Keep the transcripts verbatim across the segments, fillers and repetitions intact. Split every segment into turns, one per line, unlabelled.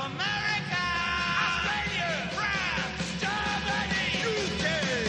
America, Australia, France, Germany, U K,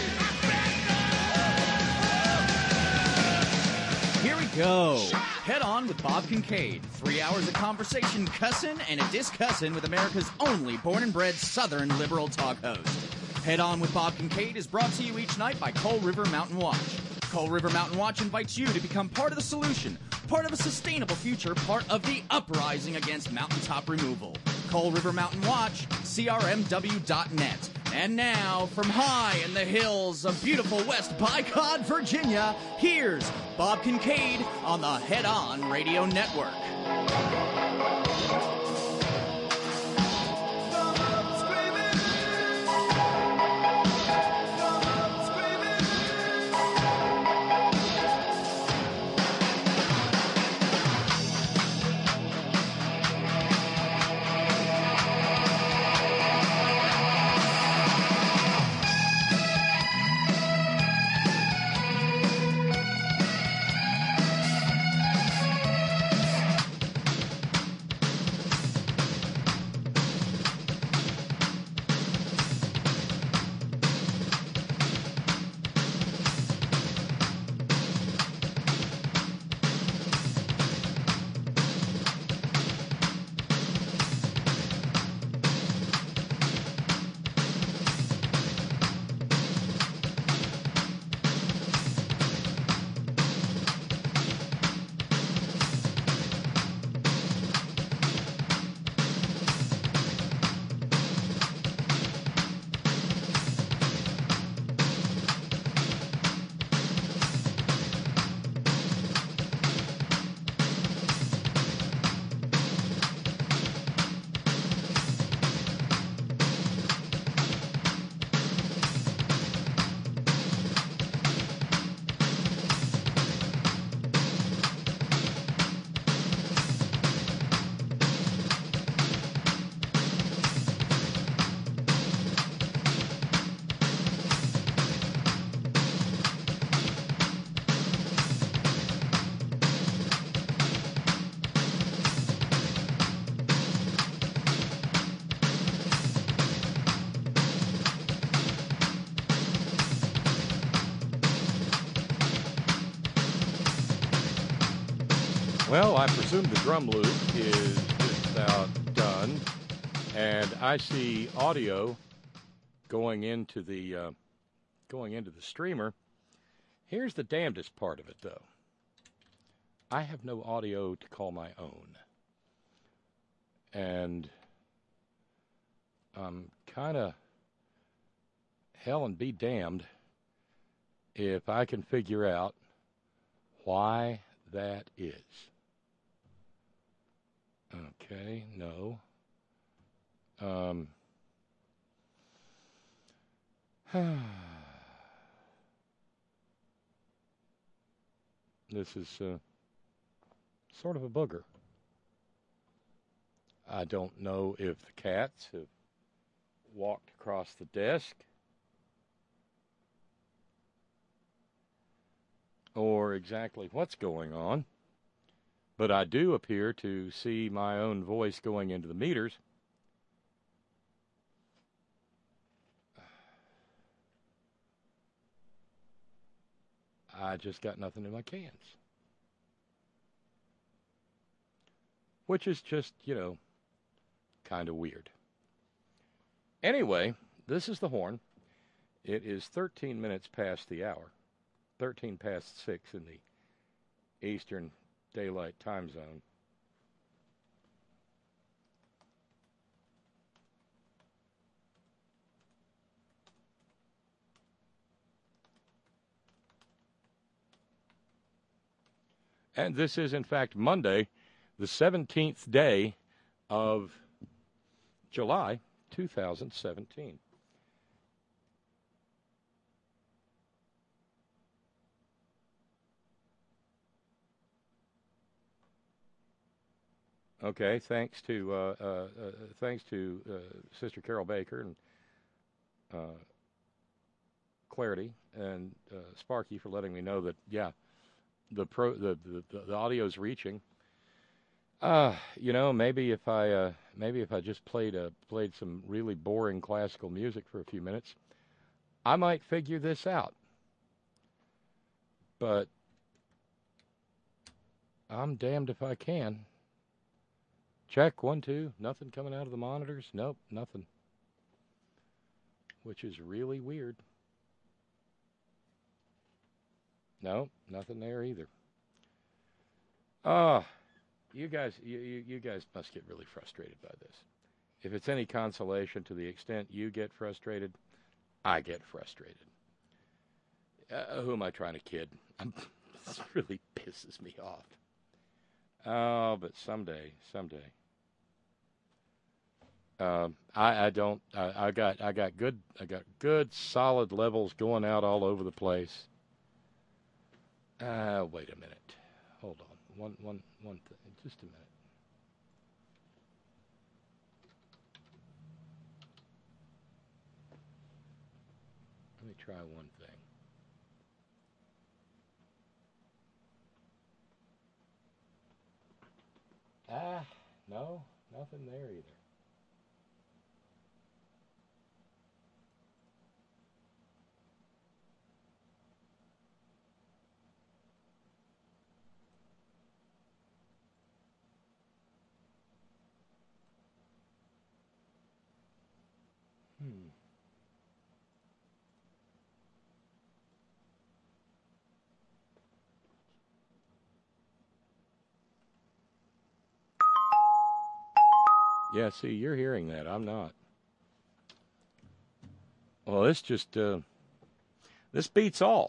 Africa.
Here we go. Head On with Bob Kincaid. Three hours of conversation, cussin' and a discussin' with America's only born and bred Southern liberal talk host. Head On with Bob Kincaid is brought to you each night by Coal River Mountain Watch. Coal River Mountain Watch invites you to become part of the solution, part of a sustainable future, part of the uprising against mountaintop removal. Coal River Mountain Watch, C R M W dot net. And now, from high in the hills of beautiful West Bicod, Virginia, here's Bob Kincaid on the Head On Radio Network.
Well, I presume the drum loop is just about done, and I see audio going into the uh, going into the streamer. Here's the damnedest part of it, though. I have no audio to call my own, and I'm kind of hell and be damned if I can figure out why that is. Okay, no. Um, this is uh, sort of a booger. I don't know if the cats have walked across the desk or exactly what's going on. But I do appear to see my own voice going into the meters. I just got nothing in my cans. Which is just, you know, kind of weird. Anyway, this is the horn. It is thirteen minutes past the hour. thirteen past six in the Eastern Daylight Time Zone. And this is, in fact, Monday, the seventeenth day of July, two thousand seventeen. Okay, thanks to uh, uh, uh, thanks to uh, Sister Carol Baker and uh, Clarity and uh, Sparky for letting me know that, yeah, the pro the the, the audio's reaching. Uh, you know, maybe if I uh, maybe if I just played uh, played some really boring classical music for a few minutes, I might figure this out. But I'm damned if I can. Check one, two. Nothing coming out of the monitors. Nope, nothing. Which is really weird. Nope, nothing there either. Ah, uh, you guys, you, you you guys must get really frustrated by this. If it's any consolation to the extent you get frustrated, I get frustrated. Uh, who am I trying to kid? I'm, this really pisses me off. Oh, but someday, someday. Um, I, I don't. I, I got. I got good. I got good, solid levels going out all over the place. Uh, wait a minute. Hold on. One, one, one thing. Just a minute. Let me try one thing. Ah, no, nothing there either. Hmm. Yeah, see, you're hearing that. I'm not. Well, this just, uh, this beats all.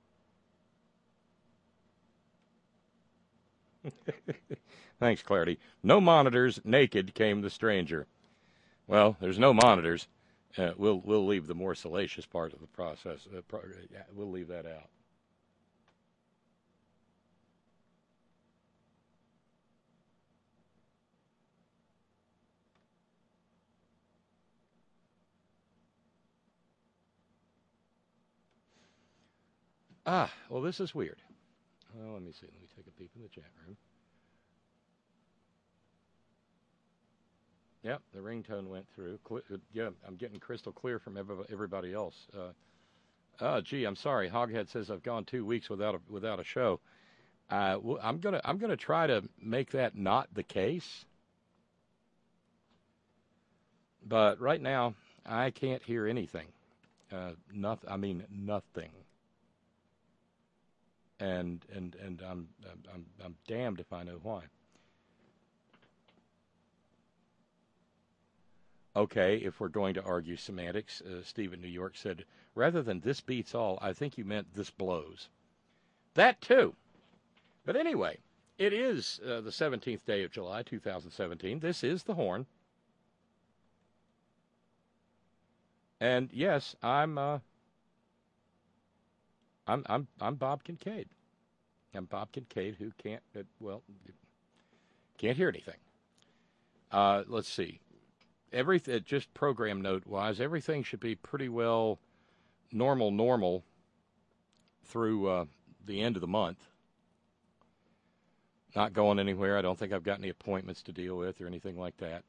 Thanks, Clarity. No monitors, naked came the stranger. Well, there's no monitors. Uh, we'll we'll leave the more salacious part of the process. Uh, pro- yeah, we'll leave that out. Ah, well, this is weird. Well, let me see. Let me take a peek in the chat room. Yep, the ringtone went through. Cle- uh, yeah, I'm getting crystal clear from everybody else. Uh, oh, gee, I'm sorry. Hoghead says I've gone two weeks without a without a show. Uh, well, I'm gonna I'm gonna try to make that not the case. But right now, I can't hear anything. Uh, nothing. I mean, nothing. And and and I'm I'm I'm damned if I know why. Okay, if we're going to argue semantics, uh, Steve in New York said, rather than this beats all, I think you meant this blows. That too. But anyway, it is uh, the seventeenth day of July, two thousand seventeen. This is the Horn. And yes, I'm uh, I'm I'm I'm Bob Kincaid. I'm Bob Kincaid, who can't uh, well can't hear anything. Uh, let's see. Everything, just program note wise, everything should be pretty well normal, normal through uh, the end of the month. Not going anywhere. I don't think I've got any appointments to deal with or anything like that.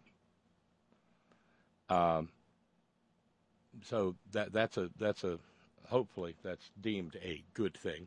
Um, so that that's a that's a hopefully that's deemed a good thing.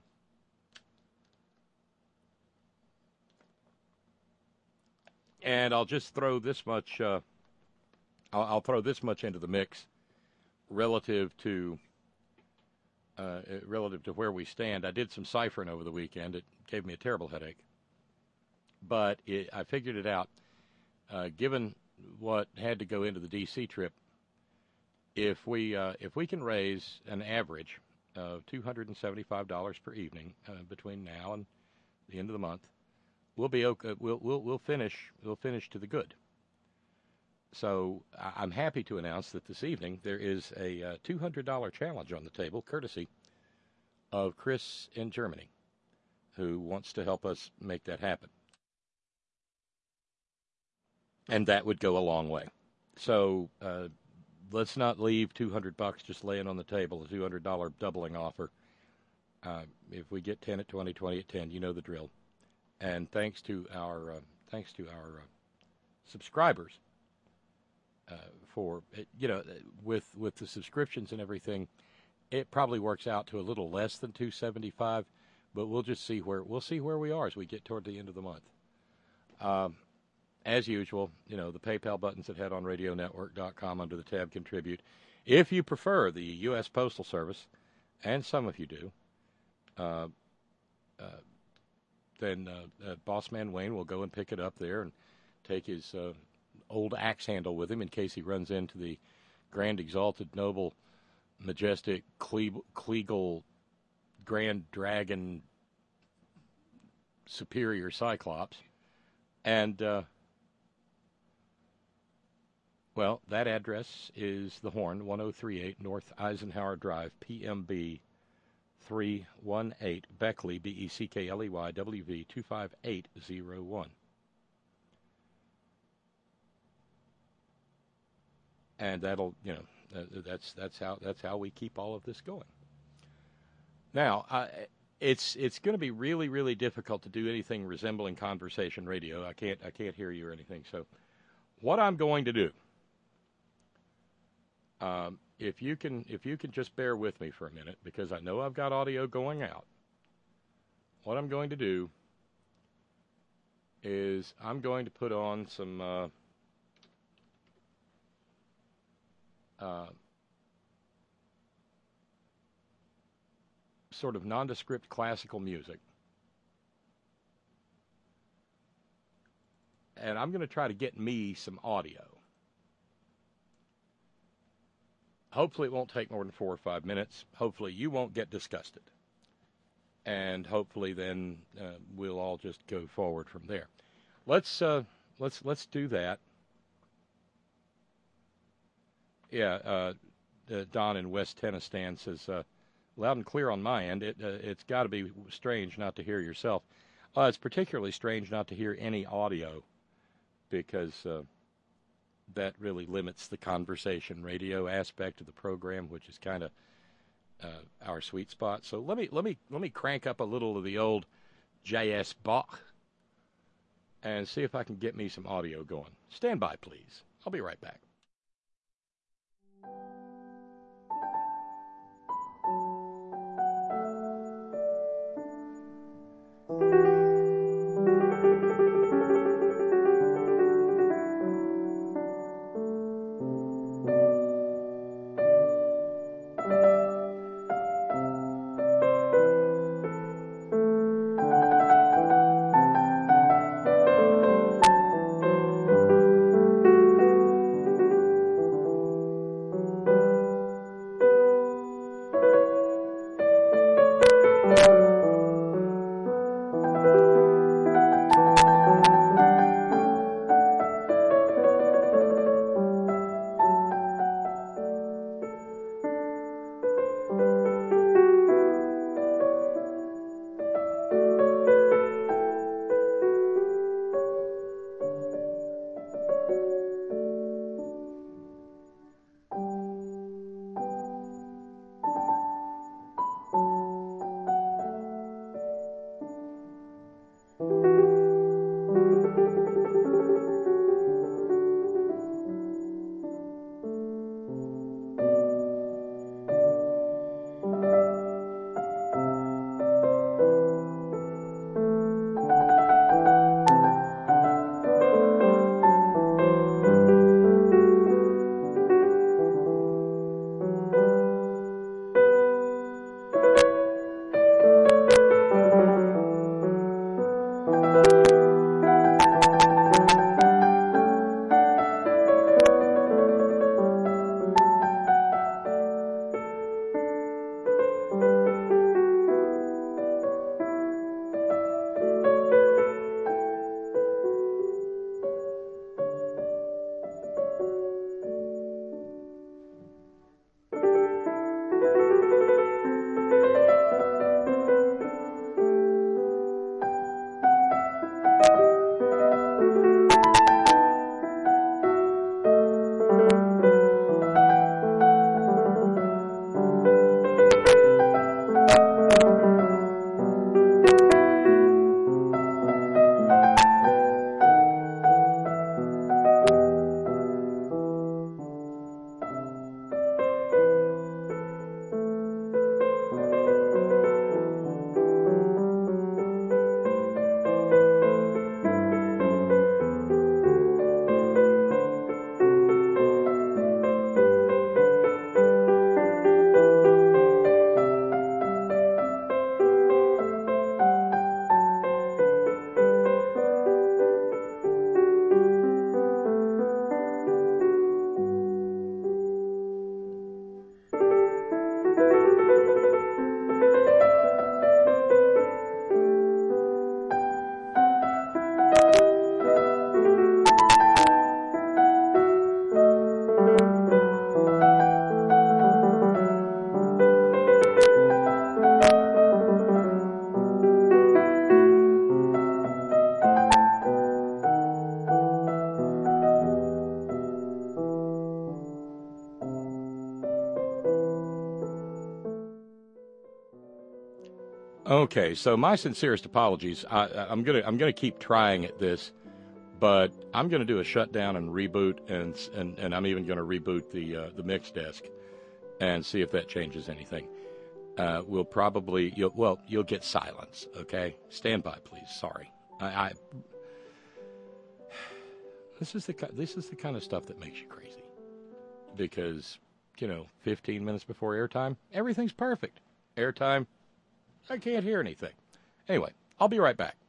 And I'll just throw this much. Uh, I'll, I'll throw this much into the mix relative to uh, relative to where we stand. I did some ciphering over the weekend. It gave me a terrible headache, but it, I figured it out. Uh, given what had to go into the D C trip, if we uh, if we can raise an average of two hundred seventy-five dollars per evening uh, between now and the end of the month, we'll be okay. We'll we'll we'll finish we'll finish to the good. So I'm happy to announce that this evening there is a uh, two hundred dollars challenge on the table, courtesy of Chris in Germany, who wants to help us make that happen. And that would go a long way. So uh, let's not leave two hundred bucks just laying on the table, a two hundred dollars doubling offer. Uh, if we get ten at twenty, twenty at ten, you know the drill. And thanks to our uh, thanks to our uh, subscribers uh, for you know with with the subscriptions and everything. It probably works out to a little less than two seventy-five, but we'll just see where we'll see where we are as we get toward the end of the month. Um, as usual, you know, the PayPal button's at head on radio network dot com under the tab Contribute. If you prefer the U S Postal Service, and some of you do, uh, uh, then uh, uh, Boss Man Wayne will go and pick it up there and take his uh, old axe handle with him in case he runs into the Grand Exalted Noble Majestic Cle- Kleagle Grand Dragon Superior Cyclops. And, uh, well, that address is The Horn, one oh three eight North Eisenhower Drive, P M B three one eight, Beckley, B E C K L E Y, W V two five eight zero one. And that'll, you know, uh, that's that's how that's how we keep all of this going. Now, uh, it's it's going to be really really difficult to do anything resembling conversation radio. I can't I can't hear you or anything. So, what I'm going to do, um, if you can if you can just bear with me for a minute, because I know I've got audio going out. What I'm going to do is I'm going to put on some. Uh, Uh, sort of nondescript classical music. And I'm going to try to get me some audio. Hopefully it won't take more than four or five minutes. Hopefully you won't get disgusted. And hopefully then uh, we'll all just go forward from there. Let's uh, let's let's do that. Yeah, uh, uh, Don in West Tennessee says, uh, loud and clear on my end. It, uh, it's got to be strange not to hear yourself. Uh, it's particularly strange not to hear any audio because uh, that really limits the conversation radio aspect of the program, which is kind of uh, our sweet spot. So let me let me let me crank up a little of the old J S Bach and see if I can get me some audio going. Stand by, please. I'll be right back. Okay, so my sincerest apologies. I, I- I'm gonna I'm gonna keep trying at this, but I'm gonna do a shutdown and reboot, and and, and I'm even gonna reboot the uh, the mix desk and see if that changes anything. Uh, we'll probably you'll well you'll get silence. Okay, stand by, please. Sorry, I, I this is the ki- this is the kind of stuff that makes you crazy because you know fifteen minutes before airtime everything's perfect. Airtime, I can't hear anything. Anyway, I'll be right back.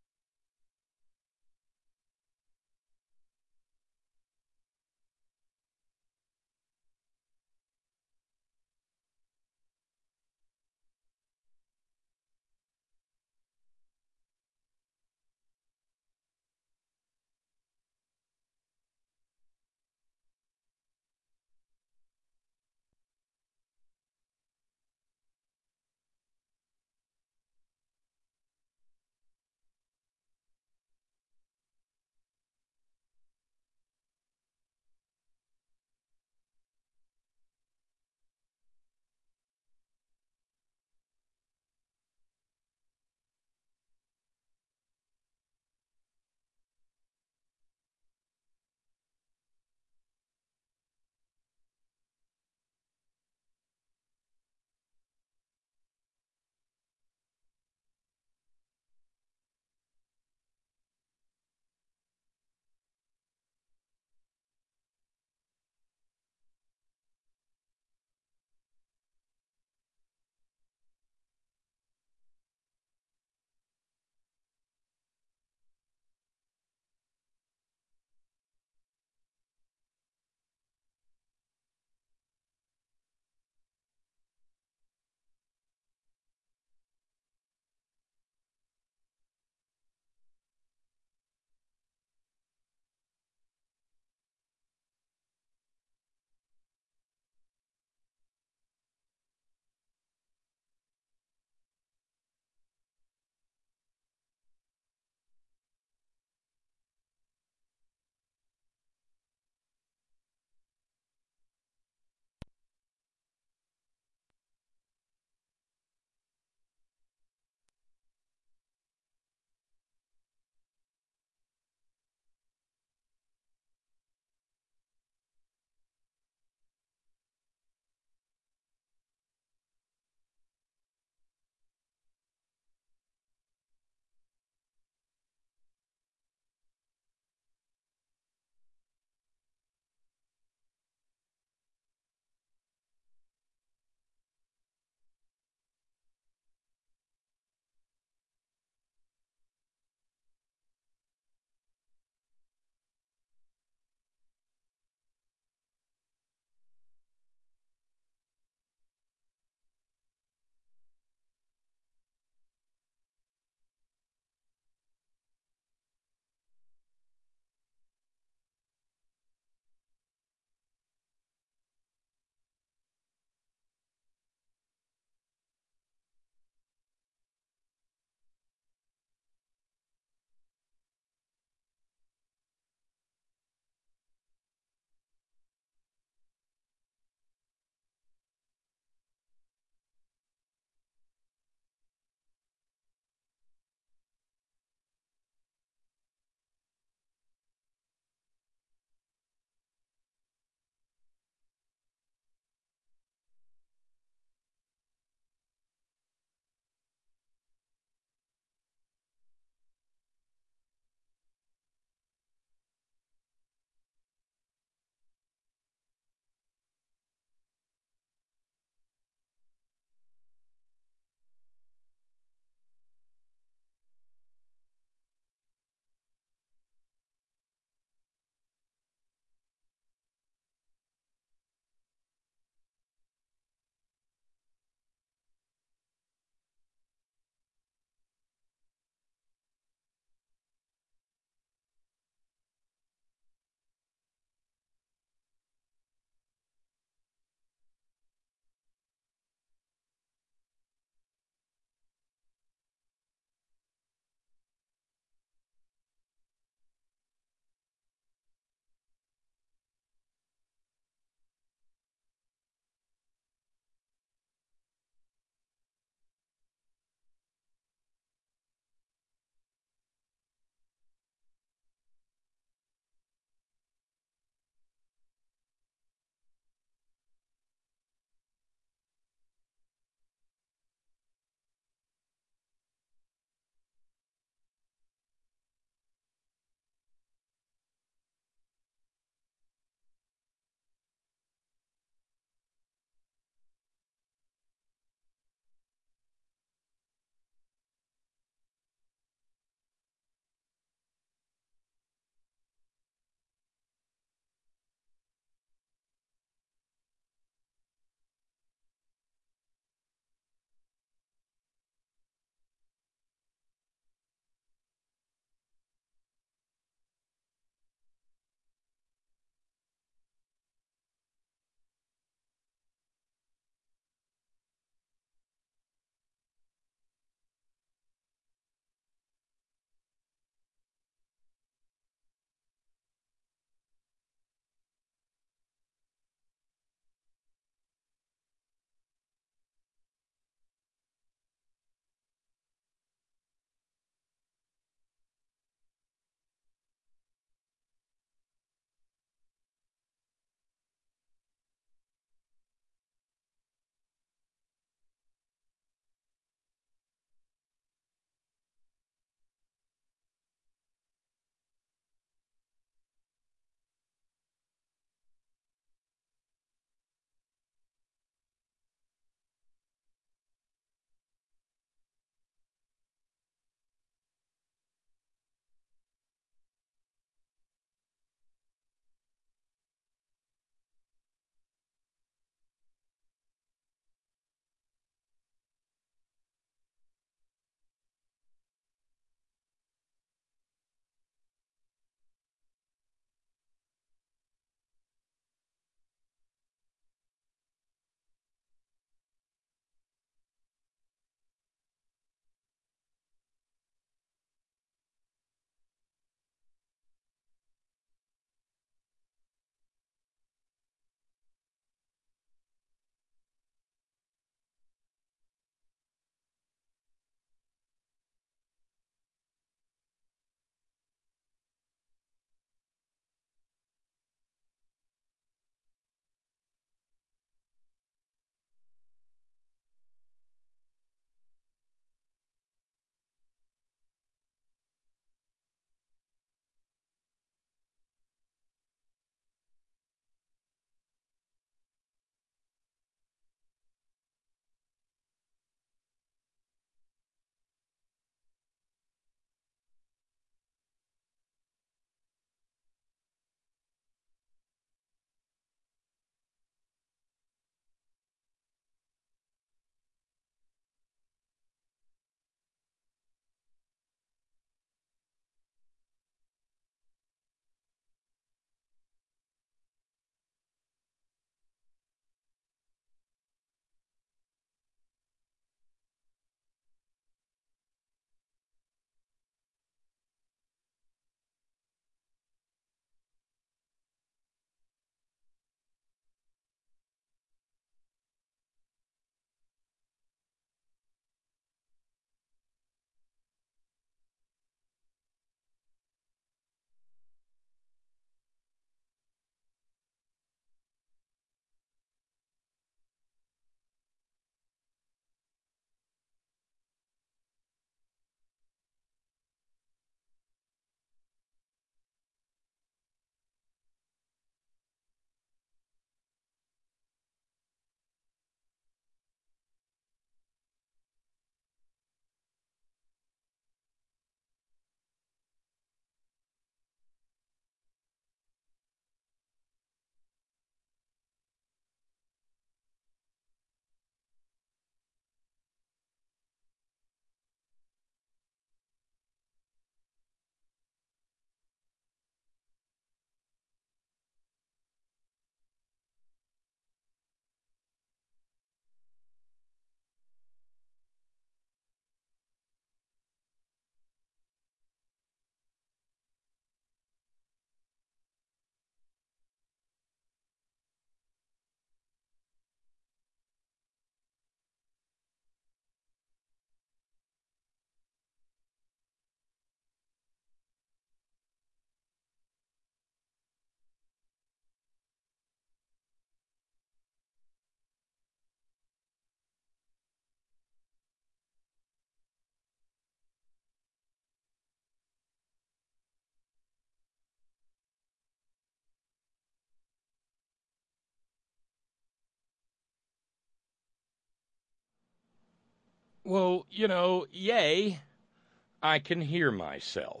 Well, you know, yay, I can hear myself.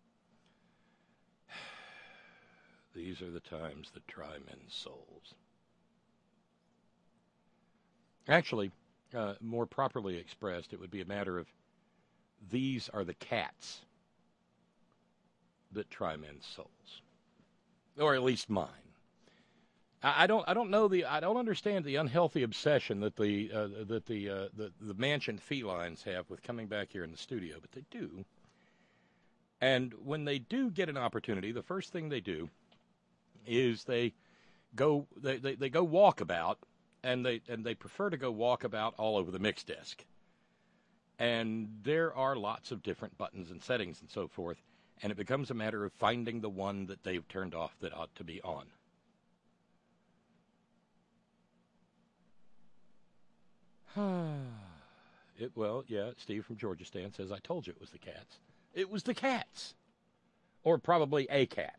These are the times that try men's souls. Actually, uh, more properly expressed, it would be a matter of these are the cats that try men's souls, or at least mine. I, I don't. I don't know the. I don't understand the unhealthy obsession that the uh, that the, uh, the the mansion felines have with coming back here in the studio, but they do. And when they do get an opportunity, the first thing they do is they go they, they, they go walkabout, and they and they prefer to go walkabout all over the mix desk. And there are lots of different buttons and settings and so forth, and it becomes a matter of finding the one that they've turned off that ought to be on. it well, yeah, Steve from Georgia Stan says, I told you it was the cats. It was the cats. Or probably a cat.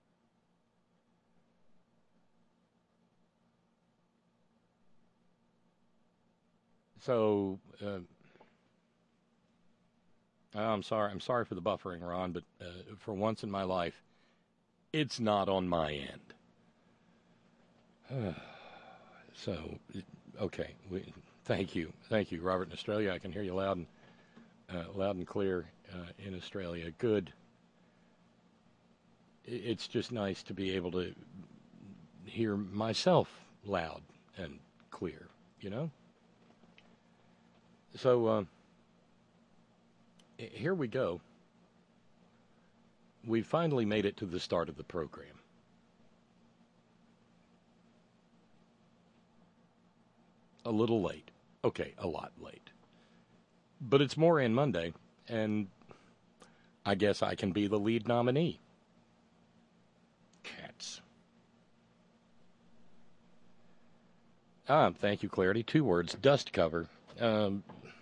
So, uh, I'm sorry. I'm sorry for the buffering, Ron, but uh, for once in my life, it's not on my end. so, okay. We, thank you, thank you, Robert in Australia. I can hear you loud and uh, loud and clear uh, in Australia. Good. It's just nice to be able to hear myself loud and clear. You know. So, uh, here we go. We finally made it to the start of the program. A little late. Okay, a lot late. But it's Moran Monday, and I guess I can be the lead nominee. Cats. Ah, thank you, Clarity. Two words, dust cover. Um...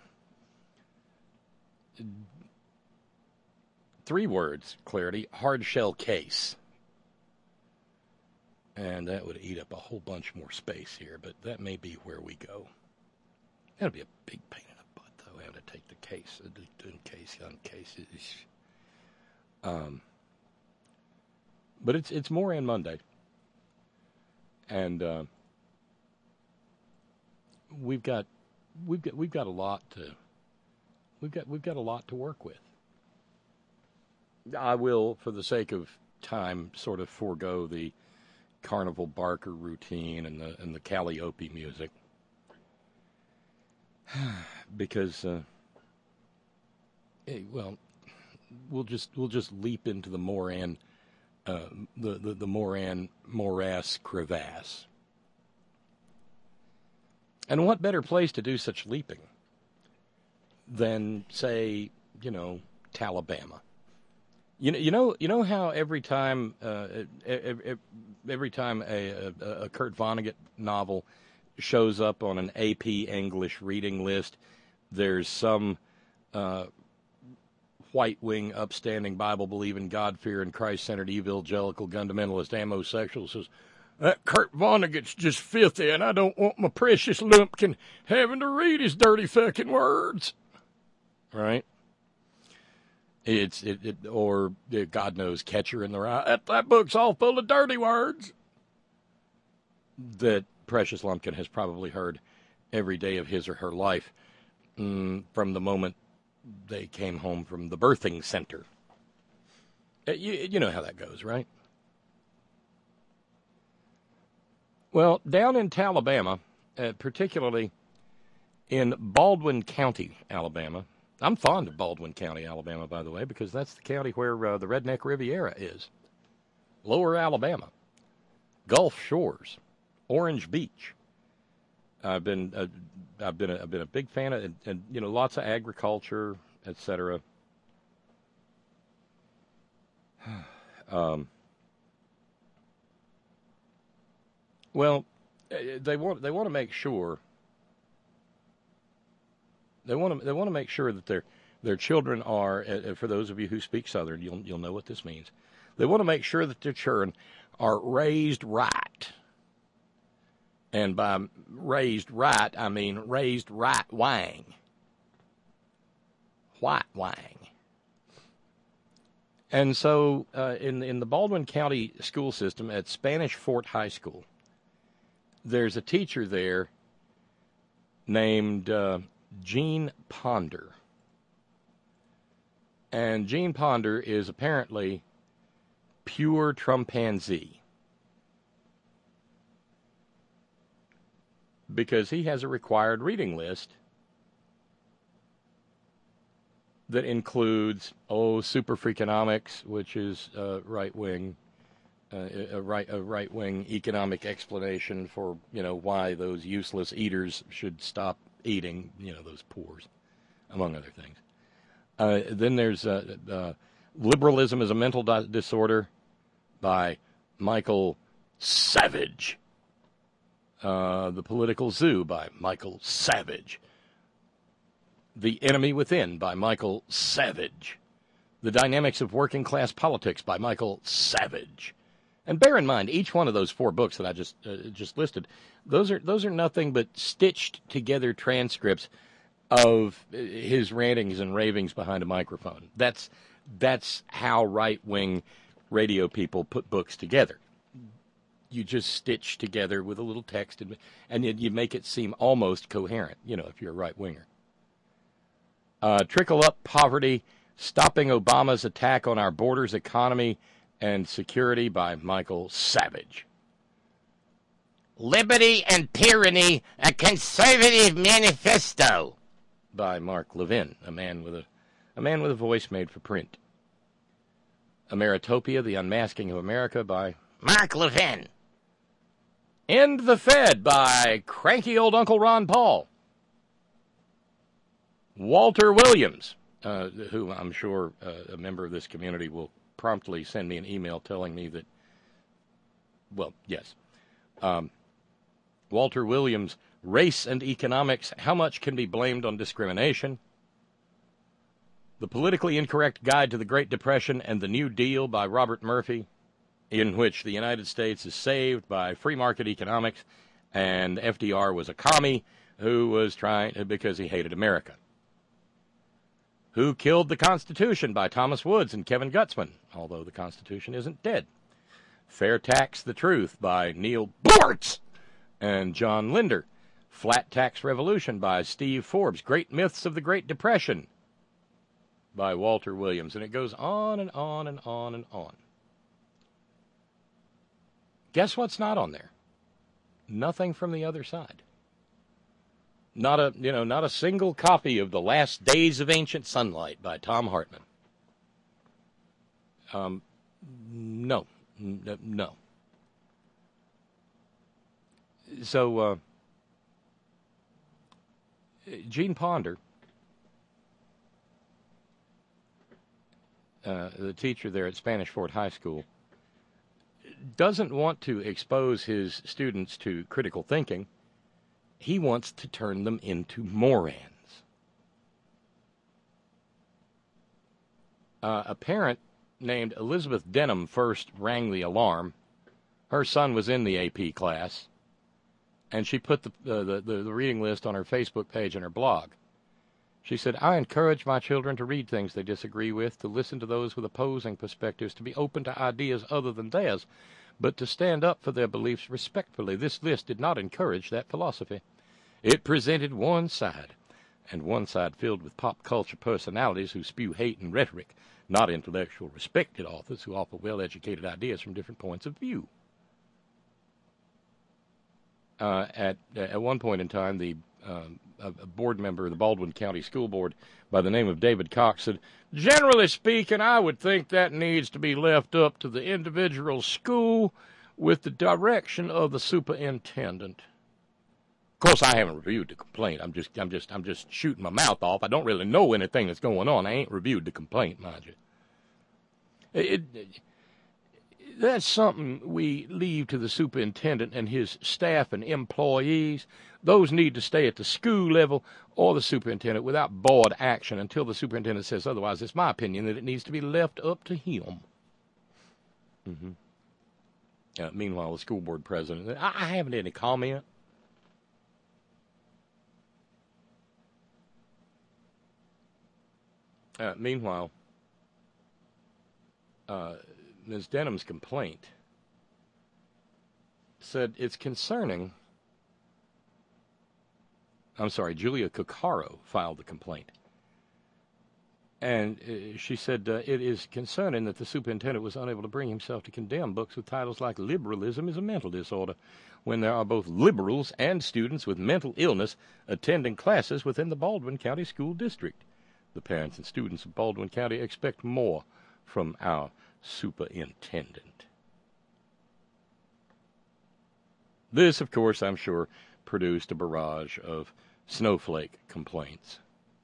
Three words, Clarity, hard shell case. And that would eat up a whole bunch more space here, but that may be where we go. That'll be a big pain in the butt, though, having to take the case, in case, on cases. Um, but it's it's Moran Monday. And uh, we've got we've got we've got a lot to We've got we've got a lot to work with. I will, for the sake of time, sort of forego the Carnival Barker routine and the and the Calliope music, because, uh, hey, well, we'll just we'll just leap into the Moran, uh, the, the the Moran morass crevasse. And what better place to do such leaping than, say, you know, Talabama? You know, you know, you know how every time, uh, every time a, a, a Kurt Vonnegut novel shows up on an A P English reading list, there's some uh, white-wing, upstanding, Bible-believing, God-fearing, Christ-centered, evangelical, fundamentalist, amosexual says, that Kurt Vonnegut's just filthy, and I don't want my precious lumpkin having to read his dirty fucking words. Right? It's it, it or uh, God knows, Catcher in the Rye. That, that book's all full of dirty words that Precious Lumpkin has probably heard every day of his or her life mm, from the moment they came home from the birthing center. Uh, you, you know how that goes, right? Well, down in Talabama, uh, particularly in Baldwin County, Alabama. I'm fond of Baldwin County, Alabama, by the way, because that's the county where uh, the Redneck Riviera is. Lower Alabama, Gulf Shores, Orange Beach. I've been uh, I've been a, I've been a big fan of, and, and you know, lots of agriculture, et cetera. um, well, they want they want to make sure. They want to they want to make sure that their their children are. Uh, for those of you who speak Southern, you'll you'll know what this means. They want to make sure that their children are raised right. And by raised right, I mean raised right wang. white wang. And so uh, in, in the Baldwin County school system at Spanish Fort High School, there's a teacher there named uh, Jean Ponder. And Jean Ponder is apparently pure Trumpanzee, because he has a required reading list that includes, oh, Super Freakonomics, which is uh, right-wing, uh, a, right, a right-wing economic explanation for, you know, why those useless eaters should stop eating, you know, those poors, among other things. Uh, then there's uh, uh, Liberalism is a Mental Di- Disorder by Michael Savage. Uh, the Political Zoo by Michael Savage. The Enemy Within by Michael Savage. The Dynamics of Working Class Politics by Michael Savage. And bear in mind, each one of those four books that I just uh, just listed, those are those are nothing but stitched together transcripts of his rantings and ravings behind a microphone. That's that's how right-wing radio people put books together. You just stitch together with a little text, and, and you, you make it seem almost coherent, you know, if you're a right-winger. Uh, Trickle-Up Poverty, Stopping Obama's Attack on Our Borders, Economy, and Security by Michael Savage. Liberty and Tyranny, a Conservative Manifesto by Mark Levin, a man with a, a man with a voice made for print. Ameritopia, The Unmasking of America by Mark Levin. End the Fed by cranky old Uncle Ron Paul. Walter Williams, uh, who I'm sure uh, a member of this community will promptly send me an email telling me that, well, yes. Um, Walter Williams, Race and Economics, How Much Can Be Blamed on Discrimination? The Politically Incorrect Guide to the Great Depression and the New Deal by Robert Murphy, in which the United States is saved by free market economics, and F D R was a commie who was trying, because he hated America. Who Killed the Constitution by Thomas Woods and Kevin Gutzman, although the Constitution isn't dead. Fair Tax, The Truth by Neil Bortz and John Linder. Flat Tax Revolution by Steve Forbes. Great Myths of the Great Depression by Walter Williams. And it goes on and on and on and on. Guess what's not on there? Nothing from the other side. Not a, you know, not a single copy of The Last Days of Ancient Sunlight by Tom Hartman. Um, no, N- no. So, uh, Jean Ponder, uh, the teacher there at Spanish Fort High School, doesn't want to expose his students to critical thinking. He wants to turn them into morons. Uh, a parent named Elizabeth Denham first rang the alarm. Her son was in the A P class, and she put the, uh, the, the, the reading list on her Facebook page and her blog. She said, I encourage my children to read things they disagree with, to listen to those with opposing perspectives, to be open to ideas other than theirs, but to stand up for their beliefs respectfully. This list did not encourage that philosophy. It presented one side, and one side filled with pop culture personalities who spew hate and rhetoric, not intellectual, respected authors who offer well-educated ideas from different points of view. Uh, at at one point in time, the um, a, a board member of the Baldwin County School Board by the name of David Cox said, generally speaking, I would think that needs to be left up to the individual school with the direction of the superintendent. Of course, I haven't reviewed the complaint. I'm just, I'm just, I'm just shooting my mouth off. I don't really know anything that's going on. I ain't reviewed the complaint, mind you. It, it, that's something we leave to the superintendent and his staff and employees. Those need to stay at the school level or the superintendent without board action until the superintendent says otherwise. It's my opinion that it needs to be left up to him. Mm-hmm. Uh, meanwhile, the school board president, I, I haven't any comment. Uh, meanwhile, uh, Miz Denham's complaint said it's concerning. I'm sorry, Julia Cuccaro filed the complaint. And uh, she said uh, it is concerning that the superintendent was unable to bring himself to condemn books with titles like Liberalism is a Mental Disorder, when there are both liberals and students with mental illness attending classes within the Baldwin County School District. The parents and students of Baldwin County expect more from our superintendent. This, of course, I'm sure, produced a barrage of snowflake complaints.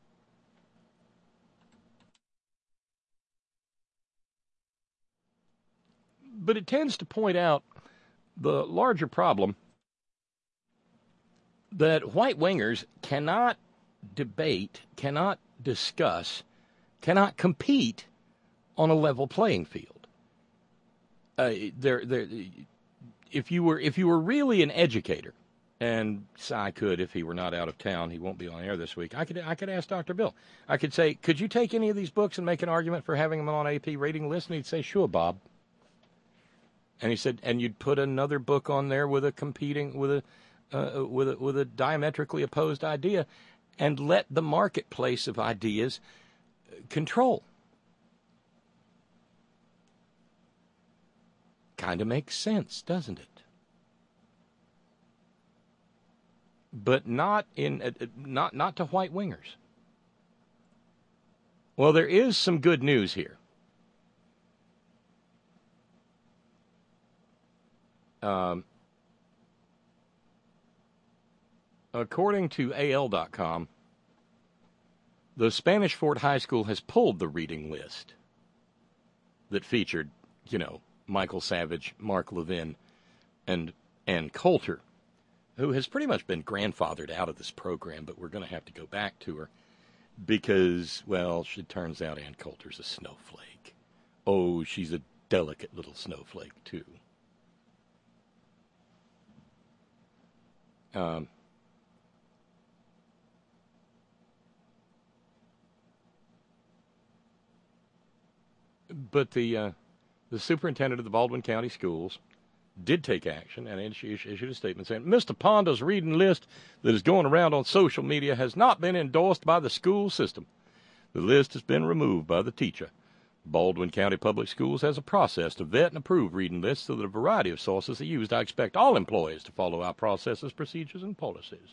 But it tends to point out the larger problem that white wingers cannot debate, cannot discuss, cannot compete on a level playing field. Uh, they're, they're, if you were if you were really an educator, and I could if he were not out of town, he won't be on air this week. I could I could ask Doctor Bill. I could say, could you take any of these books and make an argument for having them on A P rating list? And he'd say, sure, Bob. And he said, and you'd put another book on there with a competing, with a, uh, with a, with a diametrically opposed idea, and let the marketplace of ideas control. Kind of makes sense, doesn't it? But not in, uh, not not to white wingers. Well, there is some good news here. Um, according to A L dot com, the Spanish Fort High School has pulled the reading list that featured, you know, Michael Savage, Mark Levin, and Ann Coulter, who has pretty much been grandfathered out of this program, but we're going to have to go back to her because, well, it turns out Ann Coulter's a snowflake. Oh, she's a delicate little snowflake, too. Um, but the uh, the superintendent of the Baldwin County Schools did take action and issued a statement saying, Mister Ponda's reading list that is going around on social media has not been endorsed by the school system. The list has been removed by the teacher. Baldwin County Public Schools has a process to vet and approve reading lists so that a variety of sources are used. I expect all employees to follow our processes, procedures, and policies.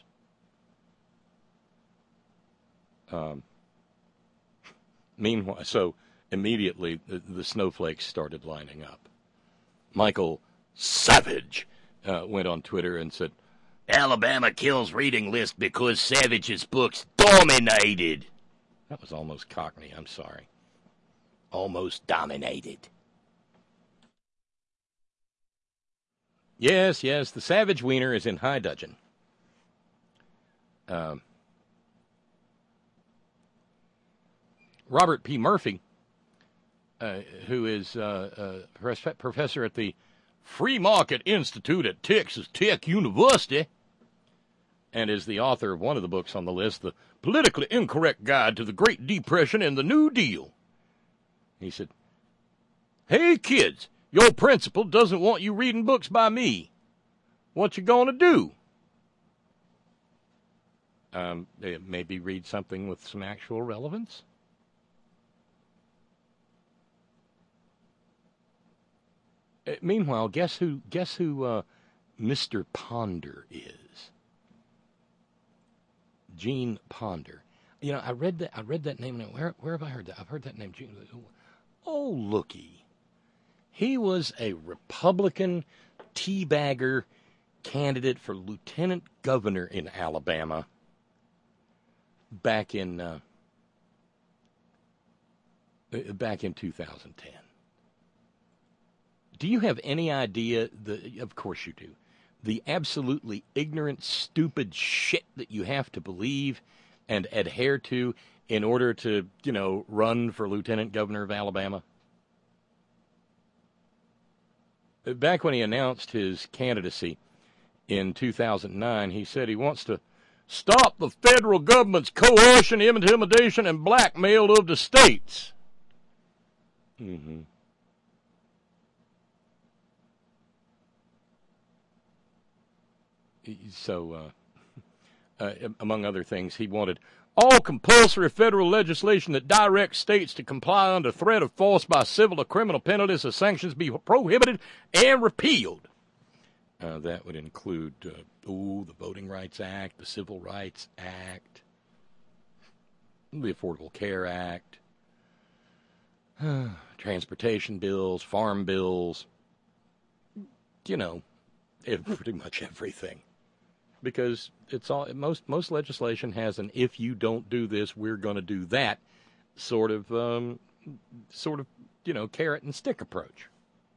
Um, meanwhile, so immediately the, the snowflakes started lining up. Michael Savage uh, went on Twitter and said, Alabama kills reading list because Savage's books dominated. That was almost Cockney, I'm sorry. Almost dominated. Yes, yes, the Savage Wiener is in high dudgeon. Um, Robert P. Murphy, uh, who is uh, a professor at the Free Market Institute at Texas Tech University, and is the author of one of the books on the list, The Politically Incorrect Guide to the Great Depression and the New Deal. He said, hey, kids, your principal doesn't want you reading books by me. What you gonna do? Um, maybe read something with some actual relevance? Uh, meanwhile, guess who, guess who uh, Mister Ponder is? Gene Ponder. You know, I read that. I read that name. Where, where have I heard that? I've heard that name. Gene. Oh, looky. He was a Republican teabagger candidate for lieutenant governor in Alabama back in uh, back in two thousand ten. Do you have any idea? The of course you do. The absolutely ignorant, stupid shit that you have to believe and adhere to in order to, you know, run for lieutenant governor of Alabama? Back when he announced his candidacy in two thousand nine, he said he wants to stop the federal government's coercion, intimidation, and blackmail of the states. Mm-hmm. So, uh, uh, among other things, he wanted all compulsory federal legislation that directs states to comply under threat of force by civil or criminal penalties or sanctions be prohibited and repealed. Uh, that would include, uh, ooh, the Voting Rights Act, the Civil Rights Act, the Affordable Care Act, transportation bills, farm bills, you know, pretty much everything. Because it's all most most legislation has an if you don't do this, we're going to do that sort of um, sort of you know carrot and stick approach.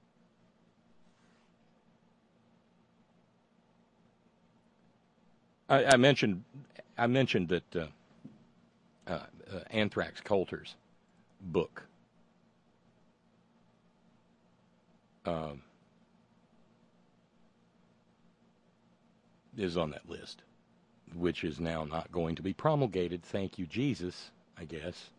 I, I mentioned I mentioned that uh, uh, uh, Anthrax Coulter's book um, is on that list, which is now not going to be promulgated. Thank you, Jesus, I guess.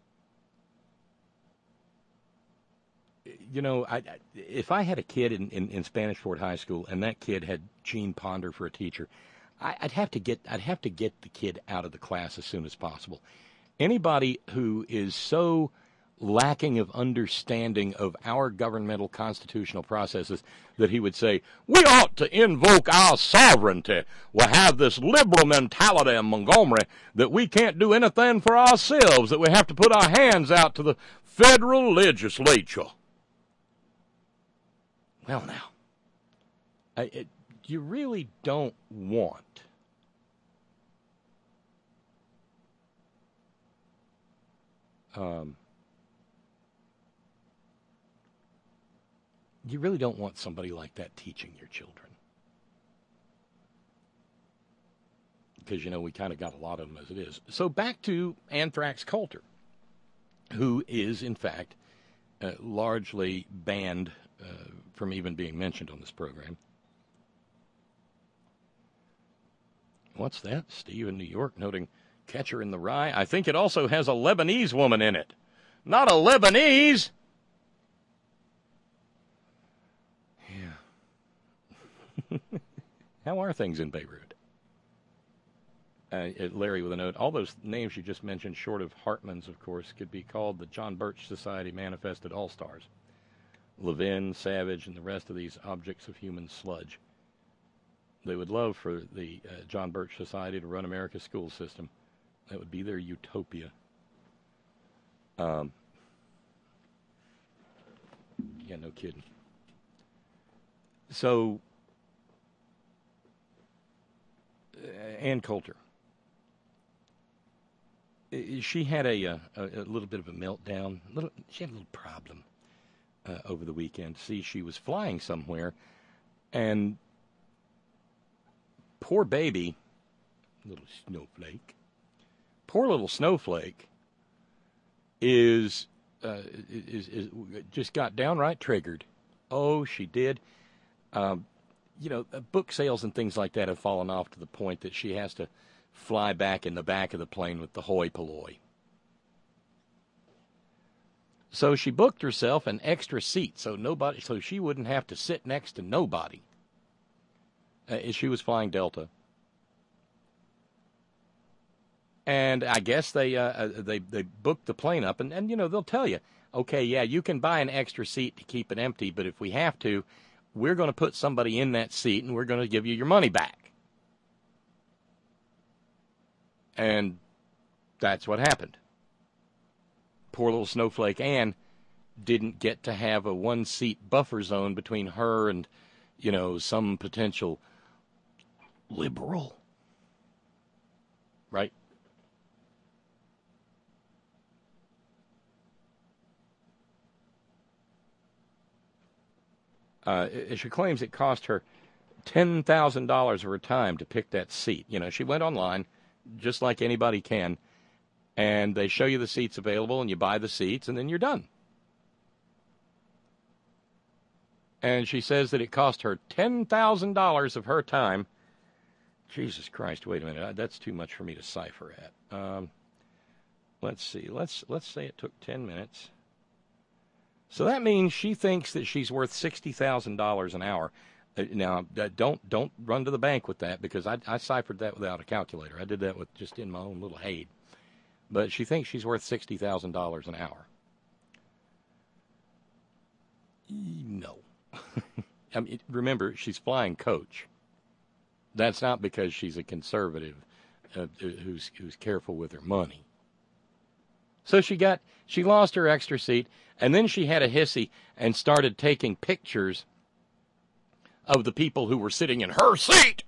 You know, I, I, if I had a kid in, in, in Spanish Fort High School and that kid had Gene Ponder for a teacher, I, I'd have to get I'd have to get the kid out of the class as soon as possible. Anybody who is so lacking of understanding of our governmental constitutional processes that he would say, we ought to invoke our sovereignty. We have this liberal mentality in Montgomery that we can't do anything for ourselves, that we have to put our hands out to the federal legislature. Well, now, I, it, you really don't want um, You really don't want somebody like that teaching your children. Because, you know, we kind of got a lot of them as it is. So back to Anthrax Coulter, who is, in fact, uh, largely banned uh, from even being mentioned on this program. What's that? Steve in New York noting Catcher in the Rye. I think it also has a Lebanese woman in it. Not a Lebanese! How are things in Beirut? Uh, Larry with a note. All those names you just mentioned, short of Hartman's, of course, could be called the John Birch Society Manifested All-Stars. Levin, Savage, and the rest of these objects of human sludge. They would love for the uh, John Birch Society to run America's school system. That would be their utopia. Um, yeah, no kidding. So, Ann Coulter, she had a, a, a little bit of a meltdown. A little, she had a little problem uh, over the weekend. See, she was flying somewhere, and poor baby, little snowflake, poor little snowflake is, uh, is, is just got downright triggered. Oh, she did. Um, you know, book sales and things like that have fallen off to the point that she has to fly back in the back of the plane with the hoi polloi. So she booked herself an extra seat so nobody, so she wouldn't have to sit next to nobody. Uh, she was flying Delta, and I guess they uh, they they booked the plane up, and, and you know they'll tell you, okay, yeah, you can buy an extra seat to keep it empty, but if we have to, we're going to put somebody in that seat, and we're going to give you your money back. And that's what happened. Poor little snowflake Ann didn't get to have a one-seat buffer zone between her and, you know, some potential liberal. Right? Uh, she claims it cost her ten thousand dollars of her time to pick that seat. You know, she went online, just like anybody can, and they show you the seats available, and you buy the seats, and then you're done. And she says that it cost her ten thousand dollars of her time Jesus Christ, wait a minute. That's too much for me to cipher at. Um, let's see. Let's let's say it took ten minutes. So that means she thinks that she's worth sixty thousand dollars an hour. Uh, now, uh, don't don't run to the bank with that, because I, I ciphered that without a calculator. I did that with just in my own little head. But she thinks she's worth sixty thousand dollars an hour. No. I mean, remember, she's flying coach. That's not because she's a conservative uh, who's who's careful with her money. So she got she lost her extra seat, and then she had a hissy and started taking pictures of the people who were sitting in her seat.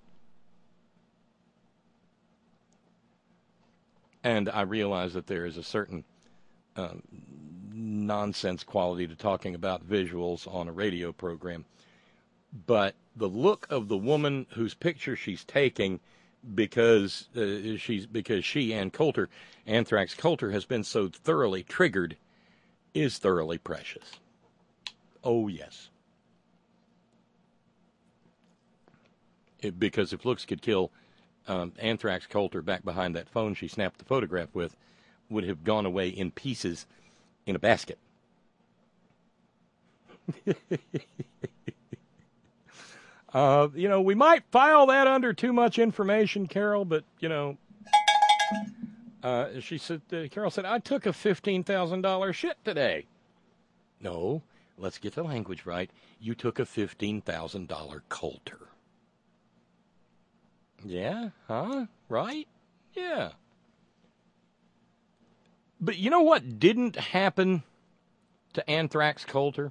And I realize that there is a certain um, nonsense quality to talking about visuals on a radio program. But the look of the woman whose picture she's taking, because uh, she's because she, Ann Coulter, Anthrax Coulter, has been so thoroughly triggered, is thoroughly precious. Oh, yes. It, because if looks could kill, um, Anthrax Coulter, back behind that phone she snapped the photograph with, would have gone away in pieces in a basket. Uh, you know, we might file that under too much information, Carol, but, you know, uh, she said, uh, Carol said, I took a fifteen thousand dollars shit today. No, let's get the language right. You took a fifteen thousand dollars Coulter. Yeah, huh? Right? Yeah. But you know what didn't happen to Anthrax Coulter?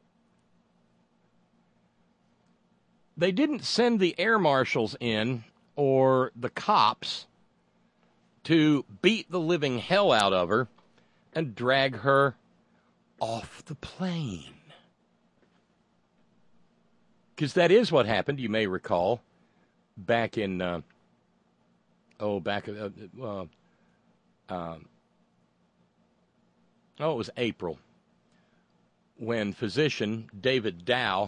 They didn't send the air marshals in or the cops to beat the living hell out of her and drag her off the plane. Because that is what happened, you may recall, back in, uh, oh, back, uh, uh, um, oh, it was April, when physician David Dow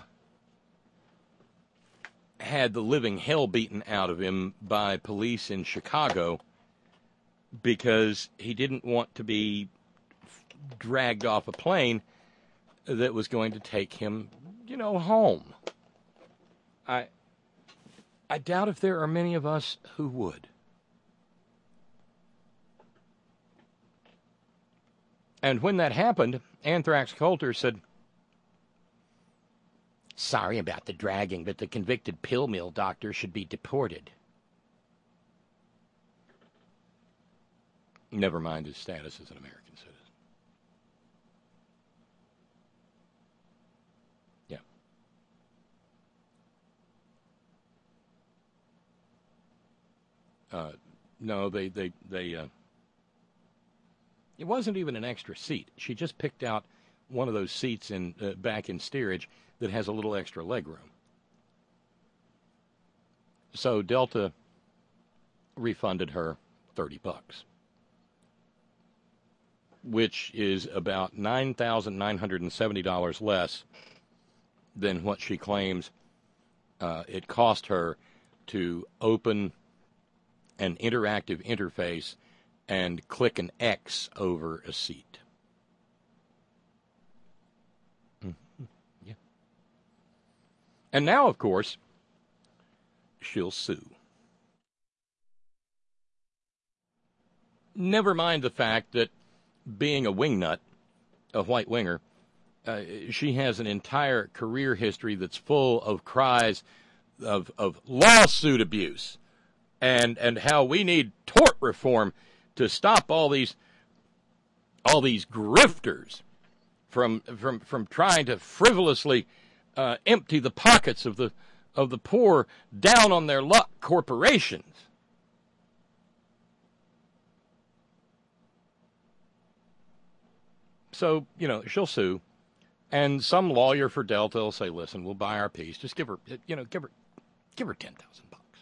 had the living hell beaten out of him by police in Chicago because he didn't want to be dragged off a plane that was going to take him, you know, home. I I doubt if there are many of us who would. And when that happened, Anthrax Coulter said, sorry about the dragging, but the convicted pill mill doctor should be deported. Never mind his status as an American citizen. Yeah. Uh, no, they, they, they, uh, it wasn't even an extra seat. She just picked out one of those seats in uh, back in steerage that has a little extra leg room. So Delta refunded her thirty bucks, which is about nine thousand nine hundred seventy dollars less than what she claims uh, it cost her to open an interactive interface and click an X over a seat. And now, of course, she'll sue. Never mind the fact that, being a wingnut, a white winger, uh, she has an entire career history that's full of cries of, of lawsuit abuse and, and how we need tort reform to stop all these all these grifters from from from trying to frivolously Uh, empty the pockets of the of the poor down on their luck corporations. So, you know, she'll sue, and some lawyer for Delta will say, listen, we'll buy our piece. Just give her, you know, give her, give her ten thousand bucks.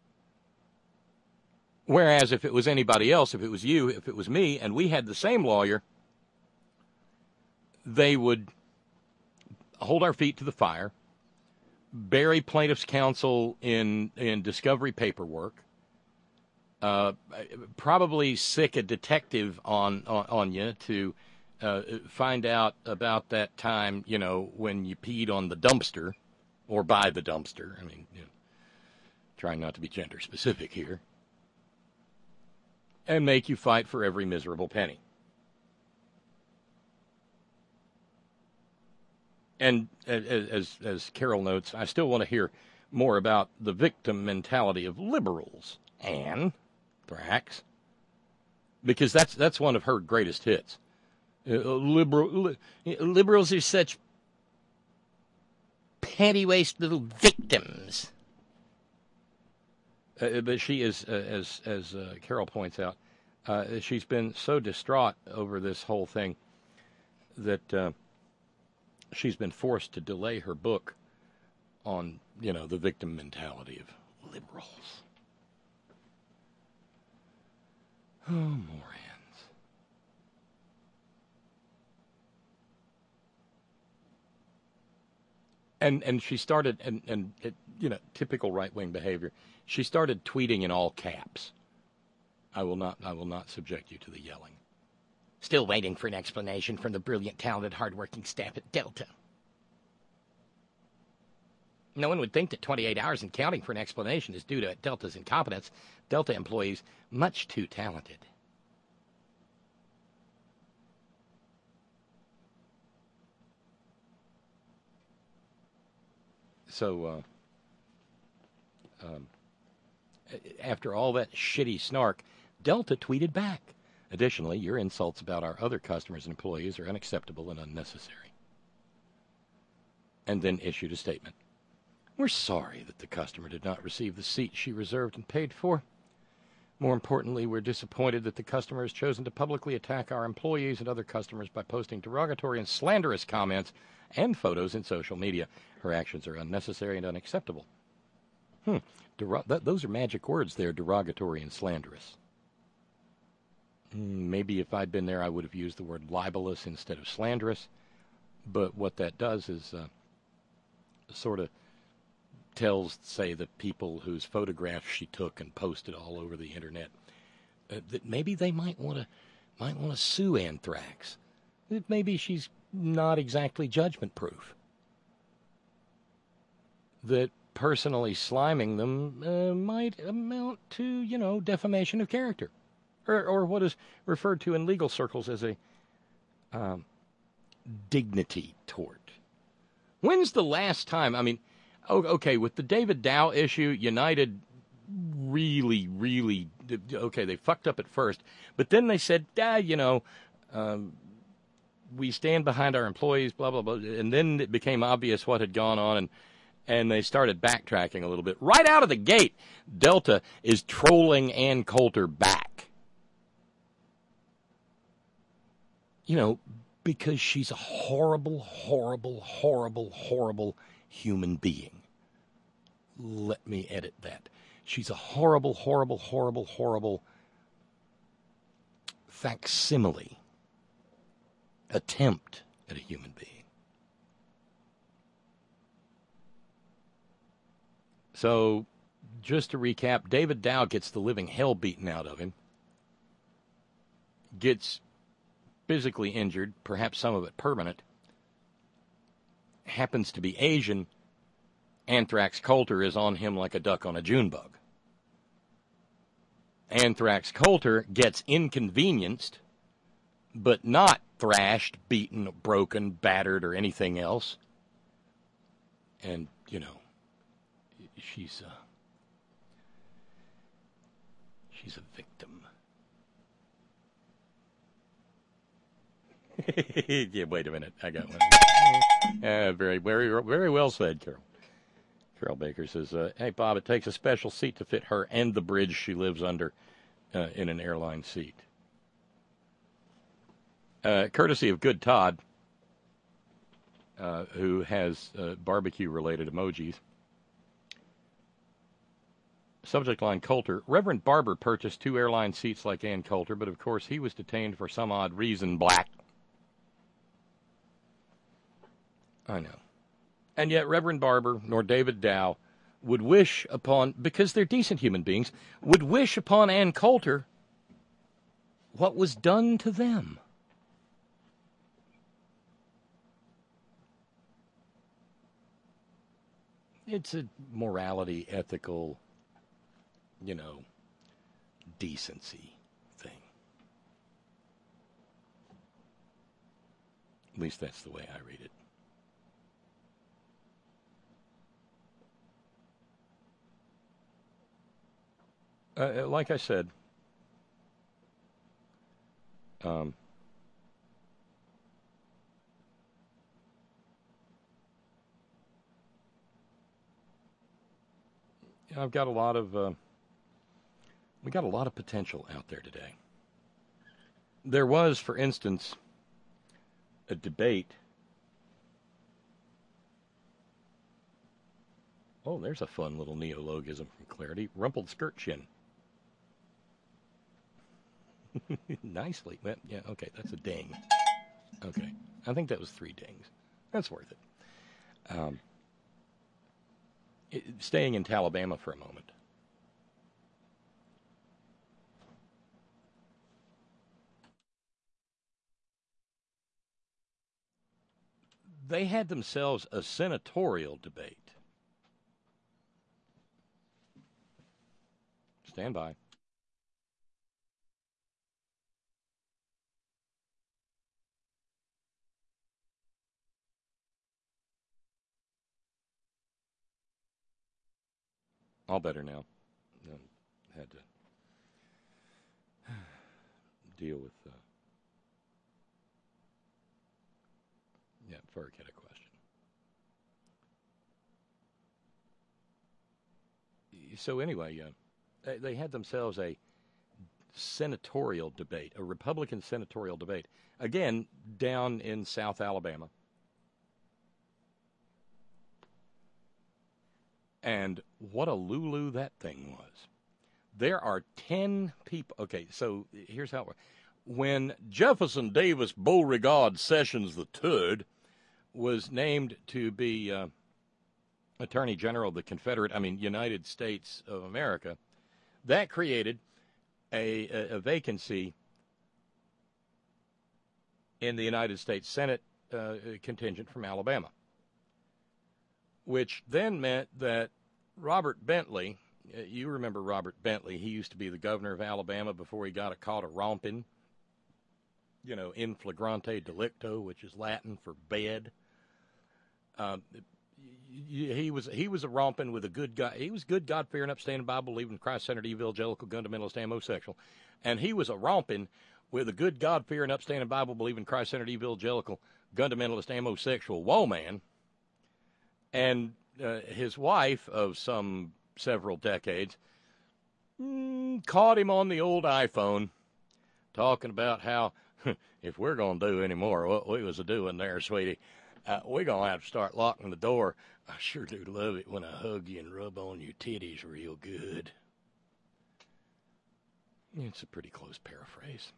Whereas if it was anybody else, if it was you, if it was me, and we had the same lawyer, they would hold our feet to the fire, bury plaintiff's counsel in, in discovery paperwork, uh, probably sick a detective on, on, on you to uh, find out about that time, you know, when you peed on the dumpster or by the dumpster. I mean, you know, trying not to be gender specific here. And make you fight for every miserable penny. And as, as Carol notes, I still want to hear more about the victim mentality of liberals, Anne Thrax, because that's that's one of her greatest hits. Uh, liberal li, liberals are such panty-waist little victims. Uh, but she is, uh, as as uh, Carol points out, uh, she's been so distraught over this whole thing that. Uh, She's been forced to delay her book on, you know, the victim mentality of liberals. Oh, more hands. And and she started, and, and it, you know, typical right-wing behavior, she started tweeting in all caps. I will not, I will not subject you to the yelling. Still waiting for an explanation from the brilliant, talented, hardworking staff at Delta. No one would think that twenty-eight hours and counting for an explanation is due to Delta's incompetence. Delta employees much too talented. So, uh, um, after all that shitty snark, Delta tweeted back. Additionally, your insults about our other customers and employees are unacceptable and unnecessary. And then issued a statement. We're sorry that the customer did not receive the seat she reserved and paid for. More importantly, we're disappointed that the customer has chosen to publicly attack our employees and other customers by posting derogatory and slanderous comments and photos in social media. Her actions are unnecessary and unacceptable. Hmm. Der- th- those are magic words there, derogatory and slanderous. Maybe if I'd been there, I would have used the word libelous instead of slanderous. But what that does is uh, sort of tells, say, the people whose photographs she took and posted all over the internet, uh, that maybe they might want to might want to sue Anthrax. That maybe she's not exactly judgment-proof. That personally sliming them uh, might amount to, you know, defamation of character. Or, or what is referred to in legal circles as a um, dignity tort. When's the last time? I mean, okay, with the David Dow issue, United really, really, okay, they fucked up at first, but then they said, ah, you know, um, we stand behind our employees, blah, blah, blah, and then it became obvious what had gone on, and and they started backtracking a little bit. Right out of the gate, Delta is trolling Ann Coulter back. You know, because she's a horrible, horrible, horrible, horrible human being. Let me edit that. She's a horrible, horrible, horrible, horrible facsimile, attempt at a human being. So, just to recap, David Dow gets the living hell beaten out of him, gets physically injured, perhaps some of it permanent, happens to be Asian. Anthrax Coulter is on him like a duck on a June bug. Anthrax Coulter gets inconvenienced, but not thrashed, beaten, broken, battered, or anything else. And, you know, she's a, she's a victim. Yeah, wait a minute. I got one. Uh, very, very, very well said, Carol. Carol Baker says, uh, hey, Bob, it takes a special seat to fit her and the bridge she lives under uh, in an airline seat. Uh, courtesy of Good Todd, uh, who has uh, barbecue-related emojis. Subject line, Coulter. Reverend Barber purchased two airline seats like Ann Coulter, but of course he was detained for some odd reason, black. I know. And yet Reverend Barber nor David Dow would wish upon, because they're decent human beings, would wish upon Ann Coulter what was done to them. It's a morality, ethical, you know, decency thing. At least that's the way I read it. Uh, like I said, um, I've got a lot of, uh, we got a lot of potential out there today. There was, for instance, a debate. Oh, there's a fun little neologism from Clarity. Rumpelstiltskin. Nicely. Well, yeah, okay, that's a ding. Okay, I think that was three dings. That's worth it. Um, it staying in Alabama for a moment. They had themselves a senatorial debate. Stand by. All better now. Um, had to deal with. Uh, yeah, Ferg had a question. So anyway, uh, they, they had themselves a senatorial debate, a Republican senatorial debate, again down in South Alabama. And what a lulu that thing was. There are ten people. Okay, so here's how it works. When Jefferson Davis Beauregard Sessions the third was named to be uh, Attorney General of the Confederate, I mean, United States of America, that created a, a, a vacancy in the United States Senate uh, contingent from Alabama, which then meant that Robert Bentley, you remember Robert Bentley, he used to be the governor of Alabama before he got caught a romping, you know, in flagrante delicto, which is Latin for bed. Um, he was he was a romping with a good guy. He was good, God-fearing, upstanding, Bible-believing, Christ-centered, evangelical, fundamentalist, and homosexual. And he was a romping with a good, God-fearing, upstanding, Bible-believing, Christ-centered, evangelical, fundamentalist, and homosexual woe man. And uh, his wife of some several decades mm, caught him on the old iPhone talking about how if we're going to do any more what we was doing there, sweetie, uh, we're going to have to start locking the door. I sure do love it when I hug you and rub on your titties real good. It's a pretty close paraphrase.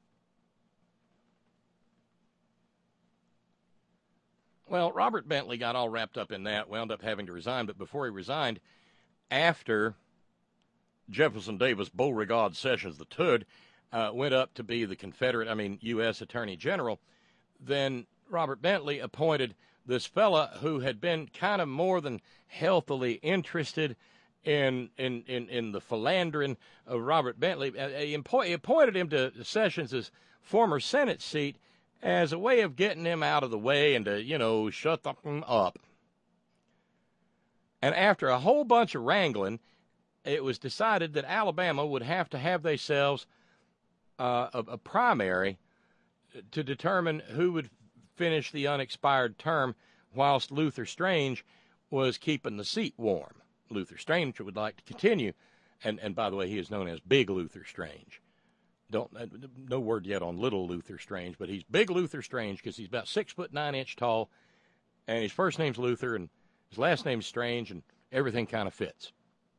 Well, Robert Bentley got all wrapped up in that, wound up having to resign, but before he resigned, after Jefferson Davis Beauregard Sessions the third uh, went up to be the Confederate, I mean, U S Attorney General, then Robert Bentley appointed this fella who had been kind of more than healthily interested in in, in, in the philandering of Robert Bentley. He appointed him to Sessions' former Senate seat as a way of getting him out of the way and to, you know, shut them up. And after a whole bunch of wrangling, it was decided that Alabama would have to have themselves uh, a, a primary to determine who would finish the unexpired term whilst Luther Strange was keeping the seat warm. Luther Strange would like to continue, and, and by the way, he is known as Big Luther Strange. Don't no word yet on Little Luther Strange, but he's Big Luther Strange because he's about six foot nine inch tall, and his first name's Luther and his last name's Strange, and everything kind of fits.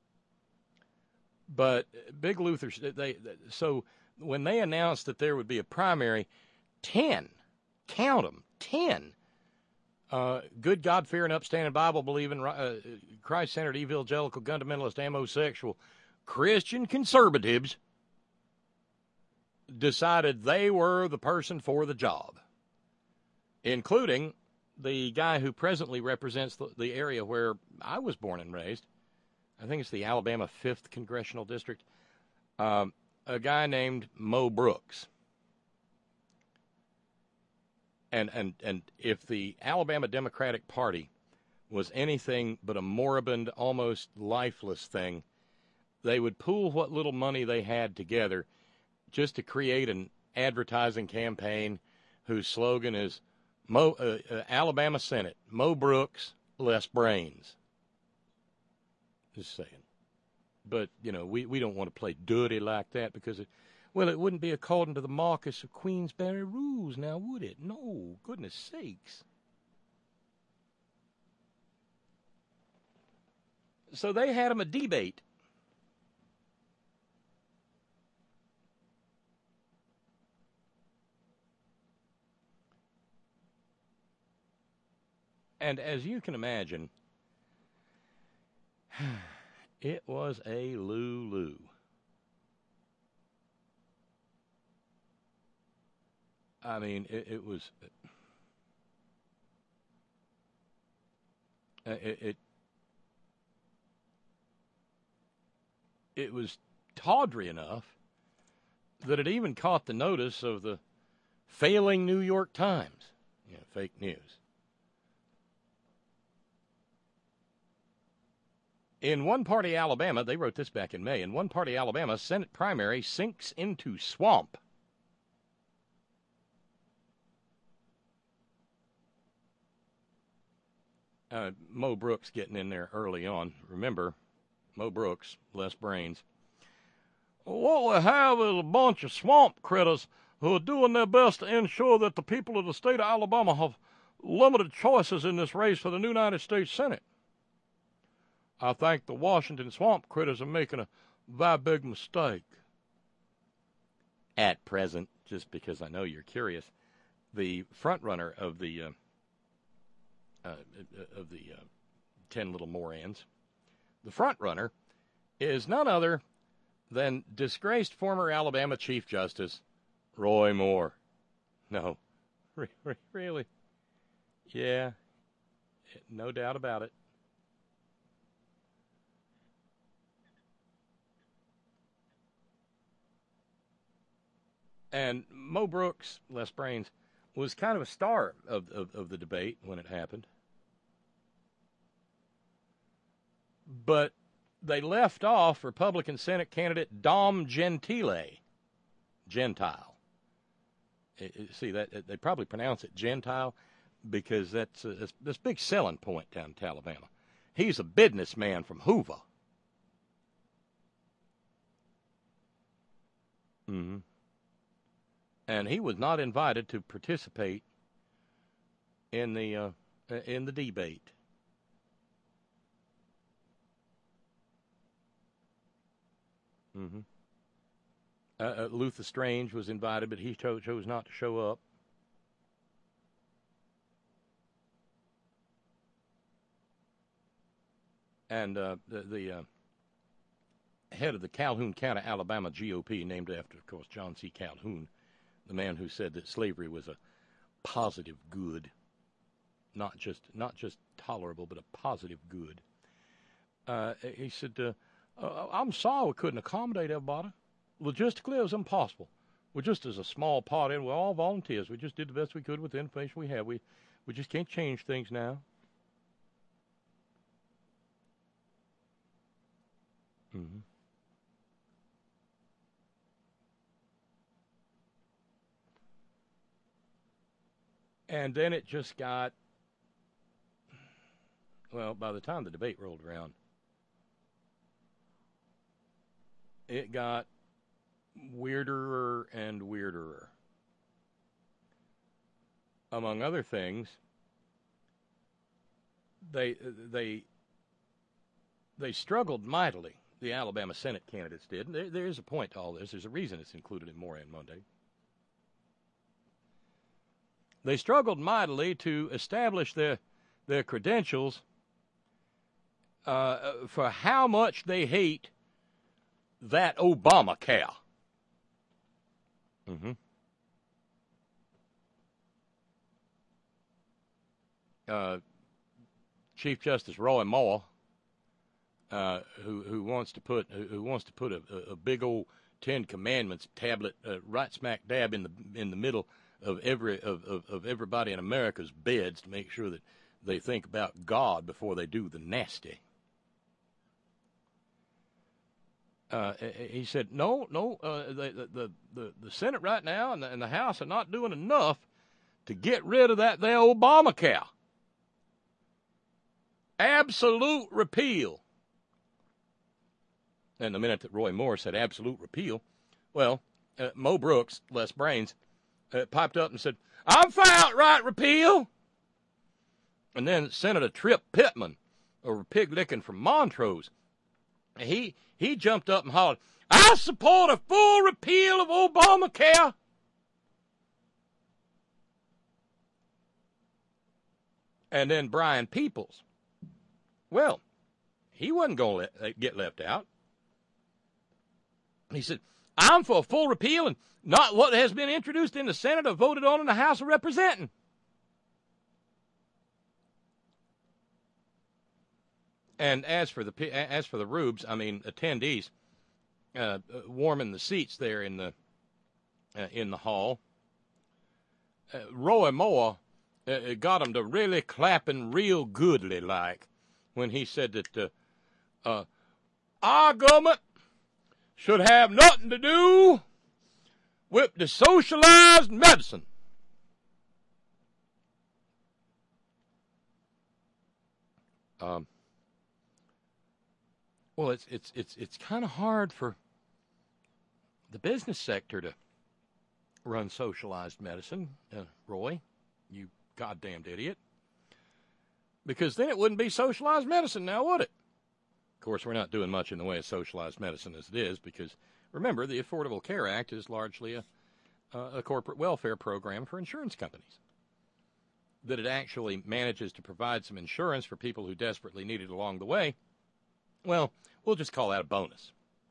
But Big Luther, they so when they announced that there would be a primary, ten, count them, ten Uh, good, God-fearing, upstanding, Bible-believing, uh, Christ-centered, evangelical, fundamentalist, homosexual, Christian conservatives decided they were the person for the job, including the guy who presently represents the, the area where I was born and raised. I think it's the Alabama fifth Congressional District. Um, a guy named Mo Brooks. And, and and if the Alabama Democratic Party was anything but a moribund, almost lifeless thing, they would pool what little money they had together just to create an advertising campaign whose slogan is Mo, uh, uh, Alabama Senate, Mo Brooks, less brains. Just saying. But, you know, we, we don't want to play dirty like that because it, well, it wouldn't be according to the Marquess of Queensberry rules now, would it? No, goodness sakes. So they had him a debate. And as you can imagine, it was a loo-loo. I mean, it, it was, uh, it, it, it was tawdry enough that it even caught the notice of the failing New York Times. You know, fake news. In one-party Alabama, they wrote this back in May, in one-party Alabama, Senate primary sinks into swamp. Uh, Mo Brooks getting in there early on. Remember, Mo Brooks, less brains. What we have is a bunch of swamp critters who are doing their best to ensure that the people of the state of Alabama have limited choices in this race for the new United States Senate. I think the Washington swamp critters are making a very big mistake. At present, just because I know you're curious, the front runner of the uh, uh, of the uh, ten little Morans, the front runner is none other than disgraced former Alabama Chief Justice Roy Moore. No, re- re- really, yeah, no doubt about it. And Mo Brooks, less brains, was kind of a star of, of, of the debate when it happened. But they left off Republican Senate candidate Dom Gentile. Gentile. It, it, see, that they probably pronounce it Gentile because that's a, that's, that's a big selling point down in Alabama. He's a businessman from Hoover. Mm-hmm. And he was not invited to participate in the uh, in the debate. Mm-hmm. Uh, uh, Luther Strange was invited, but he cho- chose not to show up. And uh, the, the uh, head of the Calhoun County, Alabama G O P, named after, of course, John C. Calhoun, the man who said that slavery was a positive good, not just not just tolerable, but a positive good. Uh, he said, uh, uh, I'm sorry we couldn't accommodate everybody. Logistically, it was impossible. We're just as a small part in. We're all volunteers. We just did the best we could with the information we have. We, we just can't change things now. Mm-hmm. And then it just got, well, by the time the debate rolled around, it got weirder and weirder. Among other things, they they they struggled mightily. The Alabama Senate candidates did. There, there is a point to all this. There's a reason it's included in Moran Monday. they struggled mightily to establish their their credentials uh, for how much they hate that Obamacare. Mm-hmm. Uh, Chief Justice Roy Moore, uh, who who wants to put who wants to put a, a big old Ten Commandments tablet uh, right smack dab in the in the middle of every of, of, of everybody in America's beds to make sure that they think about God before they do the nasty. Uh, he said, no, no, uh, the, the, the, the Senate right now and the, and the House are not doing enough to get rid of that there Obamacare. Absolute repeal. And the minute that Roy Moore said absolute repeal, well, uh, Mo Brooks, less brains, uh, piped up and said, I'm for outright repeal. And then Senator Tripp Pittman, a pig licking from Montrose, he he jumped up and hollered, I support a full repeal of Obamacare. And then Brian Peoples, well, he wasn't going to get left out. He said, I'm for a full repeal and not what has been introduced in the Senate or voted on in the House of Representatives. And as for the as for the rubes, I mean attendees, uh, warming the seats there in the uh, in the hall. Uh, Roy Moore uh, got them to really clapping real goodly like when he said that uh, uh, our government should have nothing to do with the socialized medicine. Um. Well, it's it's it's it's kind of hard for the business sector to run socialized medicine, uh, Roy, you goddamned idiot. Because then it wouldn't be socialized medicine now, would it? Of course, we're not doing much in the way of socialized medicine as it is, because remember, the Affordable Care Act is largely a a corporate welfare program for insurance companies. That it actually manages to provide some insurance for people who desperately need it along the way. Well, we'll just call that a bonus.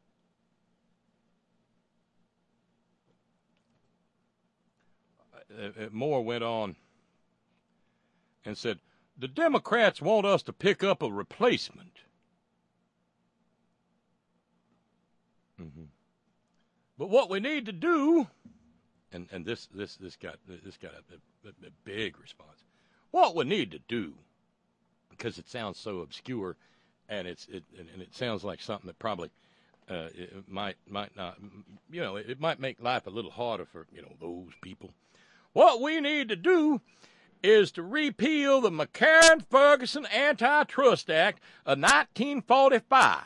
Uh, Moore went on and said, the Democrats want us to pick up a replacement. Mm-hmm. But what we need to do, and, and this this this got this got a, a, a big response. What we need to do, because it sounds so obscure. And it's it and it sounds like something that probably uh, it might might not, you know, it, it might make life a little harder for, you know, those people. What we need to do is to repeal the McCarran-Ferguson Antitrust Act of nineteen forty-five.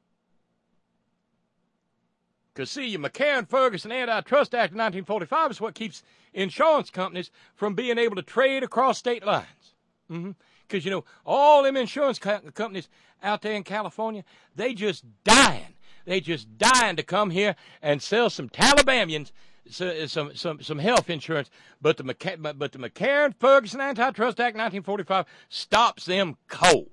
Because, see, your McCarran-Ferguson Antitrust Act of nineteen forty-five is what keeps insurance companies from being able to trade across state lines. Mm-hmm. Because, you know, all them insurance co- companies out there in California, they just dying. They just dying to come here and sell some Talibanians so, some some some health insurance. But the McC- but the McCarran-Ferguson Antitrust Act nineteen forty-five stops them cold.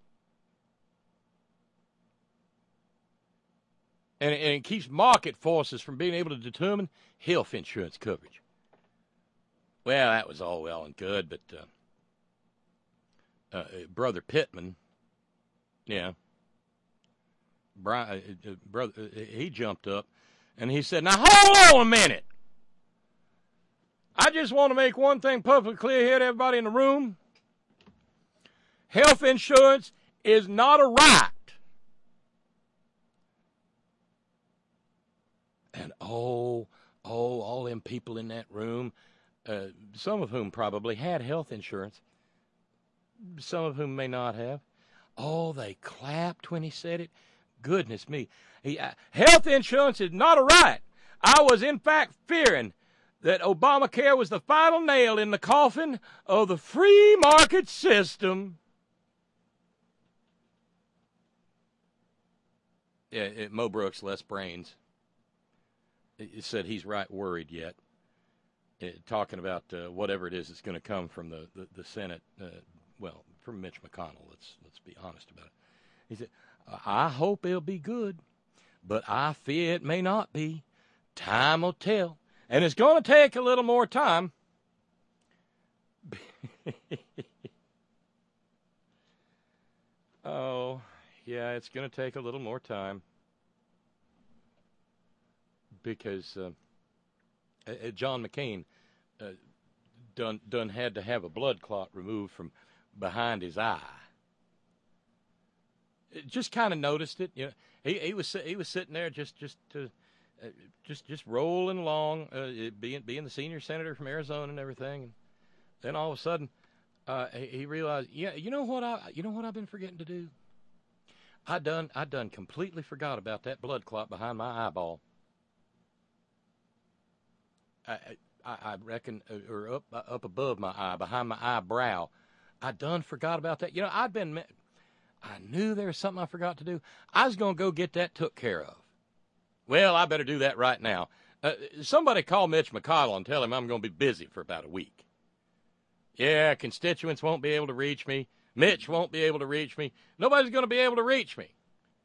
And, and it keeps market forces from being able to determine health insurance coverage. Well, that was all well and good, but... Uh, Uh, Brother Pittman, yeah, Brian, uh, brother, uh, he jumped up and he said, now hold on a minute. I just want to make one thing perfectly clear here to everybody in the room. Health insurance is not a right. And oh, oh, all them people in that room, uh, some of whom probably had health insurance, some of whom may not have. Oh, they clapped when he said it. Goodness me. He, uh, health insurance is not a right. I was, in fact, fearing that Obamacare was the final nail in the coffin of the free market system. Yeah, it, Mo Brooks, less brains. He said he's right worried yet. uh, talking about uh, whatever it is that's going to come from the, the, the Senate, uh, well, from Mitch McConnell, let's, let's be honest about it. He said, I hope it'll be good, but I fear it may not be. Time will tell. And it's going to take a little more time. Oh, yeah, it's going to take a little more time. Because uh, uh, John McCain uh, done, done had to have a blood clot removed from behind his eye. Just kind of noticed it. You know, he, he was he was sitting there just just to, uh, just just rolling along, uh, being being the senior senator from Arizona and everything. And then all of a sudden, uh, he, he realized, yeah, you know what I you know what I've been forgetting to do. I done I done completely forgot about that blood clot behind my eyeball. I I, I reckon, uh, or up up above my eye, behind my eyebrow. I done forgot about that. You know, I'd been. I knew there was something I forgot to do. I was going to go get that took care of. Well, I better do that right now. Uh, somebody call Mitch McConnell and tell him I'm going to be busy for about a week. Yeah, constituents won't be able to reach me. Mitch won't be able to reach me. Nobody's going to be able to reach me.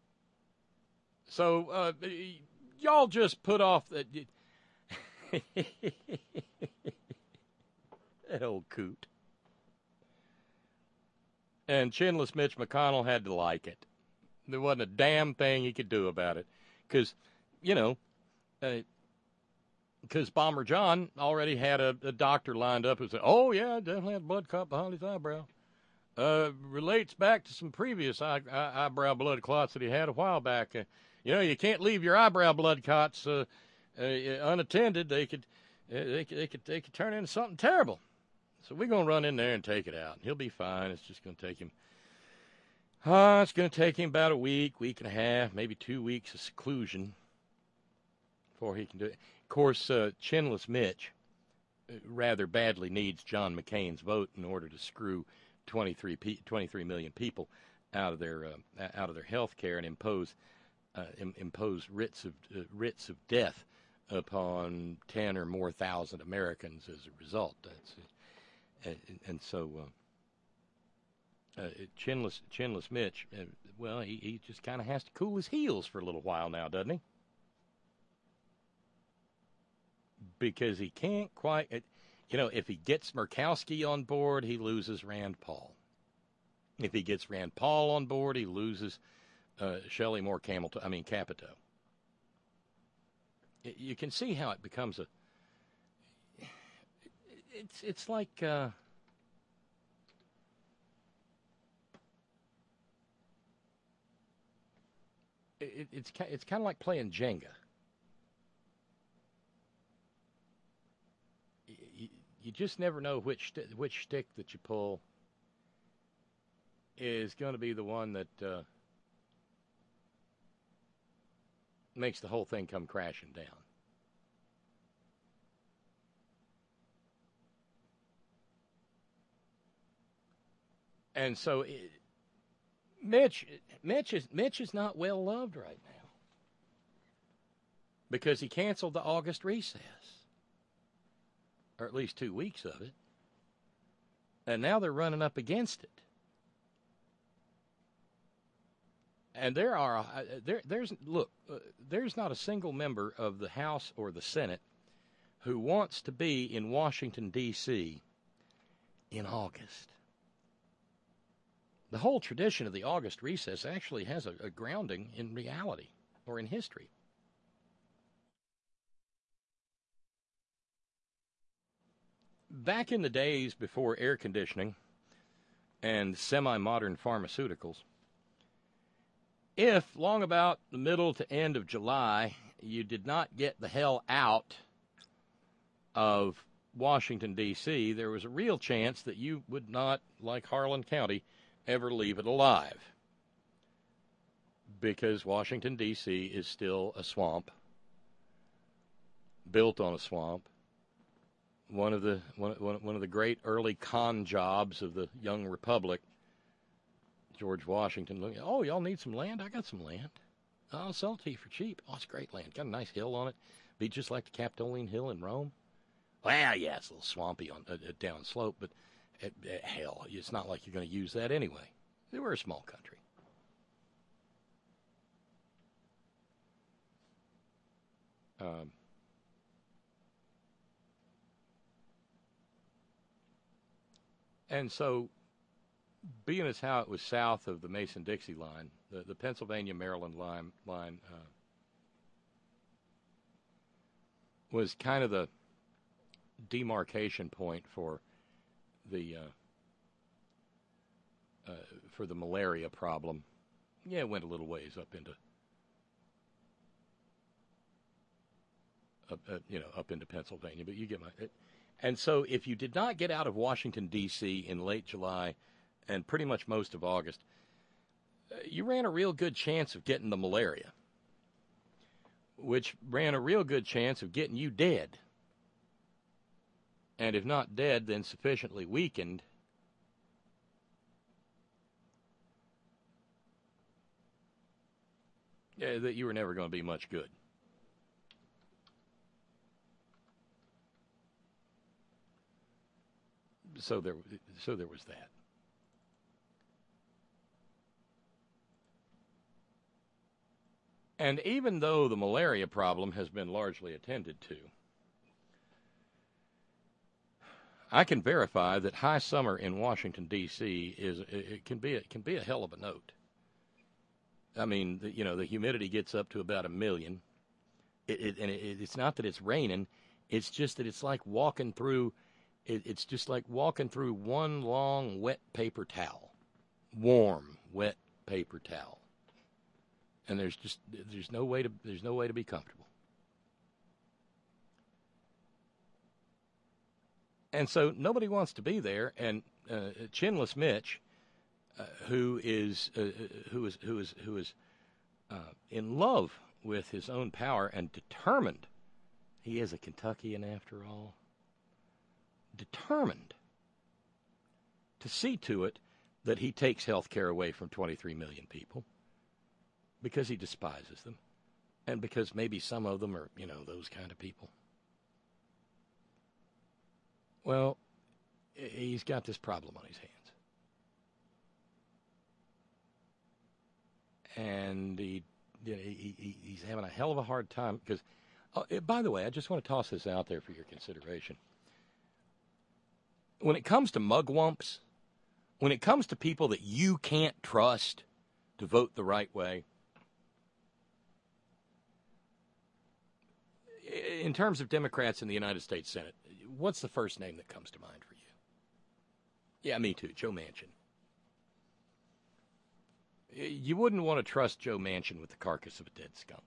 So, uh, y'all just put off the... that old coot. And chinless Mitch McConnell had to like it. There wasn't a damn thing he could do about it. Because, you know, because uh, Bomber John already had a, a doctor lined up who said, oh, yeah, definitely had blood clot behind his eyebrow. Uh, relates back to some previous eye, eye, eyebrow blood clots that he had a while back. Uh, you know, you can't leave your eyebrow blood clots uh, uh, unattended. They could, uh, they could, they could, they could turn into something terrible. So we're going to run in there and take it out. He'll be fine. It's just going to take him, uh, it's going to take him about a week, week and a half, maybe two weeks of seclusion before he can do it. Of course, uh, chinless Mitch rather badly needs John McCain's vote in order to screw twenty-three, twenty-three million people out of their uh, out of their health care and impose uh, im- impose writs of uh, writs of death upon ten or more thousand Americans as a result. That's it. And, and so, uh, uh, chinless, chinless Mitch, uh, well, he, he just kind of has to cool his heels for a little while now, doesn't he? Because he can't quite, uh, you know, if he gets Murkowski on board, he loses Rand Paul. If he gets Rand Paul on board, he loses uh, Shelley Moore Hamilton, I mean, Capito. You can see how it becomes a, It's it's like uh, it, it's it's kind of like playing Jenga. You, you just never know which which stick that you pull is going to be the one that uh, makes the whole thing come crashing down. And so, it, Mitch, Mitch is Mitch is not well loved right now because he canceled the August recess, or at least two weeks of it, and now they're running up against it. And there are uh, there there's look uh, there's not a single member of the House or the Senate who wants to be in Washington D C in August. The whole tradition of the August recess actually has a, a grounding in reality or in history. Back in the days before air conditioning and semi-modern pharmaceuticals, if long about the middle to end of July you did not get the hell out of Washington, D C, there was a real chance that you would not, like Harlan County, ever leave it alive, because Washington, D C is still a swamp, built on a swamp. One of the one, one of the great early con jobs of the young republic, George Washington, look, oh, y'all need some land? I got some land. I'll sell it to you for cheap. Oh, it's great land. Got a nice hill on it. Be just like the Capitoline Hill in Rome. Well, yeah, it's a little swampy on a uh, down slope, but uh, uh, hell, it's not like you're going to use that anyway. We're a small country. Um, and so, being as how it was south of the Mason-Dixie line, the, the Pennsylvania-Maryland line, line uh, was kind of the demarcation point for the uh, uh, for the malaria problem. Yeah, it went a little ways up into up, uh, you know up into Pennsylvania, but you get my. It, and so, if you did not get out of Washington D C in late July and pretty much most of August, uh, you ran a real good chance of getting the malaria, which ran a real good chance of getting you dead. And if not dead, then sufficiently weakened uh, that you were never going to be much good. So there, so there was that. And even though the malaria problem has been largely attended to, I can verify that high summer in Washington D C is it can be it can be a hell of a note. I mean, the, you know, the humidity gets up to about a million, it, it, and it, it's not that it's raining; it's just that it's like walking through. It, it's just like walking through one long wet paper towel, warm wet paper towel, and there's just there's no way to there's no way to be comfortable. And so nobody wants to be there. And uh, Chinless Mitch, uh, who is uh, who is who is who is uh, in love with his own power and determined, he is a Kentuckian after all. Determined to see to it that he takes health care away from twenty-three million people because he despises them, and because maybe some of them are, you know, those kind of people. Well, he's got this problem on his hands. And he, he, he he's having a hell of a hard time because, oh, by the way, I just want to toss this out there for your consideration. When it comes to mugwumps, when it comes to people that you can't trust to vote the right way, in terms of Democrats in the United States Senate, what's the first name that comes to mind for you? Yeah, me too, Joe Manchin. You wouldn't want to trust Joe Manchin with the carcass of a dead skunk.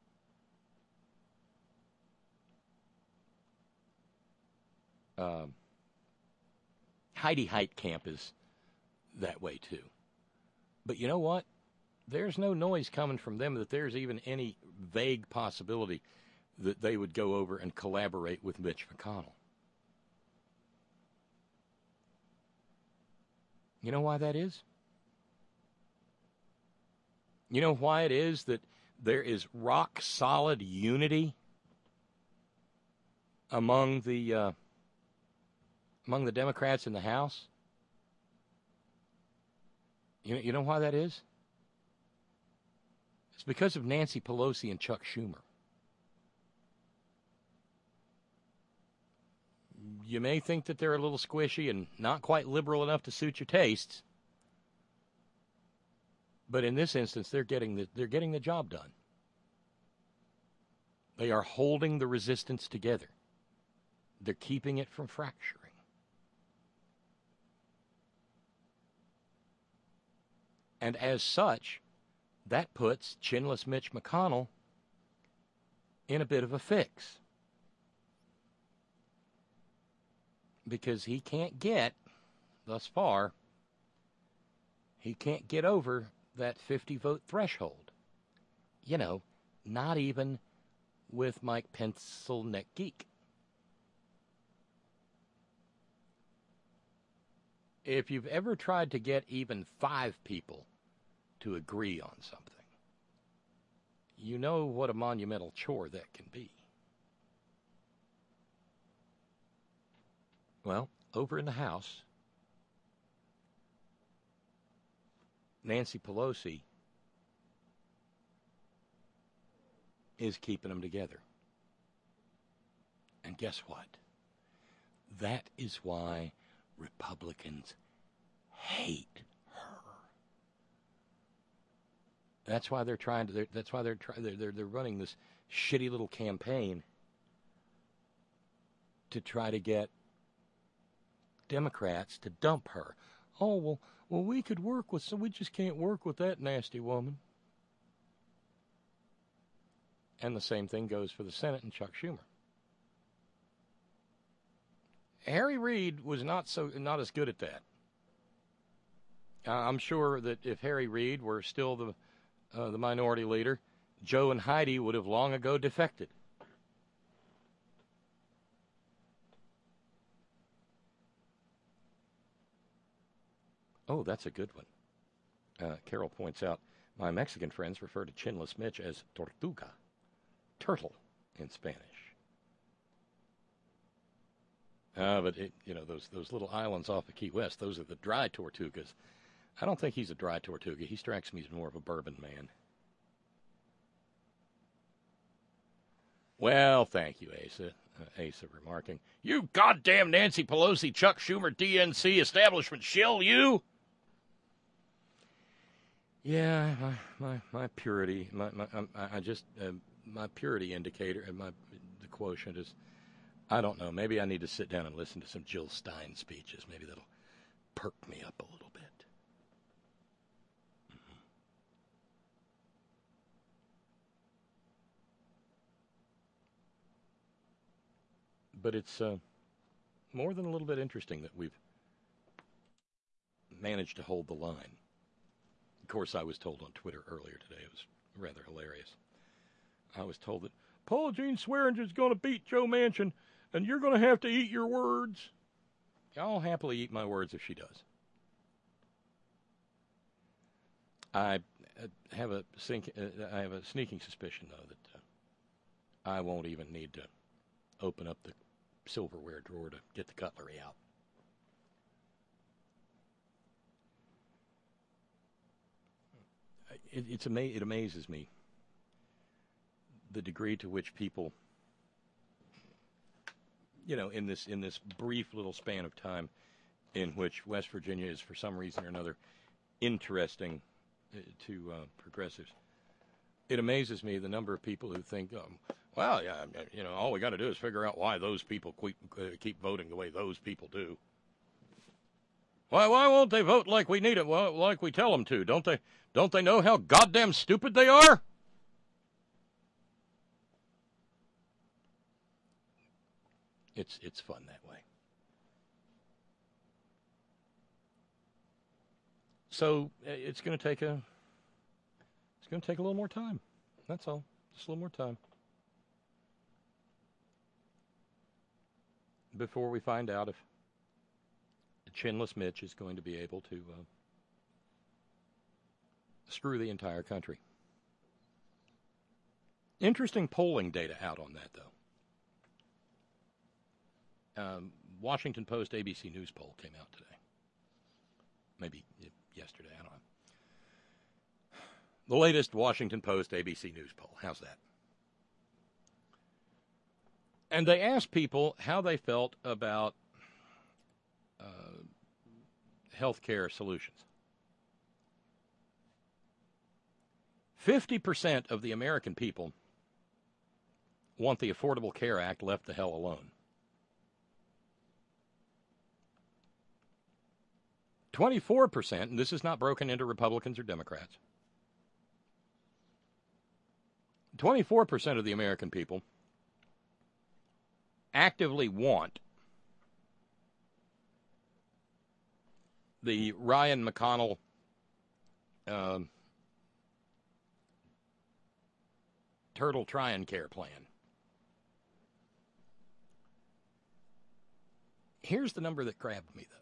Um, Heidi Heitkamp is that way too. But you know what? There's no noise coming from them that there's even any vague possibility that they would go over and collaborate with Mitch McConnell. You know why that is? You know why it is that there is rock solid unity among the uh, among the Democrats in the House? You know, you know why that is? It's because of Nancy Pelosi and Chuck Schumer. You may think that they're a little squishy and not quite liberal enough to suit your tastes, but in this instance, they're getting the, they're getting the job done. They are holding the resistance together. They're keeping it from fracturing. And as such, that puts Chinless Mitch McConnell in a bit of a fix. Because he can't get, thus far, he can't get over that fifty-vote threshold. You know, not even with Mike Pencil-Neck Geek. If you've ever tried to get even five people to agree on something, you know what a monumental chore that can be. Well, over in the House, Nancy Pelosi is keeping them together. And guess what? That is why Republicans hate her. That's why they're trying to. That's why they're trying. They're, they're they're running this shitty little campaign to try to get Democrats to dump her. Oh well, well we could work with. So we just can't work with that nasty woman. And the same thing goes for the Senate and Chuck Schumer. Harry Reid was not so not as good at that. Uh, I'm sure that if Harry Reid were still the uh, the minority leader, Joe and Heidi would have long ago defected. Oh, that's a good one. Uh, Carol points out, my Mexican friends refer to Chinless Mitch as tortuga, turtle in Spanish. Uh, but, it, you know, those those little islands off of Key West, those are the dry tortugas. I don't think he's a dry tortuga. He strikes me as more of a bourbon man. Well, thank you, Asa. Uh, Asa remarking, you goddamn Nancy Pelosi, Chuck Schumer, D N C establishment shill, you! Yeah, my my, my purity, my, my I, I just, uh, my purity indicator, my the quotient is, I don't know, maybe I need to sit down and listen to some Jill Stein speeches. Maybe that'll perk me up a little bit. Mm-hmm. But it's uh, more than a little bit interesting that we've managed to hold the line. Of course, I was told on Twitter earlier today, it was rather hilarious. I was told that Paula Jean Swearingen's going to beat Joe Manchin, and you're going to have to eat your words. I'll happily eat my words if she does. I have a sink, uh, I have a sneaking suspicion, though, that uh, I won't even need to open up the silverware drawer to get the cutlery out. It, it's ama- it amazes me the degree to which people, you know, in this in this brief little span of time in which West Virginia is, for some reason or another, interesting uh, to uh, progressives, it amazes me the number of people who think, um, well, yeah, you know, all we got to do is figure out why those people keep, uh, keep voting the way those people do. Why why won't they vote like we need it, well, like we tell them to? Don't they don't they know how goddamn stupid they are? It's it's fun that way. So it's going to take a it's going to take a little more time. That's all. Just a little more time before we find out if Chinless Mitch is going to be able to uh, screw the entire country. Interesting polling data out on that, though. Um, Washington Post A B C News poll came out today. Maybe yesterday, I don't know. The latest Washington Post A B C News poll. How's that? And they asked people how they felt about uh, healthcare solutions. fifty percent of the American people want the Affordable Care Act left the hell alone. twenty-four percent, and this is not broken into Republicans or Democrats, twenty-four percent of the American people actively want the Ryan McConnell um, Turtle Try-and-Care plan. Here's the number that grabbed me, though.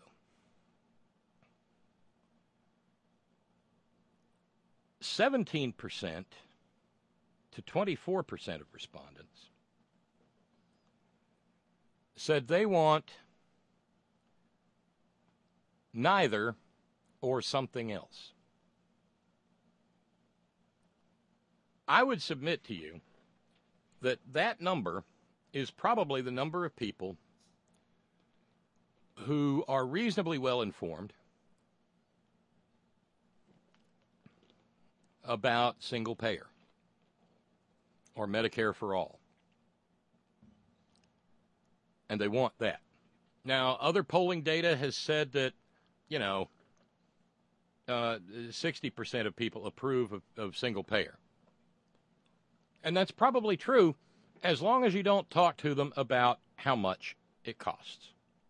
seventeen percent to twenty-four percent of respondents said they want neither or something else. I would submit to you that that number is probably the number of people who are reasonably well informed about single payer or Medicare for all. And they want that. Now, other polling data has said that, you know, uh, sixty percent of people approve of, of single payer. And that's probably true as long as you don't talk to them about how much it costs.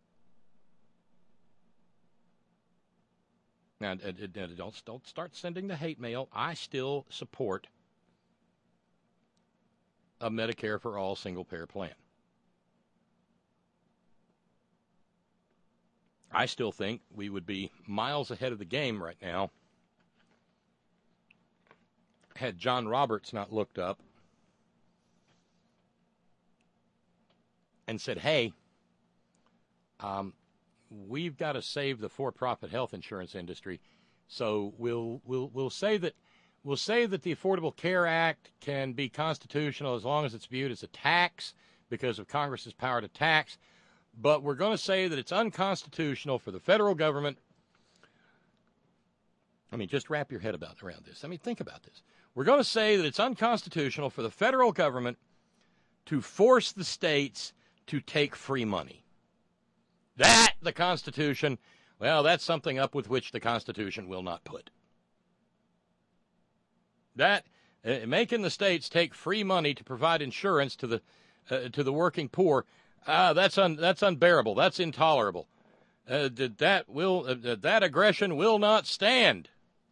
Now, don't, don't start sending the hate mail. I still support a Medicare for all single-payer plan. I still think we would be miles ahead of the game right now had John Roberts not looked up and said, hey, um, we've got to save the for-profit health insurance industry, so we'll we'll we'll say that we'll say that the Affordable Care Act can be constitutional as long as it's viewed as a tax because of Congress's power to tax, but we're going to say that it's unconstitutional for the federal government. I mean, just wrap your head about around this. I mean, think about this. We're going to say that it's unconstitutional for the federal government to force the states to take free money. That, the Constitution, well, that's something up with which the Constitution will not put. That, uh, making the states take free money to provide insurance to the uh, to the working poor, uh, that's un, that's unbearable. That's intolerable. Uh, that will uh, that aggression will not stand.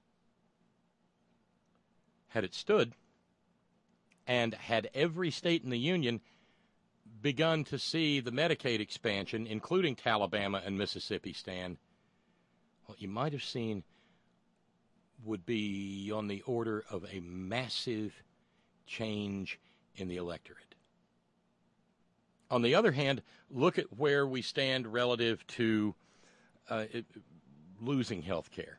Had it stood, and had every state in the union begun to see the Medicaid expansion, including Alabama and Mississippi, stand, what you might have seen would be on the order of a massive change in the electorate. On the other hand, look at where we stand relative to uh, it, losing health care.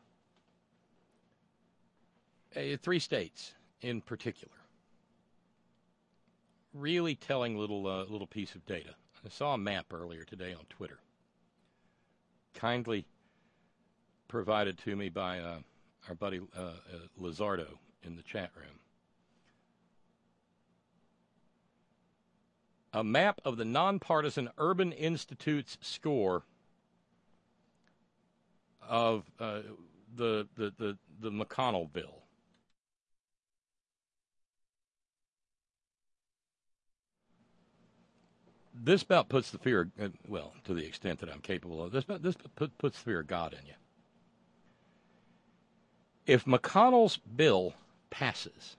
Uh, three states in particular. Really telling little uh, little piece of data. I saw a map earlier today on Twitter, kindly provided to me by uh, our buddy uh, uh, Lizardo in the chat room. A map of the Nonpartisan Urban Institute's score of uh, the, the the the McConnell bill. This about puts the fear, well, to the extent that I'm capable of, this this put, puts the fear of God in you. If McConnell's bill passes,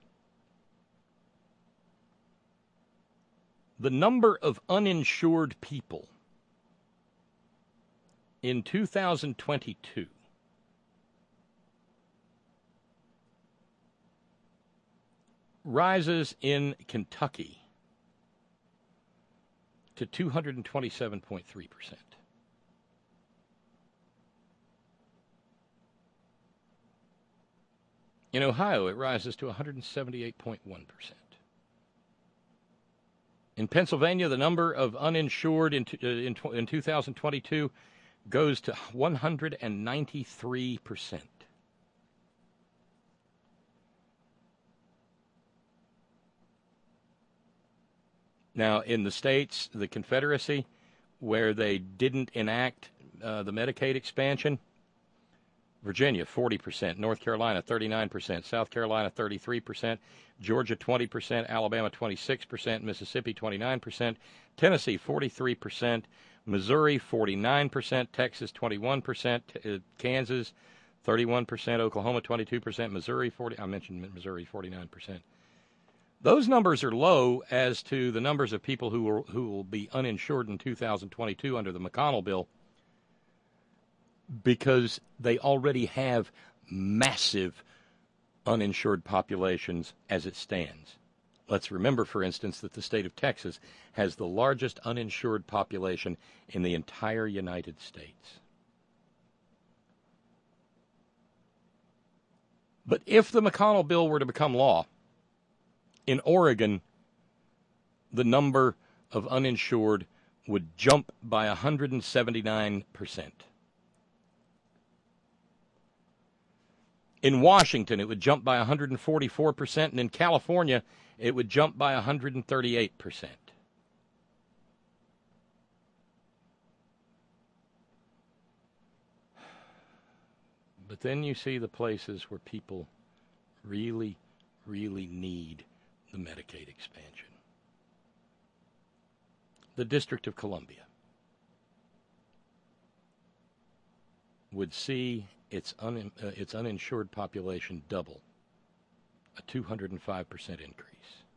the number of uninsured people in two thousand twenty-two rises in Kentucky to two hundred twenty-seven point three percent. In Ohio, it rises to one hundred seventy-eight point one percent. In Pennsylvania, the number of uninsured in, in, in two thousand twenty-two goes to one hundred ninety-three percent. Now, in the states, the Confederacy, where they didn't enact uh, the Medicaid expansion, Virginia, forty percent, North Carolina, thirty-nine percent, South Carolina, thirty-three percent, Georgia, twenty percent, Alabama, twenty-six percent, Mississippi, twenty-nine percent, Tennessee, forty-three percent, Missouri, forty-nine percent, Texas, twenty-one percent, uh, Kansas, thirty-one percent, Oklahoma, twenty-two percent, Missouri, forty, I mentioned Missouri, forty-nine percent. Those numbers are low as to the numbers of people who will, who will be uninsured in two thousand twenty-two under the McConnell bill, because they already have massive uninsured populations as it stands. Let's remember, for instance, that the state of Texas has the largest uninsured population in the entire United States. But if the McConnell bill were to become law, in Oregon, the number of uninsured would jump by one hundred seventy-nine percent. In Washington, it would jump by one hundred forty-four percent, and in California, it would jump by one hundred thirty-eight percent. But then you see the places where people really, really need the Medicaid expansion. The District of Columbia would see its, un, uh, its uninsured population double, a two hundred five percent increase.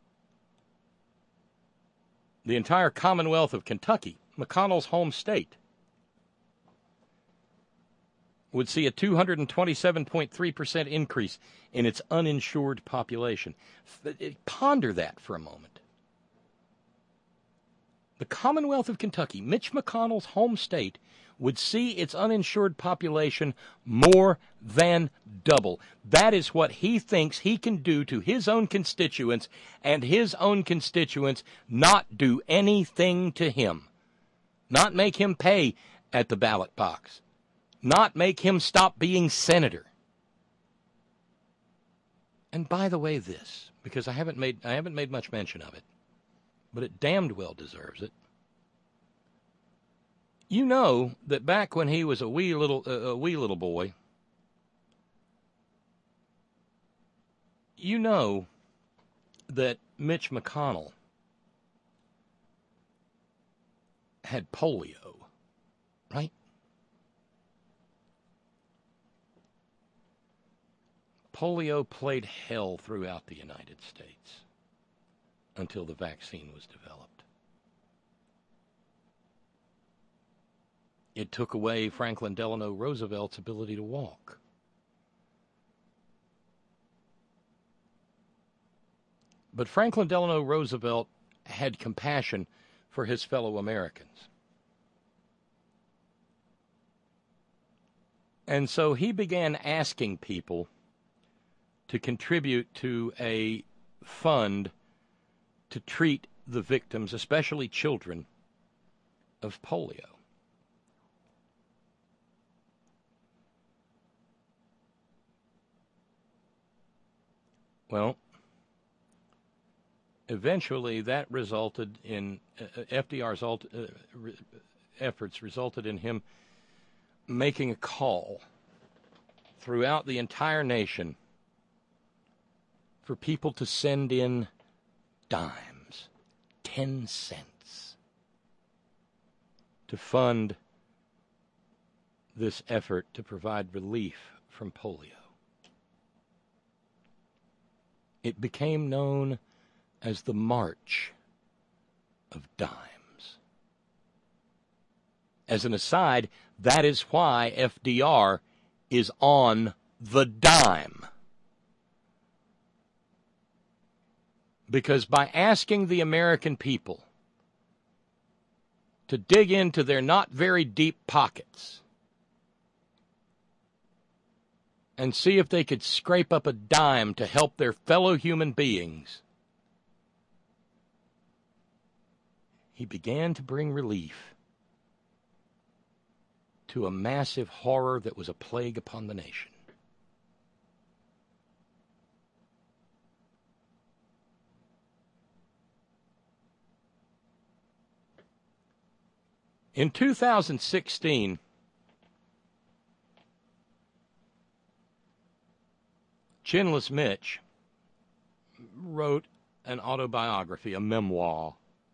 The entire Commonwealth of Kentucky, McConnell's home state, would see a two hundred twenty-seven point three percent increase in its uninsured population. Ponder that for a moment. The Commonwealth of Kentucky, Mitch McConnell's home state, would see its uninsured population more than double. That is what he thinks he can do to his own constituents, and his own constituents not do anything to him. Not make him pay at the ballot box. Not make him stop being senator. And by the way, this, because I haven't made I haven't made much mention of it, but it damned well deserves it. You know that back when he was a wee little uh, a wee little boy, you know that Mitch McConnell had polio, right? Polio played hell throughout the United States until the vaccine was developed. It took away Franklin Delano Roosevelt's ability to walk. But Franklin Delano Roosevelt had compassion for his fellow Americans. And so he began asking people to contribute to a fund to treat the victims, especially children, of polio. Well, eventually that resulted in uh, F D R's alt, uh, re, efforts resulted in him making a call throughout the entire nation for people to send in dimes, ten cents, to fund this effort to provide relief from polio. It became known as the March of Dimes. As an aside, that is why F D R is on the dime. Because by asking the American people to dig into their not very deep pockets and see if they could scrape up a dime to help their fellow human beings, he began to bring relief to a massive horror that was a plague upon the nation. In two thousand sixteen, Chinless Mitch wrote an autobiography, a memoir.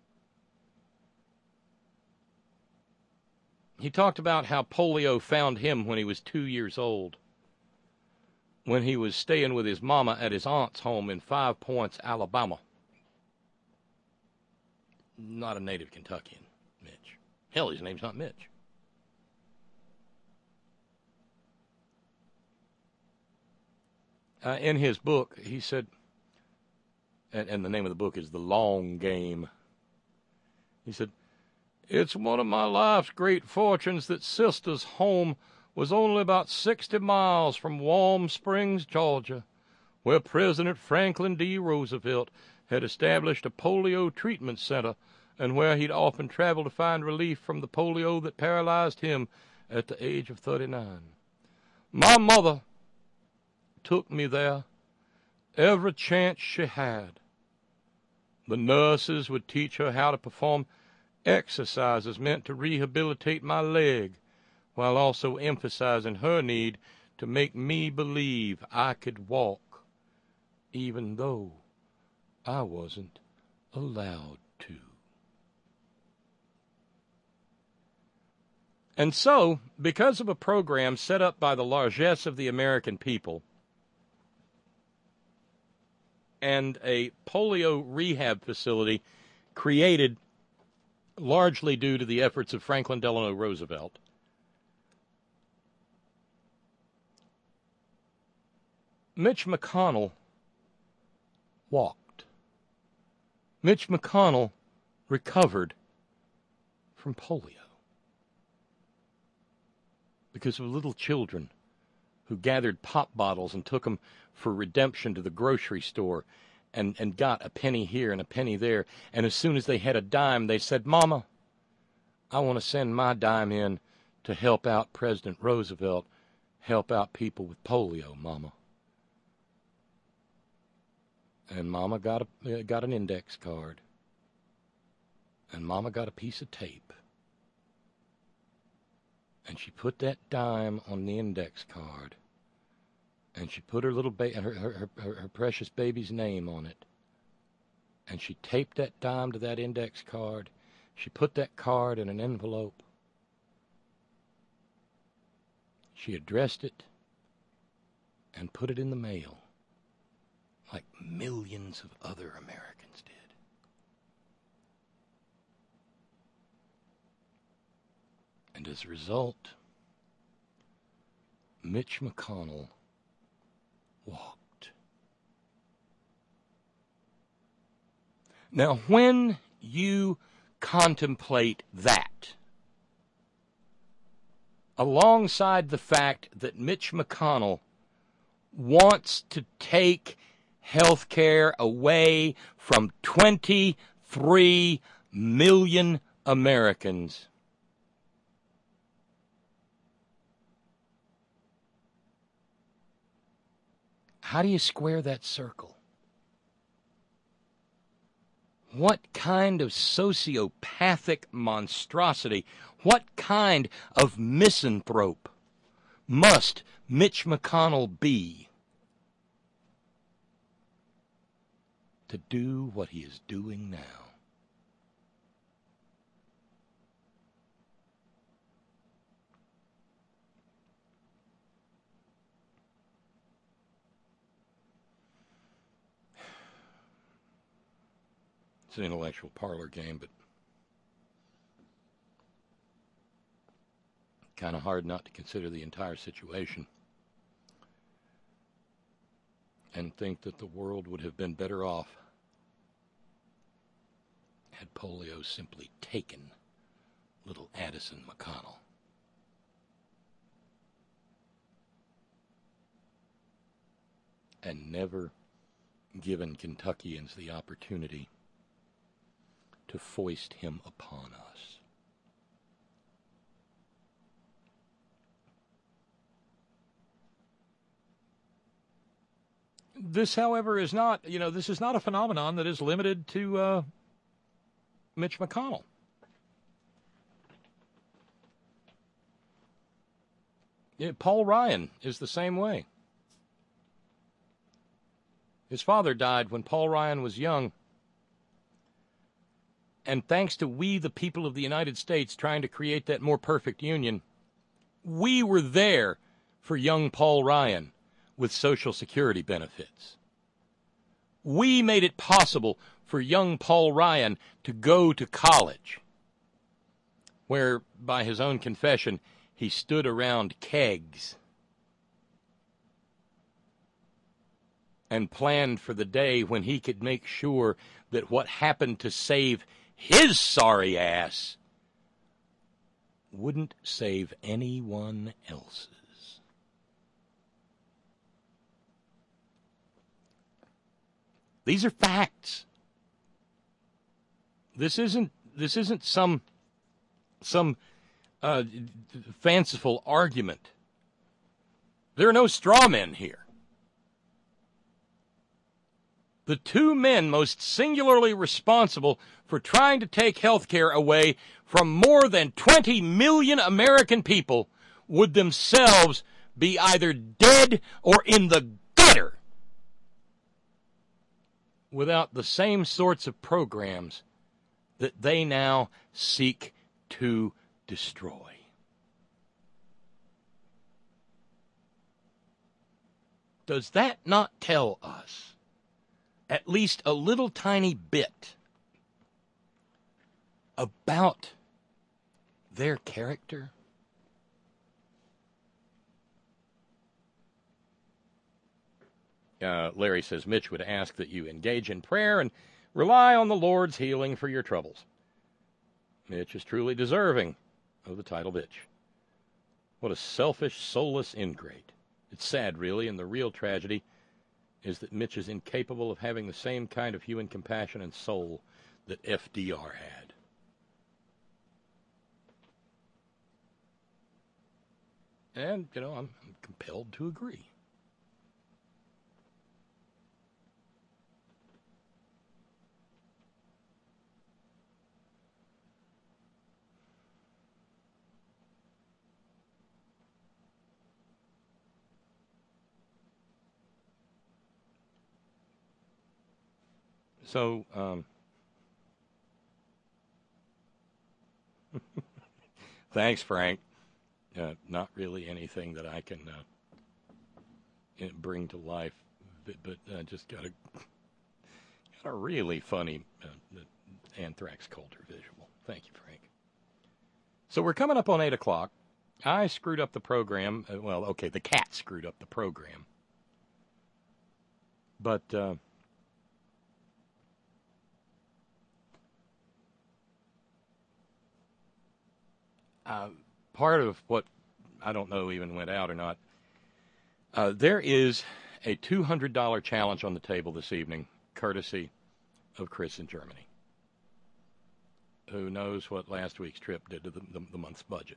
He talked about how polio found him when he was two years old, when he was staying with his mama at his aunt's home in Five Points, Alabama. Not a native Kentuckian, Mitch. Hell, his name's not Mitch. Uh, in his book, he said, and, and the name of the book is The Long Game. He said, "It's one of my life's great fortunes that sister's home was only about sixty miles from Warm Springs, Georgia, where President Franklin D. Roosevelt had established a polio treatment center and where he'd often traveled to find relief from the polio that paralyzed him at the age of thirty-nine. My mother took me there every chance she had. The nurses would teach her how to perform exercises meant to rehabilitate my leg, while also emphasizing her need to make me believe I could walk, even though I wasn't allowed to. And so, because of a program set up by the largesse of the American people and a polio rehab facility created largely due to the efforts of Franklin Delano Roosevelt, Mitch McConnell walked. Mitch McConnell recovered from polio because of little children who gathered pop bottles and took them for redemption to the grocery store and, and got a penny here and a penny there. And as soon as they had a dime, they said, Mama, I want to send my dime in to help out President Roosevelt, help out people with polio, Mama. And Mama got a, uh, got an index card. And Mama got a piece of tape. And she put that dime on the index card. And she put her little ba- her, her, her, her precious baby's name on it. And she taped that dime to that index card. She put that card in an envelope. She addressed it and put it in the mail, like millions of other Americans did. And as a result, Mitch McConnell walked. Now, when you contemplate that, alongside the fact that Mitch McConnell wants to take health care away from twenty-three million Americans, how do you square that circle? What kind of sociopathic monstrosity, what kind of misanthrope must Mitch McConnell be to do what he is doing now? It's an intellectual parlor game, but kind of hard not to consider the entire situation and think that the world would have been better off had polio simply taken little Addison McConnell. And never given Kentuckians the opportunity to foist him upon us. This, however, is not, you know, this is not a phenomenon that is limited to uh, Mitch McConnell. Yeah, Paul Ryan is the same way. His father died when Paul Ryan was young. And thanks to we, the people of the United States, trying to create that more perfect union, we were there for young Paul Ryan with Social Security benefits. We made it possible for young Paul Ryan to go to college, where, by his own confession, he stood around kegs and planned for the day when he could make sure that what happened to save his sorry ass wouldn't save anyone else's. These are facts. This isn't this isn't some some uh, fanciful argument. There are no straw men here. The two men most singularly responsible for trying to take health care away from more than twenty million American people would themselves be either dead or in the gutter without the same sorts of programs that they now seek to destroy. Does that not tell us at least a little tiny bit about their character? Uh, Larry says, Mitch would ask that you engage in prayer and rely on the Lord's healing for your troubles. Mitch is truly deserving of the title bitch. What a selfish, soulless ingrate. It's sad, really, and the real tragedy is that Mitch is incapable of having the same kind of human compassion and soul that F D R had. And, you know, I'm, I'm compelled to agree. So, um, thanks, Frank. Uh, not really anything that I can uh, bring to life, but, but uh, just got a got a really funny uh, Anthrax Coulter visual. Thank you, Frank. So we're coming up on eight o'clock. I screwed up the program. Uh, well, okay, the cat screwed up the program, but. Uh, Uh, part of what, I don't know even went out or not, uh, there is a two hundred dollars challenge on the table this evening, courtesy of Chris in Germany, who knows what last week's trip did to the, the, the month's budget.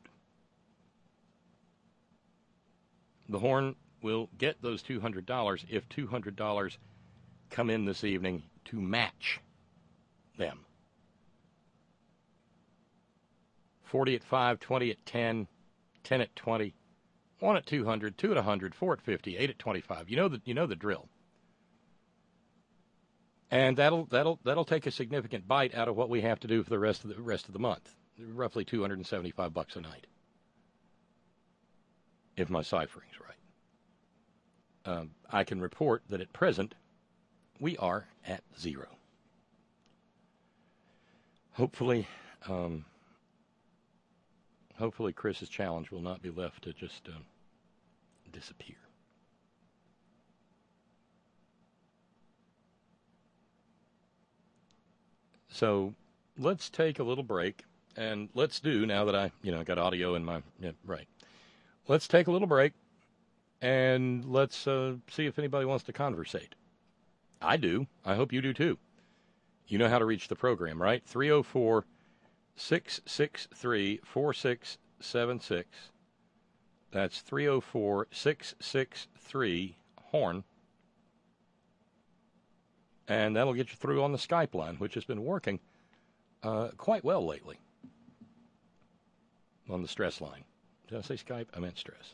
The Horn will get those two hundred dollars if two hundred dollars come in this evening to match them. forty at five, twenty at ten, ten at twenty, one at two hundred, two at one hundred, four at fifty, eight at twenty-five. You know the you know the drill. And that'll that'll that'll take a significant bite out of what we have to do for the rest of the rest of the month. Roughly two hundred seventy-five bucks a night. If my ciphering's right. Um, I can report that at present we are at zero. Hopefully um Hopefully Chris's challenge will not be left to just uh, disappear. So let's take a little break, and let's do, now that I, you know, got audio in my, yeah, right. Let's take a little break, and let's uh, see if anybody wants to conversate. I do. I hope you do, too. You know how to reach the program, right? three oh four, six six three, four six seven six. That's three oh four, six six three, HORN. And that'll get you through on the Skype line, which has been working uh, quite well lately. On the stress line. Did I say Skype? I meant stress.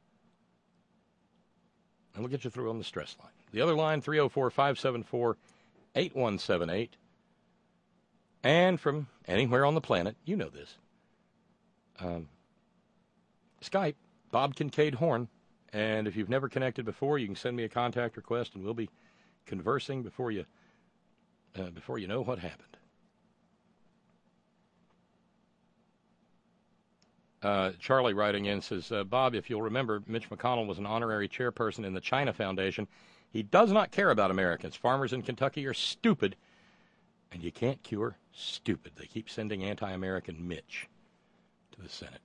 And we'll get you through on the stress line. The other line, three oh four, five seven four, eight one seven eight. And from anywhere on the planet, you know this. Um, Skype, Bob Kincaid Horn. And if you've never connected before, you can send me a contact request, and we'll be conversing before you uh, before you know what happened. Uh, Charlie writing in says, uh, Bob, if you'll remember, Mitch McConnell was an honorary chairperson in the China Foundation. He does not care about Americans. Farmers in Kentucky are stupid. And you can't cure stupid. They keep sending anti-American Mitch to the Senate.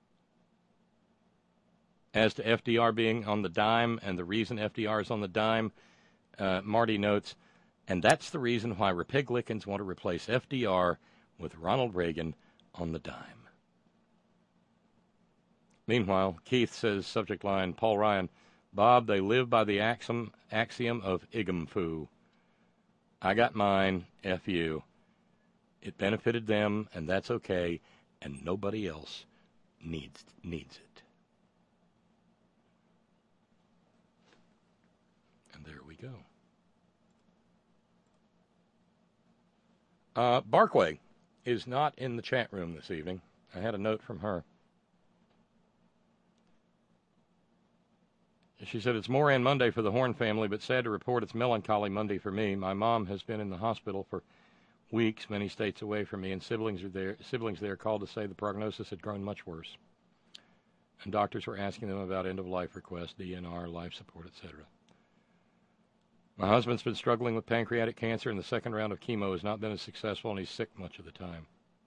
As to F D R being on the dime and the reason F D R is on the dime, uh, Marty notes, and that's the reason why Republicans want to replace F D R with Ronald Reagan on the dime. Meanwhile, Keith says, subject line, Paul Ryan, Bob, they live by the axiom, axiom of Igamfu. I got mine, F you. It benefited them, and that's okay, and nobody else needs needs it. And there we go. Uh, Barkway is not in the chat room this evening. I had a note from her. She said, it's Moran Monday for the Horn family, but sad to report it's melancholy Monday for me. My mom has been in the hospital for weeks, many states away from me, and siblings are there. Siblings there called to say the prognosis had grown much worse. And doctors were asking them about end-of-life requests, D N R, life support, et cetera. My husband's been struggling with pancreatic cancer, and the second round of chemo has not been as successful, and he's sick much of the time.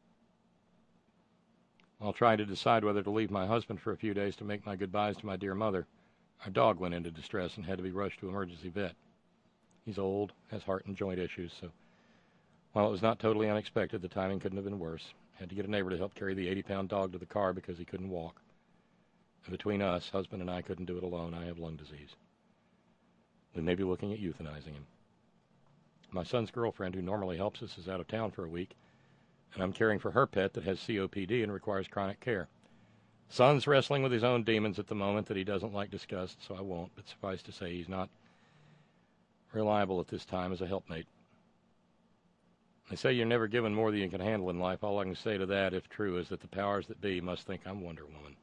While trying to decide whether to leave my husband for a few days to make my goodbyes to my dear mother, our dog went into distress and had to be rushed to emergency vet. He's old, has heart and joint issues, so while it was not totally unexpected, the timing couldn't have been worse. Had to get a neighbor to help carry the eighty-pound dog to the car because he couldn't walk. And between us, husband and I couldn't do it alone. I have lung disease. We may be looking at euthanizing him. My son's girlfriend, who normally helps us, is out of town for a week, and I'm caring for her pet that has C O P D and requires chronic care. Son's wrestling with his own demons at the moment that he doesn't like discussed, so I won't, but suffice to say he's not reliable at this time as a helpmate. They say you're never given more than you can handle in life. All I can say to that, if true, is that the powers that be must think I'm Wonder Woman.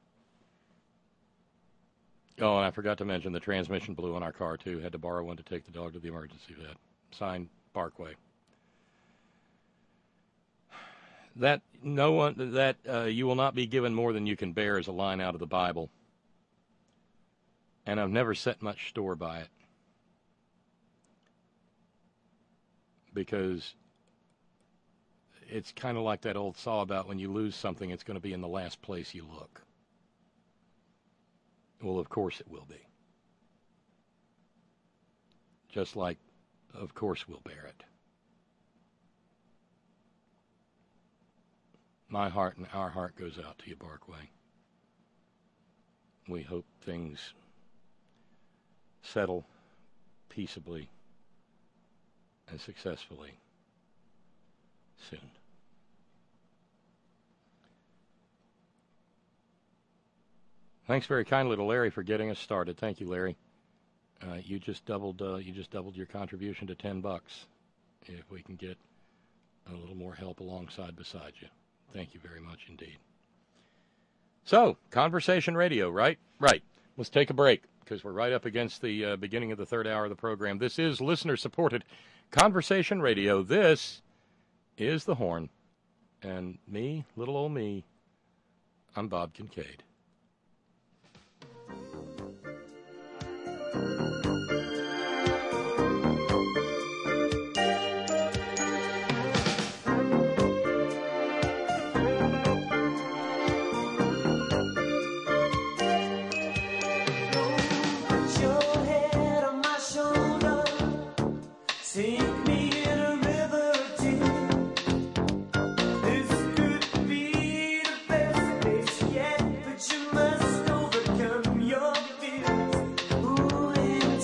Oh, and I forgot to mention the transmission blew on our car, too. Had to borrow one to take the dog to the emergency vet. Signed, Barkway. That no one that uh, you will not be given more than you can bear is a line out of the Bible, and I've never set much store by it because it's kind of like that old saw about when you lose something, it's going to be in the last place you look. Well, of course it will be. Just like, of course we'll bear it. My heart and our heart goes out to you, Barkway. We hope things settle peaceably and successfully soon. Thanks very kindly to Larry for getting us started. Thank you, Larry. Uh, you just doubled. Uh, you just doubled your contribution to ten bucks. If we can get a little more help alongside beside you. Thank you very much indeed. So, Conversation Radio, right? Right. Let's take a break because we're right up against the uh, beginning of the third hour of the program. This is listener-supported Conversation Radio. This is The Horn. And me, little old me, I'm Bob Kincaid.
Ooh,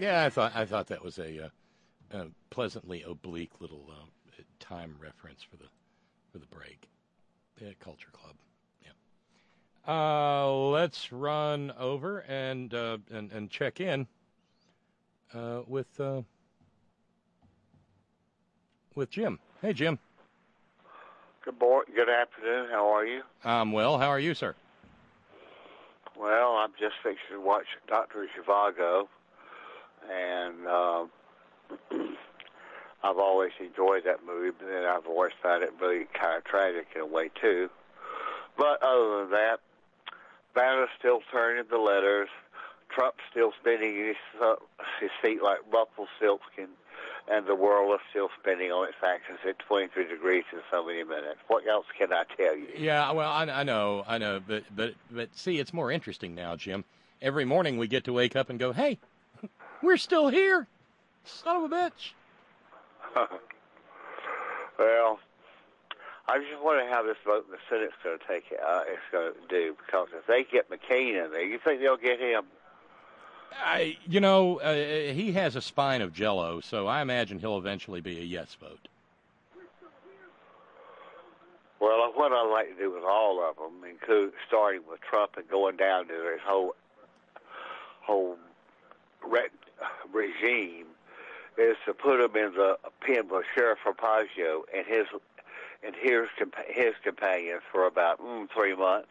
Yeah, I thought I thought that was a, uh, a pleasantly oblique little uh, time reference for the for the break. Yeah, Culture Club. Yeah. Uh, let's run over and uh, and and check in uh, with uh, with Jim. Hey, Jim.
Good morning. Good afternoon. How are you?
I'm well. How are you, sir?
Well, I'm just fixing to watch Doctor Zhivago, and uh, I've always enjoyed that movie, but then I've always found it really kind of tragic in a way, too. But other than that, Banner's still turning the letters, Trump's still spinning his, uh, his feet like Rumpelstiltskin, and the world is still spinning on its axis at twenty-three degrees in so many minutes. What else can I tell you?
Yeah, well, I, I know, I know, but but but see, it's more interesting now, Jim. Every morning we get to wake up and go, "Hey, we're still here, son of a bitch."
Well, I just wonder how this vote in the Senate's going to take it. Uh, it's going to do, because if they get McCain in there, you think they'll get him?
I, you know, uh, he has a spine of jello, so I imagine he'll eventually be a yes vote.
Well, what I'd like to do with all of them, include starting with Trump and going down to his whole whole re- regime, is to put him in the pen with Sheriff Arpaio and his and his his companions for about mm, three months.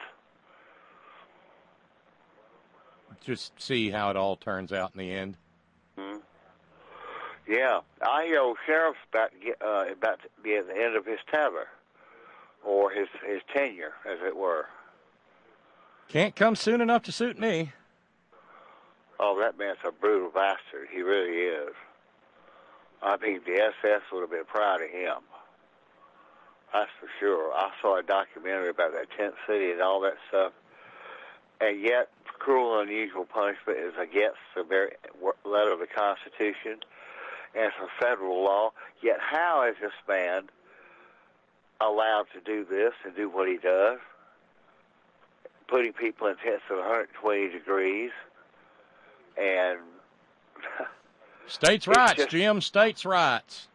Just see how it all turns out in the end.
Hmm. Yeah, I know Sheriff's about to get uh, about to be at the end of his tether, or his his tenure, as it were.
Can't come soon enough to suit me.
Oh, that man's a brutal bastard. He really is. I mean, the S S would have been proud of him. That's for sure. I saw a documentary about that tent city and all that stuff. And yet, cruel and unusual punishment is against the very letter of the Constitution and it's a federal law. Yet how is this man allowed to do this and do what he does, putting people in tents at one hundred twenty degrees? And
states' rights, just, Jim. States' rights.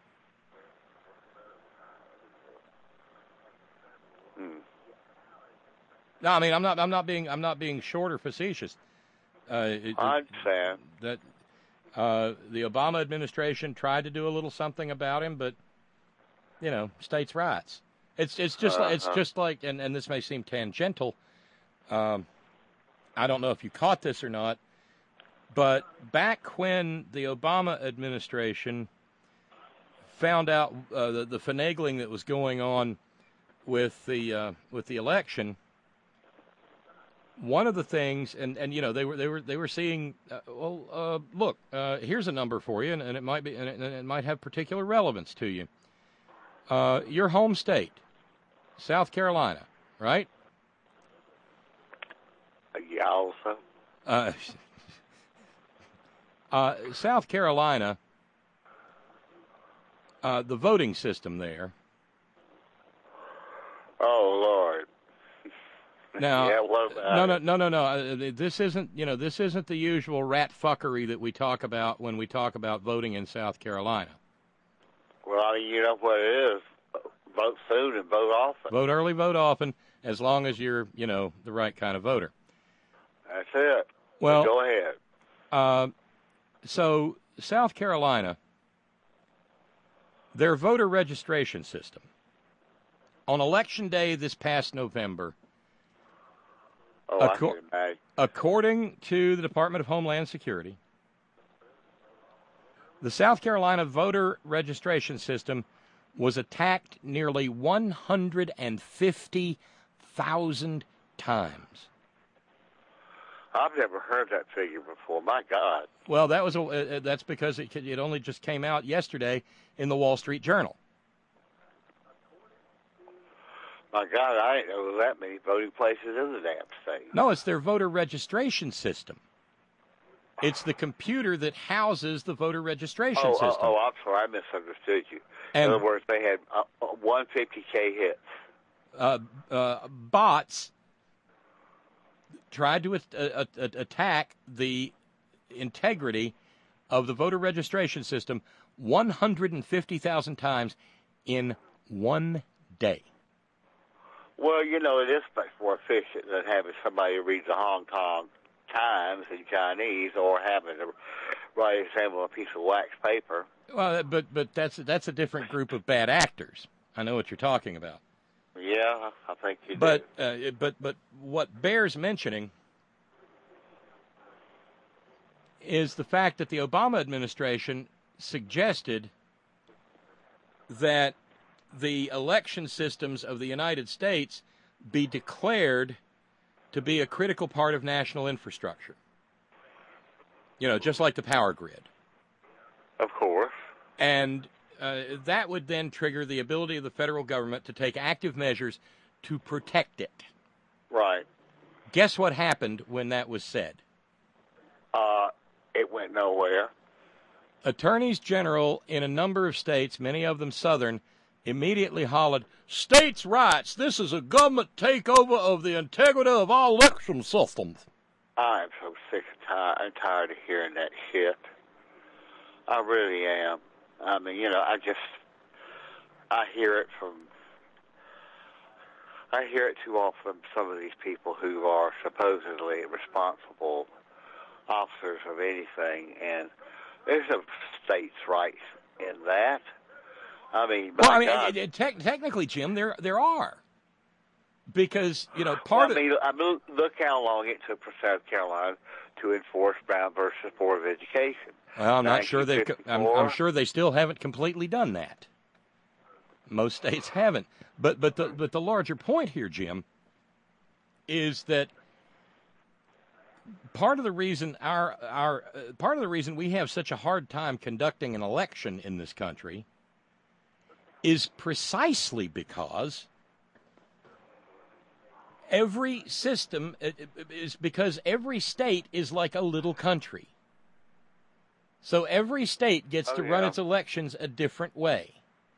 Hmm.
No, I mean I'm not. I'm not being. I'm not being short or facetious. Uh, it,
I understand
that uh, the Obama administration tried to do a little something about him, but you know, states' rights. It's it's just
uh-huh.
like, it's just like, and, and this may seem tangential. Um, I don't know if you caught this or not, but back when the Obama administration found out uh, the, the finagling that was going on with the uh, with the election, one of the things, and, and you know they were they were they were seeing, uh, well, uh, look, uh, here's a number for you, and, and it might be, and it, and it might have particular relevance to you. Uh, your home state, South Carolina, right?
Yeah, also.
Uh, uh, South Carolina, uh, the voting system there.
Oh Lord.
Now,
yeah, what about
no, no,
it?
no, no, no. Uh, this isn't, you know, this isn't the usual rat fuckery that we talk about when we talk about voting in South Carolina.
Well, I mean, you know what it is. Vote soon and vote often.
Vote early, vote often, as long as you're, you know, the right kind of voter.
That's it.
Well,
go ahead.
Uh, so South Carolina, their voter registration system, on Election Day this past November,
Oh,
Acco-
I can imagine.
according to the Department of Homeland Security, the South Carolina voter registration system was attacked nearly one hundred fifty thousand times.
I've never heard that figure before. My God.
Well, that was a, uh, that's because it, it only just came out yesterday in the Wall Street Journal.
My God, I didn't know there were that many voting places in the damn state.
No, it's their voter registration system. It's the computer that houses the voter registration
oh,
system.
Oh, oh, I'm sorry. I misunderstood you.
And,
in other words, they had uh, one hundred fifty K hits.
Uh, uh, bots tried to uh, uh, attack the integrity of the voter registration system one hundred fifty thousand times in one day.
Well, you know, it is much more efficient than having somebody read the Hong Kong Times in Chinese or having to write a sample on a piece of wax paper.
Well, but but that's that's a different group of bad actors. I know what you're talking about.
Yeah, I think you
but,
do.
Uh, but but what bears mentioning is the fact that the Obama administration suggested that the election systems of the United States be declared to be a critical part of national infrastructure. You know, just like the power grid.
Of course.
And uh, that would then trigger the ability of the federal government to take active measures to protect it.
Right.
Guess what happened when that was said?
Uh, it went nowhere.
Attorneys general in a number of states, many of them southern, immediately hollered, "States' rights! This is a government takeover of the integrity of our election systems."
I am so sick and tired, I'm tired of hearing that shit. I really am. I mean, you know, I just, I hear it from, I hear it too often from some of these people who are supposedly responsible officers of anything, and there's no states' rights in that. I mean,
well, I mean,
God.
it, it, te- technically, Jim, there there are, because you know part
well, I mean,
of.
I mean, look how long it took for South Carolina to enforce Brown versus Board of Education.
Well, I'm not sure they've. I'm, I'm sure they still haven't completely done that. Most states haven't, but but the but the larger point here, Jim, is that part of the reason our our uh, part of the reason we have such a hard time conducting an election in this country is precisely because every system is because every state is like a little country. So every state gets
oh,
to
yeah.
run its elections a different way.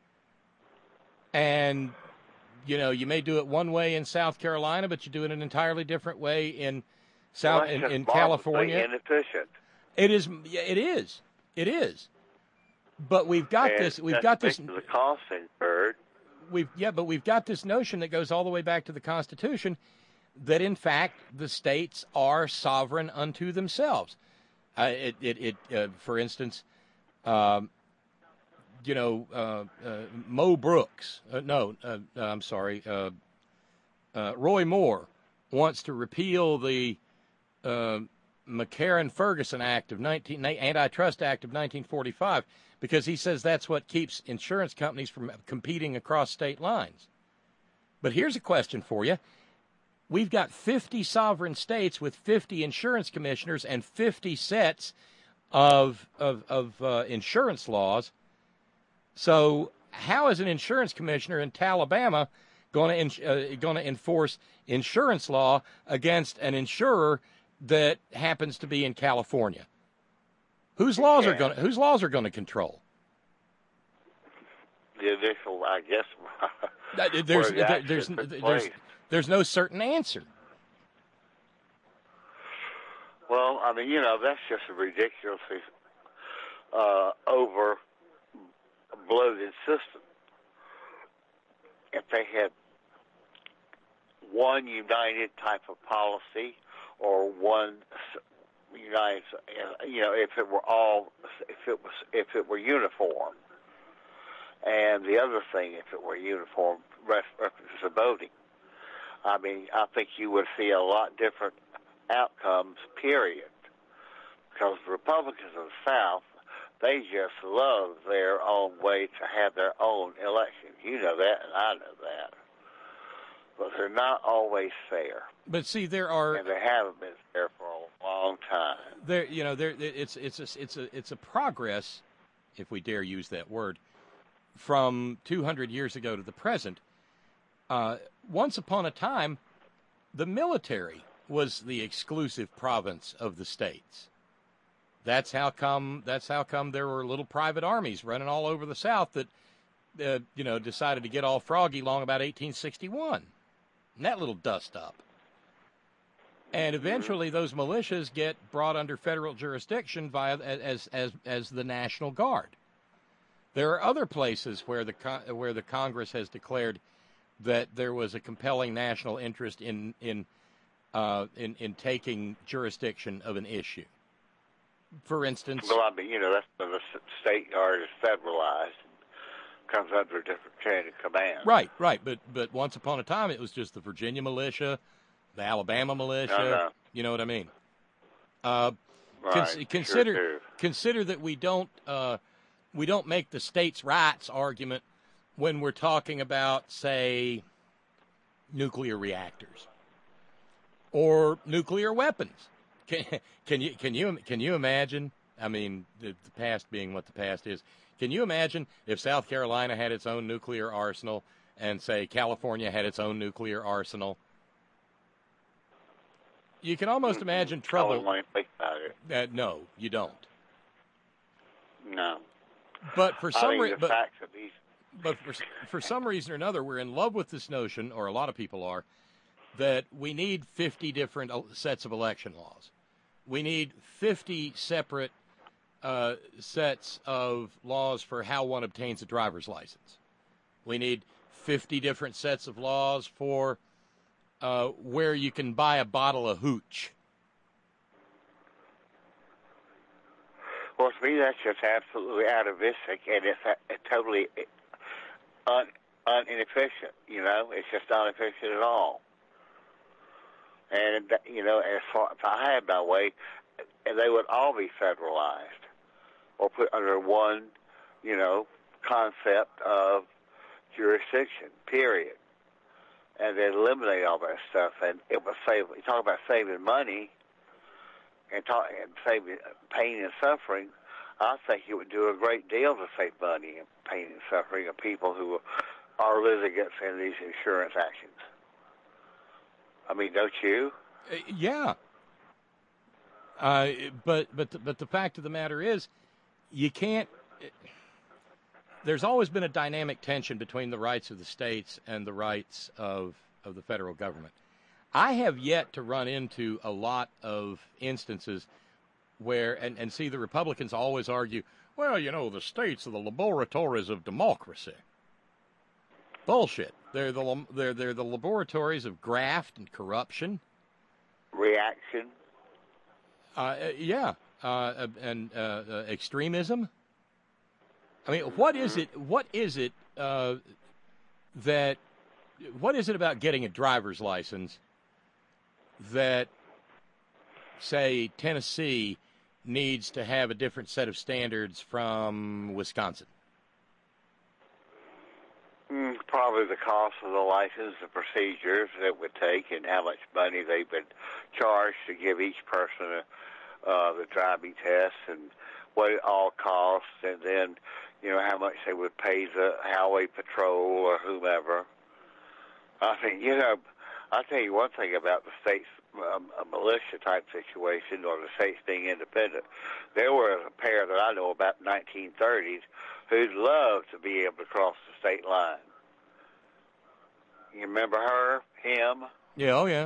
And, you know, you may do it one way in South Carolina, but you do it an entirely different way in South
well,
in,
just
in California.
Inefficient.
It is. It is. It is. But we've got
and
this. We've got this.
The cost incurred.
We've yeah, but we've got this notion that goes all the way back to the Constitution that in fact the states are sovereign unto themselves. Uh, it it, it uh, for instance, um, you know, uh, uh, Mo Brooks. Uh, no, uh, I'm sorry. Uh, uh, Roy Moore wants to repeal the uh, McCarran-Ferguson Act of nineteen Antitrust Act of nineteen forty-five. Because he says that's what keeps insurance companies from competing across state lines. But here's a question for you. We've got fifty sovereign states with fifty insurance commissioners and fifty sets of of, of uh, insurance laws. So how is an insurance commissioner in Alabama going to uh, going to enforce insurance law against an insurer that happens to be in California? Whose laws are going? Whose laws are going to control?
The initial, I guess.
there's
the
there, there's there's there's no certain answer.
Well, I mean, you know, that's just a ridiculously uh, over bloated system. If they had one united type of policy or one united, you know, if it were all, if it was, if it were uniform, and the other thing, if it were uniform references to voting, I mean, I think you would see a lot different outcomes. Period, because the Republicans of the South, they just love their own way to have their own elections. You know that, and I know that. But they're not always fair.
But see, there are,
and they haven't been fair for a long time.
There, you know, there it's it's a, it's a it's a progress, if we dare use that word, from two hundred years ago to the present. Uh, once upon a time, the military was the exclusive province of the states. That's how come. That's how come there were little private armies running all over the South that, uh, you know, decided to get all froggy long about eighteen sixty-one. And that little dust up. And eventually those militias get brought under federal jurisdiction via as as as the National Guard. There are other places where the where the Congress has declared that there was a compelling national interest in in uh, in, in taking jurisdiction of an issue. For instance,
well, I mean, you know, that's when the state guard is federalized, comes under a different chain of command.
Right, right. But but once upon a time, it was just the Virginia militia, the Alabama militia.
No, no.
You know what I mean? Uh,
Right,
cons-
sure
consider
do.
consider that we don't uh, we don't make the states' rights argument when we're talking about, say, nuclear reactors or nuclear weapons. Can, can you can you can you imagine? I mean, the, the past being what the past is. Can you imagine if South Carolina had its own nuclear arsenal and, say, California had its own nuclear arsenal? You can almost imagine
I
trouble.
wouldn't want to think about it.
Uh, no, you don't.
No.
But for
I
some
mean,
reason,
the
but,
facts of these.
but for for some reason or another, we're in love with this notion, or a lot of people are, that we need fifty different el- sets of election laws. We need fifty separate uh, sets of laws for how one obtains a driver's license. We need fifty different sets of laws for uh, where you can buy a bottle of hooch.
Well, to me, that's just absolutely atavistic, and it's uh, totally un, un inefficient. You know, it's just not efficient at all. And you know, as far if I had my way, they would all be federalized or put under one, you know, concept of jurisdiction. Period. And then eliminate all that stuff, and it would save. You talk about saving money and talk and saving pain and suffering. I think it would do a great deal to save money and pain and suffering of people who are litigants in these insurance actions. I mean, don't you?
Uh, yeah. Uh, but but the, but the fact of the matter is, you can't. There's always been a dynamic tension between the rights of the states and the rights of of the federal government. I have yet to run into a lot of instances where, and, and see, the Republicans always argue, well, you know, the states are the laboratories of democracy. Bullshit. They're the they're they're the laboratories of graft and corruption.
Reaction.
Uh, yeah, uh, and uh, uh, extremism. I mean, what is it? What is it uh, that? What is it about getting a driver's license that, say, Tennessee needs to have a different set of standards from Wisconsin?
Mm, probably the cost of the license, the procedures it would take, and how much money they would charge to give each person uh, the driving test, and what it all costs, and then, you know, how much they would pay the highway patrol or whomever. I mean, you know, I'll tell you one thing about the state's um, a militia-type situation, or the states being independent. There were a pair that I know about in the nineteen thirties who'd love to be able to cross the state line. You remember her, him?
Yeah, oh yeah.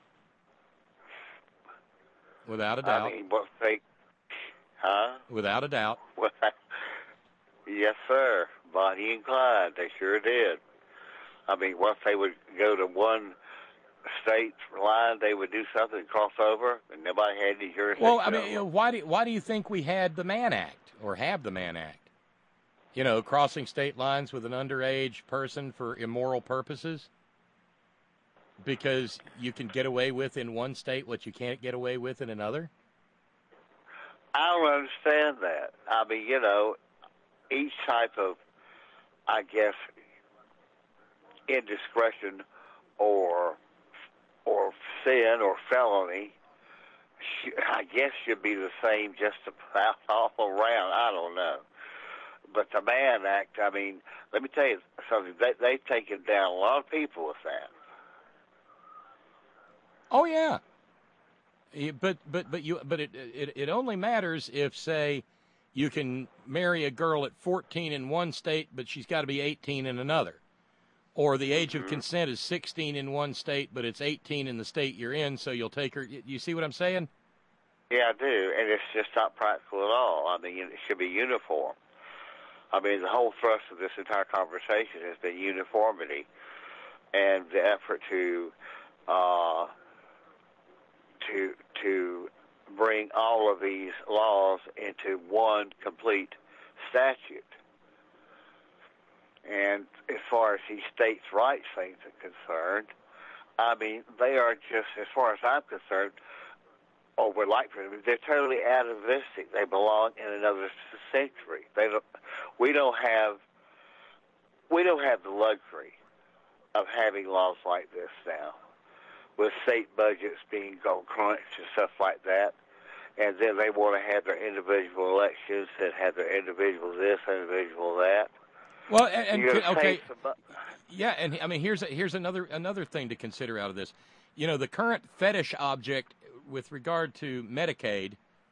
Without a doubt.
I mean, what they, huh?
Without a doubt.
Well, yes, sir. Bonnie and Clyde, they sure did. I mean, once they would go to one state line, they would do something, cross over, and nobody had any jurisdiction.
Well, I mean, you know, why do why do you think we had the Mann Act, or have the Mann Act? You know, crossing state lines with an underage person for immoral purposes? Because you can get away with in one state what you can't get away with in another?
I don't understand that. I mean, you know, each type of, I guess, indiscretion or or sin or felony, I guess should be the same just about all around. I don't know. But the Mann Act, I mean, let me tell you something. They, they've taken down a lot of people with that.
Oh yeah, Yeah, but but but you but it, it it only matters if, say, you can marry a girl at fourteen in one state, but she's got to be eighteen in another. or the age
mm-hmm.
of consent is sixteen in one state, but it's eighteen in the state you're in, so you'll take her. You see what I'm saying?
Yeah, I do, and it's just not practical at all. I mean, it should be uniform. I mean, the whole thrust of this entire conversation has been uniformity and the effort to uh, to to bring all of these laws into one complete statute. And as far as these states' rights things are concerned, I mean, they are just, as far as I'm concerned, or would like for them, they're totally atavistic. They belong in another century. They don't. We don't have. We don't have the luxury of having laws like this now, with state budgets being go crunched and stuff like that, and then they want to have their individual elections and have their individual this, individual that.
Well, and, and
You're
okay,
some,
yeah, and I mean, here's a, here's another another thing to consider out of this. You know, the current fetish object with regard to Medicaid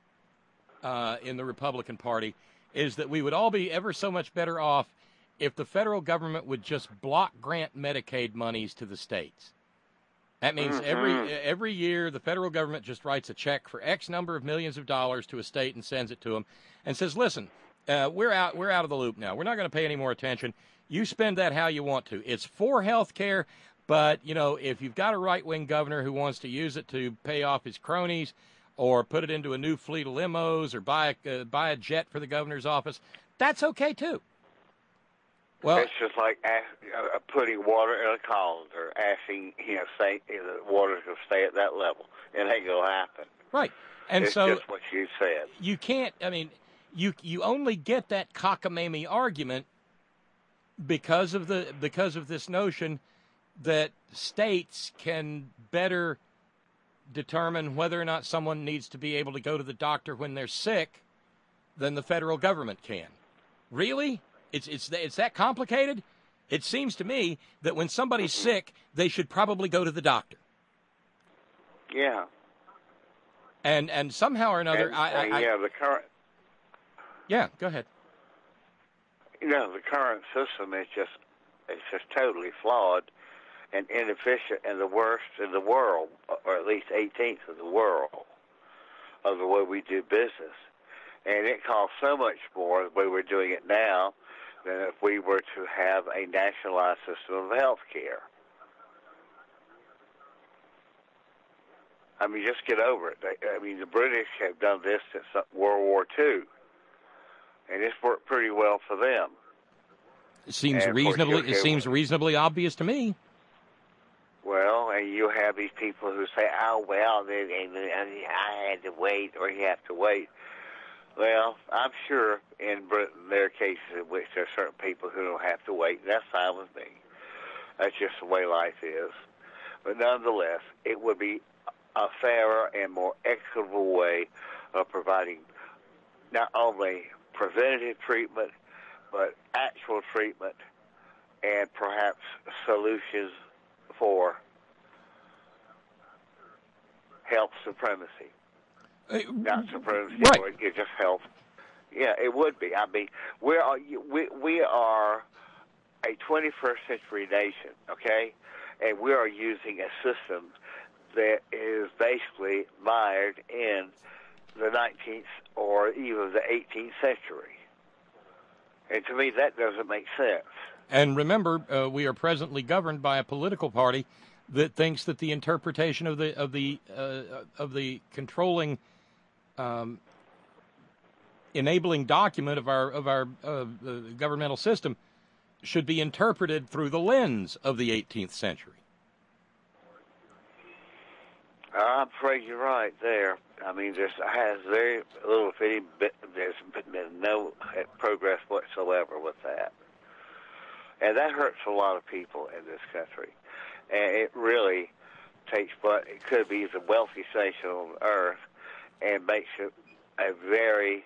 uh, in the Republican Party is that we would all be ever so much better off if the federal government would just block grant Medicaid monies to the states. That means
mm-hmm.
every every year the federal government just writes a check for X number of millions of dollars to a state and sends it to them and says, listen, uh, we're out we're out of the loop now. We're not going to pay any more attention. You spend that how you want to. It's for health care. But, you know, if you've got a right-wing governor who wants to use it to pay off his cronies or put it into a new fleet of limos or buy a, uh, buy a jet for the governor's office, that's okay, too. Well,
it's just like ask, uh, putting water in a colander, asking, you know, say, you know, the water's going to stay at that level. It ain't going to happen.
Right. And
it's
so
just what you said.
You can't, I mean, you you only get that cockamamie argument because of the because of this notion that states can better determine whether or not someone needs to be able to go to the doctor when they're sick than the federal government can. Really? It's it's it's that complicated? It seems to me that when somebody's sick, they should probably go to the doctor.
Yeah.
And and somehow or another,
and,
I, I,
uh,
I
yeah, the current.
Yeah, go ahead.
You know, the current system is just it's just totally flawed and inefficient and the worst in the world, or at least eighteenth of the world, of the way we do business. And it costs so much more the way we're doing it now than if we were to have a nationalized system of health care. I mean, just get over it. I mean, the British have done this since World War Two, and it's worked pretty well for them.
It seems
and
reasonably. It seems reasonably obvious to me.
Well, and you have these people who say, "Oh, well, they, they, they, I had to wait, or you have to wait." Well, I'm sure in Britain there are cases in which there are certain people who don't have to wait. And that's fine with me. That's just the way life is. But nonetheless, it would be a fairer and more equitable way of providing not only preventative treatment, but actual treatment and perhaps solutions for health supremacy.
Uh,
Not supremacy,
right.
but it's just health. Yeah, it would be. I mean, we are we we are a twenty-first century nation, okay, and we are using a system that is basically mired in the nineteenth or even the eighteenth century. And to me, that doesn't make sense.
And remember, uh, we are presently governed by a political party that thinks that the interpretation of the of the uh, of the controlling, um, enabling document of our of our uh, uh, governmental system should be interpreted through the lens of the eighteenth century.
I'm afraid you're right there. I mean, there has very little, if any, there's been no progress whatsoever with that. And that hurts a lot of people in this country. And it really takes, but it could be the wealthiest nation on earth and makes it a very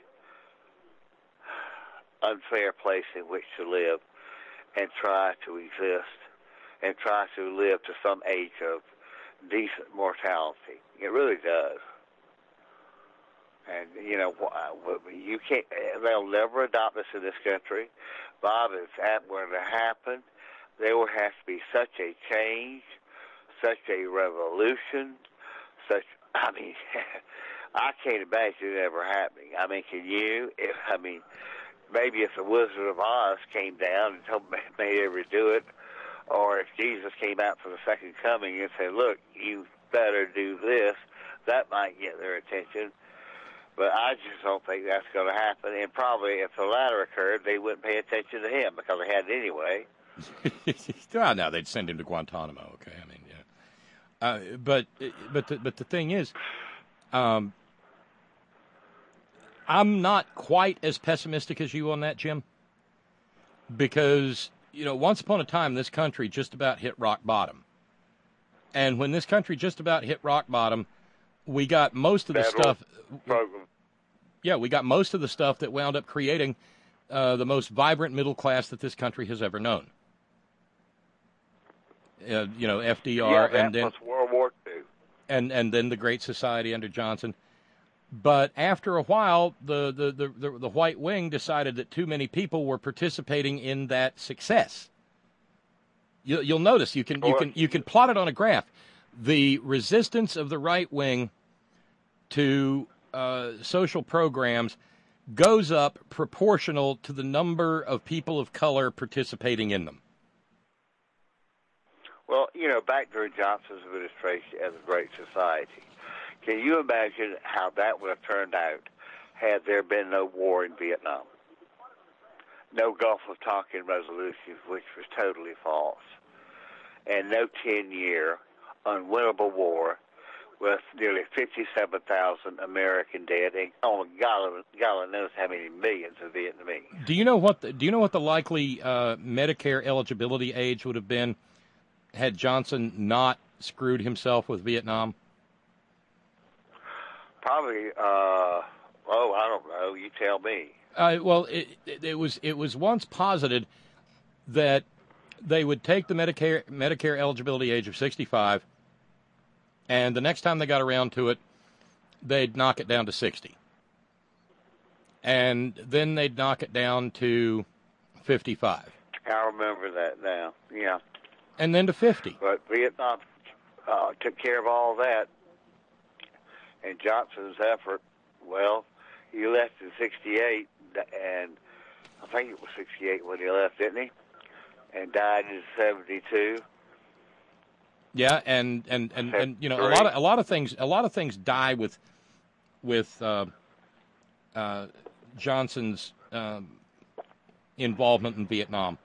unfair place in which to live and try to exist and try to live to some age of decent mortality. It really does. And, you know, you can't, they'll never adopt us in this country. Bob, if that were to happen, there would have to be such a change, such a revolution, such, I mean, I can't imagine it ever happening. I mean, can you? If, I mean, maybe if the Wizard of Oz came down and told me, made every do it, or if Jesus came out for the second coming and said, look, you better do this, that might get their attention. But I just don't think that's going to happen. And probably if the latter occurred, they wouldn't pay attention to him because they had it anyway.
Well, no, they'd send him to Guantanamo. Okay, I mean, yeah. Uh, but but the, but the thing is, um, I'm not quite as pessimistic as you on that, Jim. Because you know, once upon a time, this country just about hit rock bottom. And when this country just about hit rock bottom, we got most of the
Federal
stuff.
program.
Yeah, we got most of the stuff that wound up creating uh, the most vibrant middle class that this country has ever known. Uh, you know, F D R,
Yeah, that
and then
was World War Two.
and and then the Great Society under Johnson. But after a while, the the, the, the the white wing decided that too many people were participating in that success. You, you'll notice you can you can you can plot it on a graph. The resistance of the right wing to uh, social programs goes up proportional to the number of people of color participating in them.
Well, you know, back during Johnson's administration as a Great Society, can you imagine how that would have turned out had there been no war in Vietnam? No Gulf of Tonkin resolution, which was totally false, and no ten-year unwinnable war with nearly fifty-seven thousand American dead, and oh, God, God knows how many millions of Vietnamese.
Do you know what the, do you know what the likely uh, Medicare eligibility age would have been had Johnson not screwed himself with Vietnam?
Probably, uh, oh, I don't know. You tell me.
Uh, well, it, it, it was it was once posited that they would take the Medicare Medicare eligibility age of sixty-five, and the next time they got around to it, they'd knock it down to sixty, and then they'd knock it down to fifty-five.
I remember that now. Yeah.
And then to fifty.
But Vietnam uh, took care of all that, and Johnson's effort, well, he left in sixty-eight, and I think it was sixty-eight when he left, didn't he? And died in seventy-two.
Yeah, and, and, and, and you know, a lot of a lot of things a lot of things die with with uh, uh, Johnson's um, involvement in Vietnam.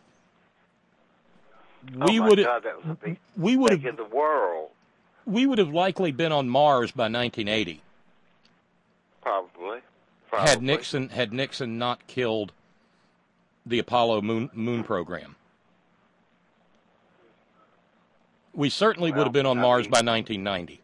We
oh my
would
God, that was a big
we would
thing
have
in the world.
we would have likely been on Mars by nineteen eighty.
Probably. Probably.
Had Nixon had Nixon not killed the Apollo moon moon program. We certainly
Well,
would have been on
I
Mars
mean-
by nineteen ninety.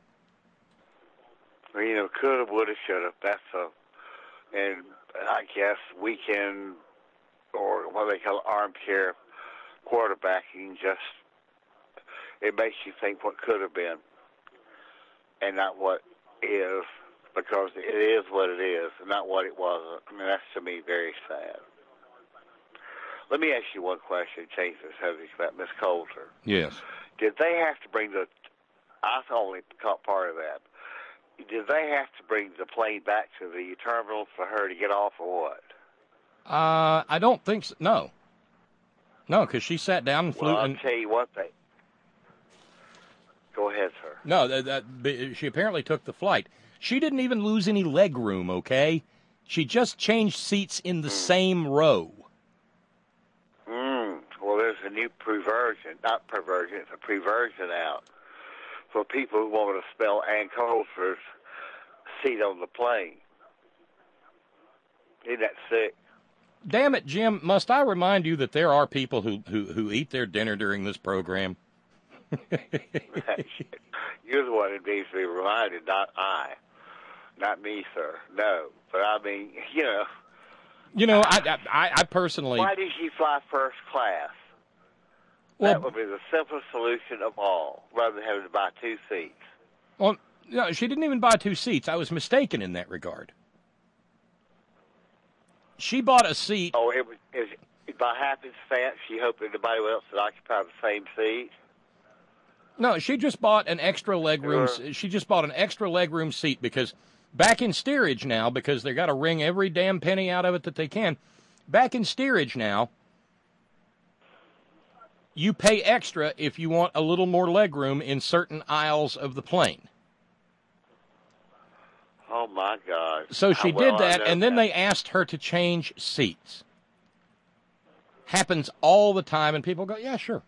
Well, you know, could have, would have, should have. That's a, and I guess weekend or what they call armchair quarterbacking, just it makes you think what could have been and not what is, because it is what it is and not what it wasn't. I mean, that's to me very sad. Let me ask you one question, change the subject, about Miss Coulter.
Yes.
Did they have to bring the, I only caught part of that, did they have to bring the plane back to the terminal for her to get off or what?
Uh, I don't think so. No. No, because she sat down and flew.
Well, I'll
and,
tell you one thing. Go ahead, sir.
no, that, that, she apparently took the flight. She didn't even lose any leg room, okay? She just changed seats in the mm. same row.
Mm. Well, there's a new perversion, not perversion, it's a perversion out for people who want to spell Ann Coulter's seat on the plane. Isn't that sick?
Damn it, Jim, must I remind you that there are people who, who, who eat their dinner during this program?
You're the one who needs to be reminded, not I. Not me, sir. No. But, I mean, you know.
You know, I, I, I personally...
Why did she fly first class?
Well,
that would be the simplest solution of all, rather than having to buy two seats.
Well, no, she didn't even buy two seats. I was mistaken in that regard. She bought a seat.
Oh, it was, it was by happenstance, she hoped anybody else would occupy the same seat.
No, she just bought an extra legroom.
Sure.
She just bought an extra legroom seat because back in steerage now, because they got to wring every damn penny out of it that they can. Back in steerage now, you pay extra if you want a little more legroom in certain aisles of the plane.
Oh, my God.
So she
Well,
did
I
that,
know
and then
that.
they asked her to change seats. Happens all the time, and people go, yeah, sure.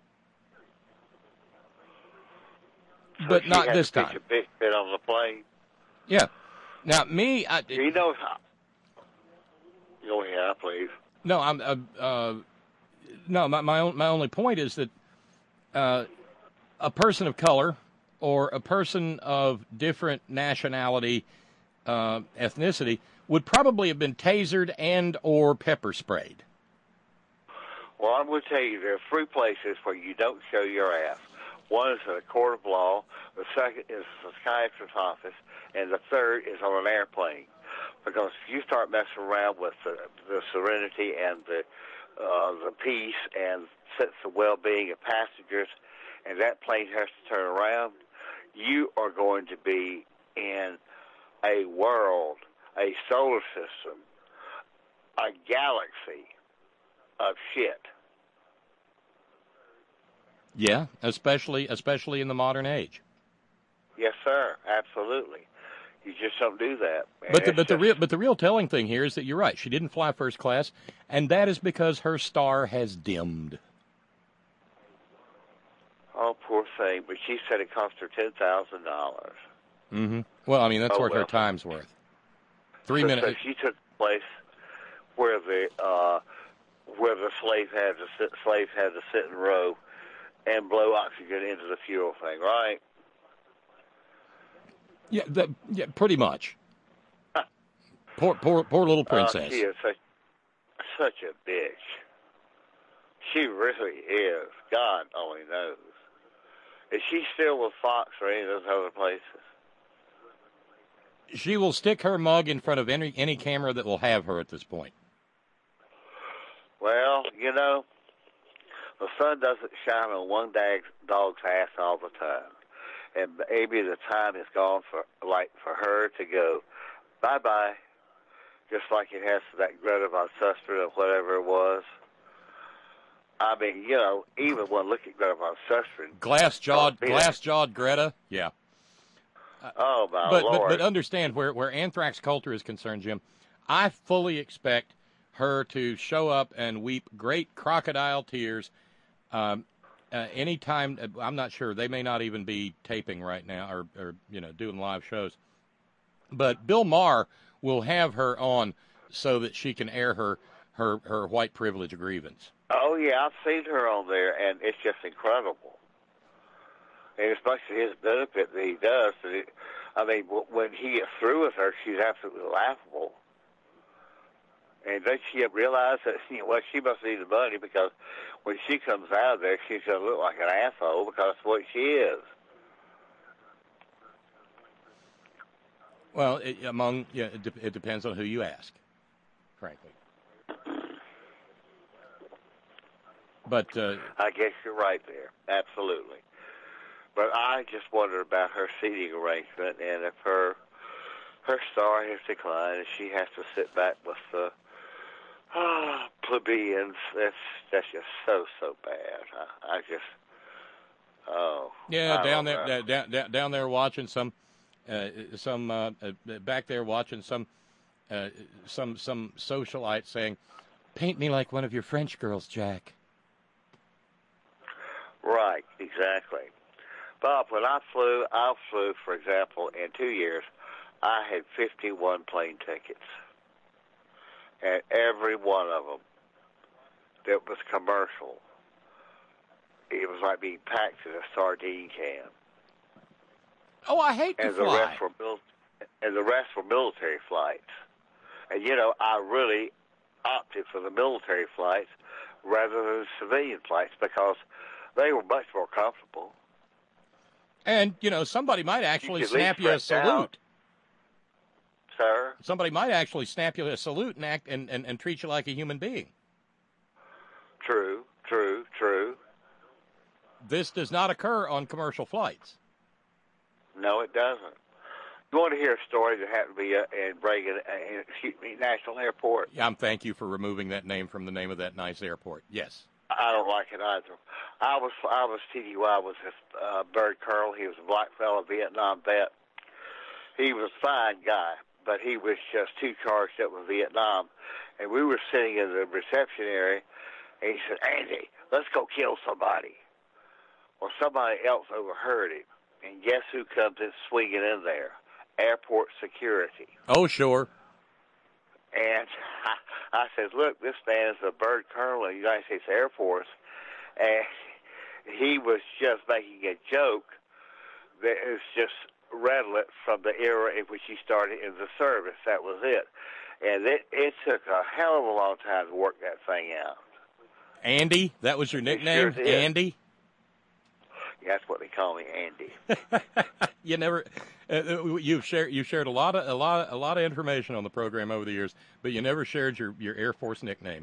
So
But
she
not
had
this
to pitch
time.
a big fit on the plane.
Yeah. Now, me, I,
You know how... Go ahead, please.
no, I'm, uh, uh, no, my, my, own, my only point is that uh, a person of color or a person of different nationality, uh, ethnicity, would probably have been tasered and or pepper sprayed.
Well, I'm going to tell you, there are three places where you don't show your ass. One is in a court of law, the second is a psychiatrist's office, and the third is on an airplane. Because if you start messing around with the, the serenity and the uh, the peace and sense of well-being of passengers, and that plane has to turn around, you are going to be in a world, a solar system, a galaxy of shit.
Yeah, especially especially in the modern age.
Yes, sir. Absolutely. You just don't do that. man.
But the,
It's
but the
just-
real but the real telling thing here is that you're right. She didn't fly first class, and that is because her star has dimmed.
Oh, poor thing. But she said it cost her ten thousand dollars.
Mm-hmm. Well, I mean that's
Oh,
worth her
well.
time's worth. Three
So,
minutes.
so she took the place where the uh, where the slave had to sit, slaves had to sit in a row and blow oxygen into the fuel thing, right?
Yeah, that, yeah, pretty much. Poor, poor, poor little
Uh,
princess.
she is such such a bitch. She really is. God only knows. Is she still with Fox or any of those other places?
She will stick her mug in front of any any camera that will have her at this point.
Well, you know, the sun doesn't shine on one dag's, dog's ass all the time. And maybe the time is gone for like for her to go bye-bye, just like it has for that Greta Van Susteren or whatever it was. I mean, you know, even when look at Greta Van Susteren.
Glass-jawed,
Oh, yeah.
glass-jawed Greta. Yeah.
Oh, my
But, but
Lord.
but understand where where anthrax culture is concerned, Jim. I fully expect her to show up and weep great crocodile tears. Um, uh, anytime, I'm not sure, they may not even be taping right now or, or you know doing live shows. But Bill Maher will have her on so that she can air her her, her white privilege grievance.
Oh, yeah, I've seen her on there, and it's just incredible. And it's much to his benefit that he does. That it, I mean, w- when he gets through with her, she's absolutely laughable. And then she realized that, you know, well, she must need the money because when she comes out of there, she's going to look like an asshole because that's what she is.
Well, it, among yeah, it, de- it depends on who you ask, frankly. But uh,
I guess you're right there. Absolutely. But I just wonder about her seating arrangement and if her her star has declined and she has to sit back with the ah, plebeians. That's that's just so so bad. I, I just oh
yeah,
I
down
don't
there,
know.
down, down down there watching some, uh, some uh, uh, back there watching some, uh, some some socialite saying, "Paint me like one of your French girls, Jack."
Right, exactly. Bob, when I flew, I flew, for example, in two years, I had fifty-one plane tickets. And every one of them that was commercial, it was like being packed in a sardine can.
Oh, I hate to
And the
fly.
rest were mil- and the rest were military flights. And, you know, I really opted for the military flights rather than the civilian flights because they were much more comfortable.
And you know, somebody might actually
could
snap
leave
you a
stretched out.
salute.
Sir?
Somebody might actually snap you a salute and act and, and, and treat you like a human being.
True, true, true.
This does not occur on commercial flights.
No, it doesn't. You want to hear a story that happened to be uh, in Reagan, uh, excuse me, National Airport?
Yeah, I'm thank you for removing that name from the name of that nice airport. Yes.
I don't like it either. I was I was T D Y with this uh, Bird Curl. He was a black fellow, Vietnam vet. He was a fine guy, but he was just too charged up with Vietnam. And we were sitting in the reception area, and he said, "Andy, let's go kill somebody." Well, somebody else overheard him, and guess who comes in swinging in there? Airport security.
Oh, sure.
And I, I said, "Look, this man is a Bird Colonel of the United States Air Force," and he was just making a joke that is just redolent from the era in which he started in the service. That was it. And it, it took a hell of a long time to work that thing out.
Andy? That was your nickname?
Sure did.
Andy?
Yeah, that's what they call me, Andy.
You never uh, you've shared you've shared a lot of a lot of, a lot of information on the program over the years, but you never shared your, your Air Force nickname.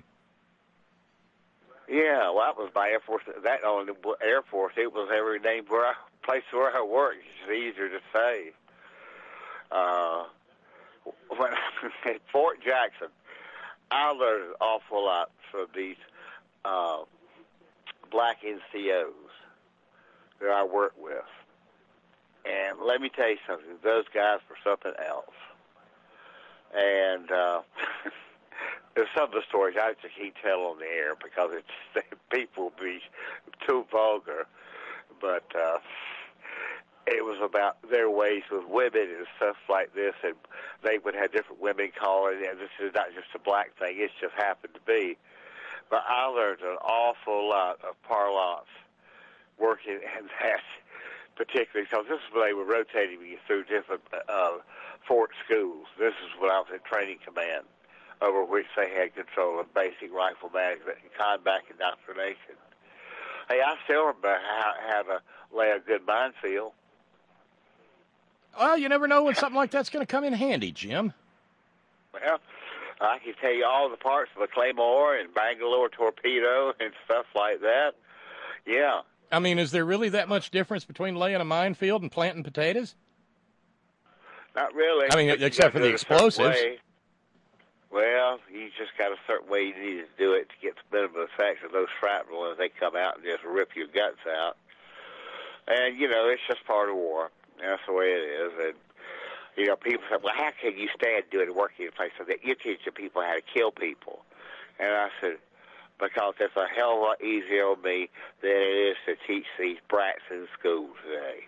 Yeah, well, that was my Air Force. That on the Air Force, it was every name where I, place where I worked. It's easier to say. Uh, when at Fort Jackson, I learned an awful lot from these uh, black N C Os that I worked with. And let me tell you something, those guys were something else. And uh, there's some of the stories I just can't tell on the air because it's people will be too vulgar. But uh, it was about their ways with women and stuff like this, and they would have different women calling, and this is not just a black thing, it just happened to be. But I learned an awful lot of parlance working in that particularly, because this is when they were rotating me through different uh, fort schools. This is when I was in training command, over which they had control of basic rifle management and combat indoctrination. Hey, I still remember how, how to lay a good minefield.
Well, you never know when something like that's going to come in handy, Jim.
Well, I can tell you all the parts of a Claymore and Bangalore torpedo and stuff like that. Yeah.
I mean, is there really that much difference between laying a minefield and planting potatoes?
Not really.
I mean,
But you
except for
gotta
the
do it a certain
explosives.
way. Well, you just got a certain way you need to do it to get the minimum effect of those shrapnel as they come out and just rip your guts out. And, you know, it's just part of war. That's the way it is. And, you know, people say, well, how can you stand doing working in a place like that? You teach the people how to kill people. And I said, because it's a hell of a lot easier on me than it is to teach these brats in school today.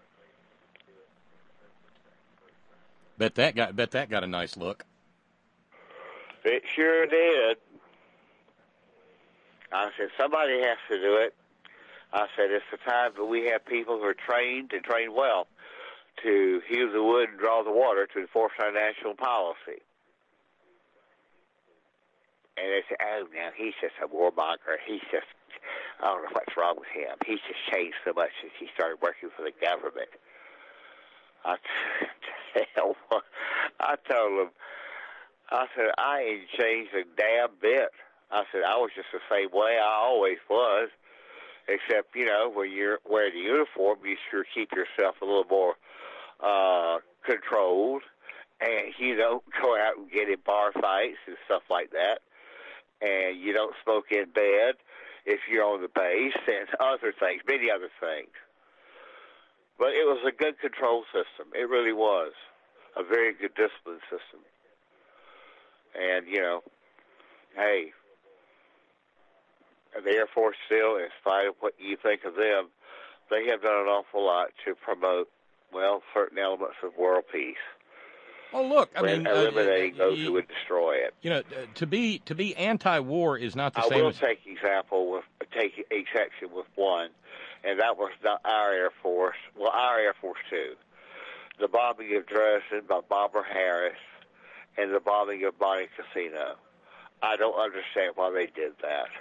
Bet that got bet that got a nice look.
It sure did. I said, somebody has to do it. I said, it's the time that we have people who are trained and trained well to hew the wood and draw the water to enforce our national policy. And they said, oh, now, he's just a warmonger. He's just, I don't know what's wrong with him. He's just changed so much since he started working for the government. I, hell, I told him, I said, I ain't changed a damn bit. I said, I was just the same way I always was, except, you know, when you're wearing the uniform, you sure keep yourself a little more uh, controlled, and you don't go out and get in bar fights and stuff like that, and you don't smoke in bed if you're on the base, and other things, many other things. But it was a good control system. It really was a very good discipline system. And, you know, hey, the Air Force still, in spite of what you think of them, they have done an awful lot to promote, well, certain elements of world peace.
Oh, look, I mean,
eliminating
uh,
those who would destroy it.
You know, uh, to be to be anti-war is not the
I
same
will
as...
take example with take exception with one, and that was not our Air Force. Well, our Air Force too. The bombing of Dresden by Bomber Harris, and the bombing of Monte Cassino. I don't understand why they did that.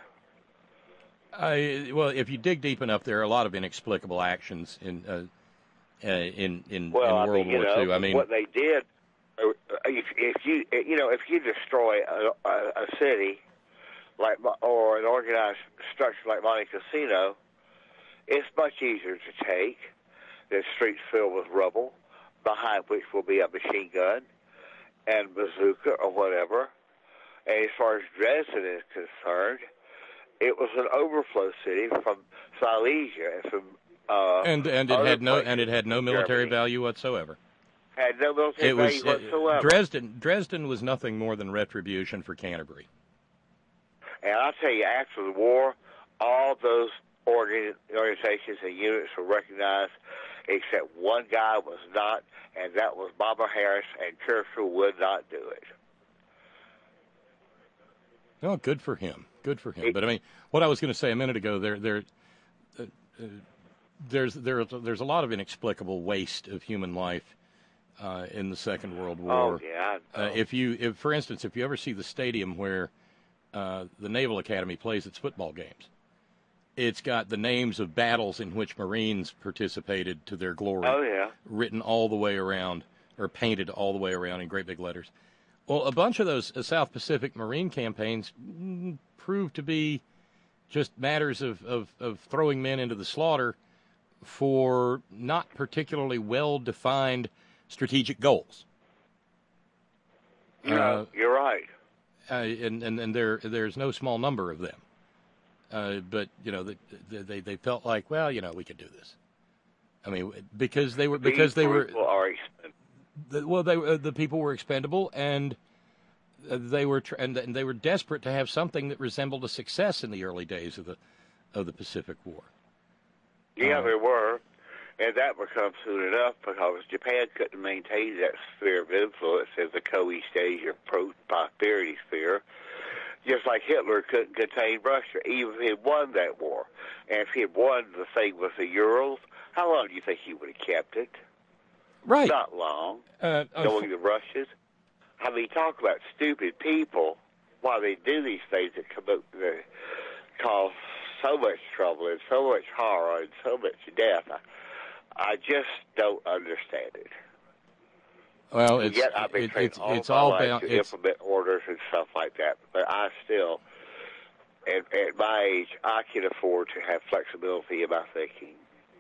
I, well, if you dig deep enough, there are a lot of inexplicable actions in uh, uh, in in,
well,
in
I
World
mean, you
War
know,
Two. I mean,
what they did. If, if you, you know, if you destroy a, a, a city, like or an organized structure like Monte Casino, it's much easier to take than streets filled with rubble, behind which will be a machine gun and bazooka or whatever. And as far as Dresden is concerned, it was an overflow city from Silesia and from uh,
and and it had no and it had no military
Germany.
value whatsoever.
Had no military
It was
value whatsoever.
uh, Dresden. Dresden was nothing more than retribution for Canterbury.
And I'll tell you, after the war, all those organ- organizations and units were recognized, except one guy was not, and that was Barbara Harris, and Churchill would not do it.
Oh, good for him. Good for him. But I mean, what I was going to say a minute ago, there, there, uh, uh, there's there, there's a lot of inexplicable waste of human life uh, in the Second World War.
Oh yeah. I know.
Uh, if you, if for instance, if you ever see the stadium where uh, the Naval Academy plays its football games, it's got the names of battles in which Marines participated to their glory,
Oh yeah.
written all the way around, or painted all the way around in great big letters. Well, a bunch of those uh, South Pacific Marine campaigns mm, proved to be just matters of, of, of throwing men into the slaughter for not particularly well-defined strategic goals.
No,
Uh,
you're right.
uh, and and, and there there's no small number of them. Uh, but, you know, they, they they felt like, well, you know, we could do this. I mean, because they were because they were
People are expensive.
the, well, they uh, the people were expendable, and uh, they were tr- and, and they were desperate to have something that resembled a success in the early days of the of the Pacific War.
Yeah,
Uh,
there were. And that becomes soon enough because Japan couldn't maintain that sphere of influence as the co-East Asia prosperity sphere, just like Hitler couldn't contain Russia, even if he had won that war. And if he had won the thing with the Urals, how long do you think he would have kept it?
Right.
Not long.
Uh,
Knowing the Russians. I mean, talk about stupid people while they do these things that come up, that cause so much trouble and so much horror and so much death. I, I just don't understand it.
well, it's
Yet I've been
it,
trained
it's
all
it's
my
all
life
about
to
it's
implement orders and stuff like that. But I still, at, at my age, I can afford to have flexibility in my thinking.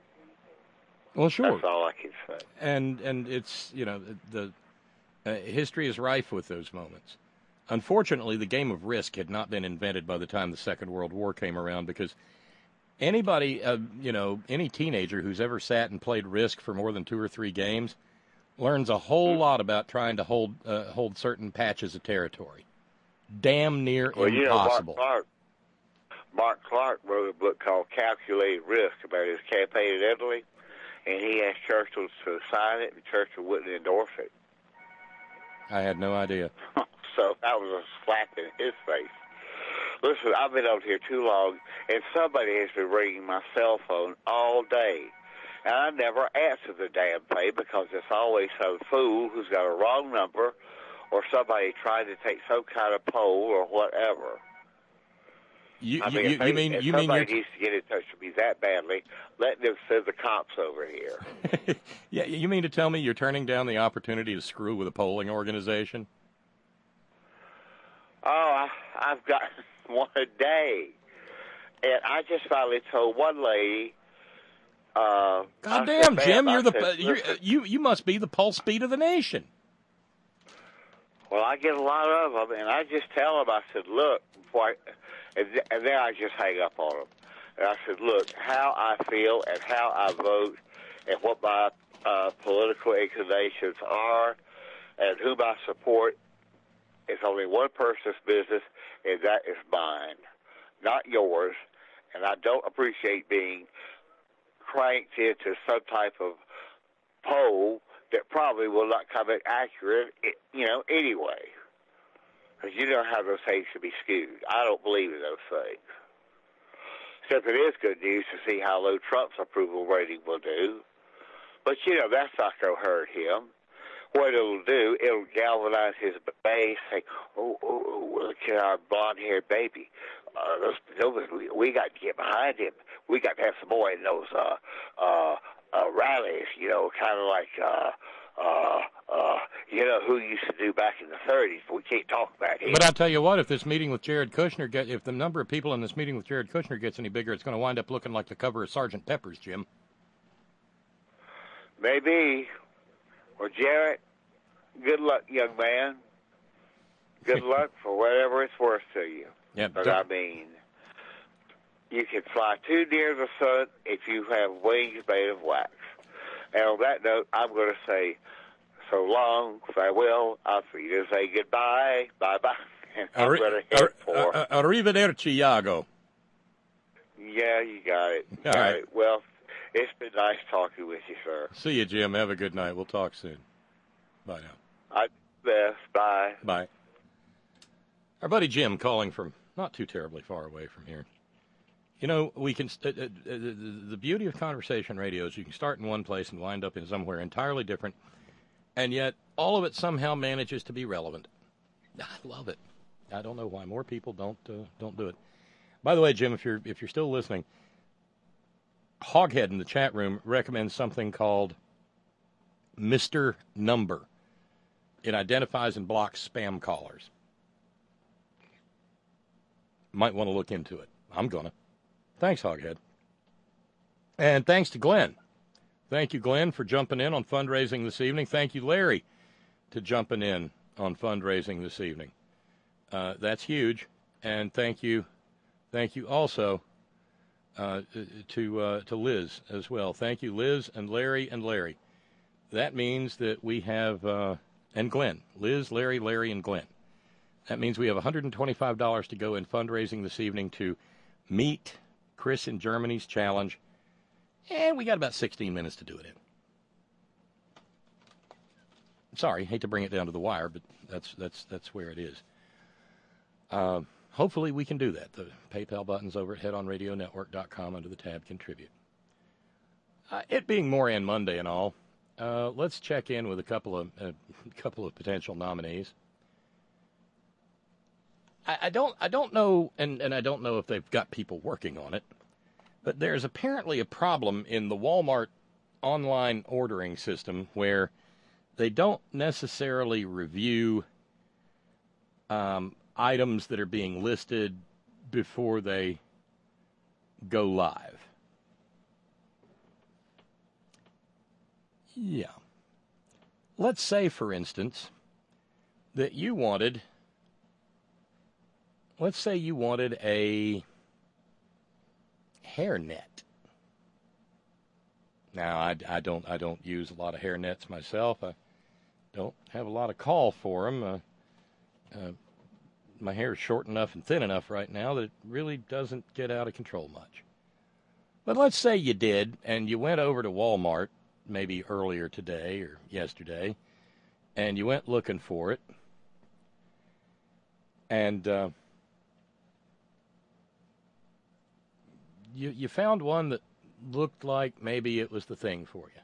well, sure.
That's all I can say.
and and it's you know the, the uh, history is rife with those moments. Unfortunately, the game of Risk had not been invented by the time the Second World War came around, because anybody, uh, you know, any teenager who's ever sat and played Risk for more than two or three games learns a whole lot about trying to hold uh, hold certain patches of territory. Damn near
Well, you know, Mark
impossible.
Clark, Mark Clark wrote a book called Calculated Risk about his campaign in Italy, and he asked Churchill to sign it, and Churchill wouldn't endorse it.
I had no idea.
So that was a slap in his face. Listen, I've been out here too long, and somebody has been ringing my cell phone all day. And I never answer the damn thing because it's always some fool who's got a wrong number or somebody trying to take some kind of poll or whatever.
You,
I
you,
mean,
you,
if, they,
you mean
if
you mean
somebody
you're
needs to get in touch with me that badly, let them send the cops over here.
yeah, you mean to tell me you're turning down the opportunity to screw with a polling organization?
Oh, I, I've got one a day. And I just finally told one lady, uh,
God
I
damn,
said,
Jim,
"Ma'am,"
you're
I
the
said,
uh, you're,
"Listen,
you you must be the pulse speed of the nation.
well, I get a lot of them, and I just tell them, I said, look, before I, and, th- and then I just hang up on them. And I said, look, how I feel and how I vote and what my uh, political inclinations are and whom I support is only one person's business, and that is mine, not yours. And I don't appreciate being cranked into some type of poll that probably will not come in accurate, you know, anyway. Because you know how those things should be skewed. I don't believe in those things. Except it is good news to see how low Trump's approval rating will do. But, you know, that's not going to hurt him. What it'll do, it'll galvanize his base, say, oh, oh, oh look at our blonde-haired baby. Uh, those, those, we, we got to get behind him. We got to have some more in those uh, uh, uh, rallies, you know, kind of like uh, uh, uh, you know, who used to do back in the thirties, but we can't talk about him.
But I tell you what, if this meeting with Jared Kushner, get, if the number of people in this meeting with Jared Kushner gets any bigger, it's going to wind up looking like the cover of Sergeant Pepper's, Jim.
Maybe. Well, Jared, good luck, young man. Good luck for whatever it's worth to you.
Yeah,
but I mean, you can fly too near the sun if you have wings made of wax. And on that note, I'm going to say so long, farewell. I'm for you to say goodbye, bye-bye. And I'm
Arri-
going to head
ar-
for...
ar- arrivederci, Iago.
Yeah, you got it.
All
got
right.
it. Well, it's been nice talking with you, sir.
See you, Jim. Have a good night. We'll talk soon. Bye now.
I best. Bye.
Bye. Our buddy Jim calling from not too terribly far away from here. You know, we can. Uh, uh, the, the beauty of conversation radio is you can start in one place and wind up in somewhere entirely different, and yet all of it somehow manages to be relevant. I love it. I don't know why more people don't uh, don't do it. By the way, Jim, if you're if you're still listening, Hoghead in the chat room recommends something called Mister Number. It identifies and blocks spam callers. Might want to look into it. I'm gonna. Thanks, Hoghead. And thanks to Glenn. Thank you, Glenn, for jumping in on fundraising this evening. Thank you, Larry, to jumping in on fundraising this evening. Uh, that's huge. And thank you, thank you also uh, to uh, to Liz as well. Thank you, Liz and Larry and Larry. That means that we have, uh, and Glenn, Liz, Larry, Larry, and Glenn. That means we have one hundred twenty-five dollars to go in fundraising this evening to meet Chris in Germany's challenge. And we got about sixteen minutes to do it in. Sorry, hate to bring it down to the wire, but that's that's that's where it is. Uh, hopefully we can do that. The PayPal button's over at head on radio network dot com under the tab Contribute. Uh, it being Moran Monday and all, uh, let's check in with a couple of a uh, couple of potential nominees. I, I don't I don't know, and, and I don't know if they've got people working on it, but there's apparently a problem in the Walmart online ordering system where they don't necessarily review um, items that are being listed before they go live. Yeah. Let's say, for instance, that you wanted, let's say you wanted a hairnet. Now, I, I don't I don't use a lot of hairnets myself. I don't have a lot of call for them. Uh, uh, my hair is short enough and thin enough right now that it really doesn't get out of control much. But let's say you did, and you went over to Walmart maybe earlier today or yesterday, and you went looking for it, and uh, you you found one that looked like maybe it was the thing for you.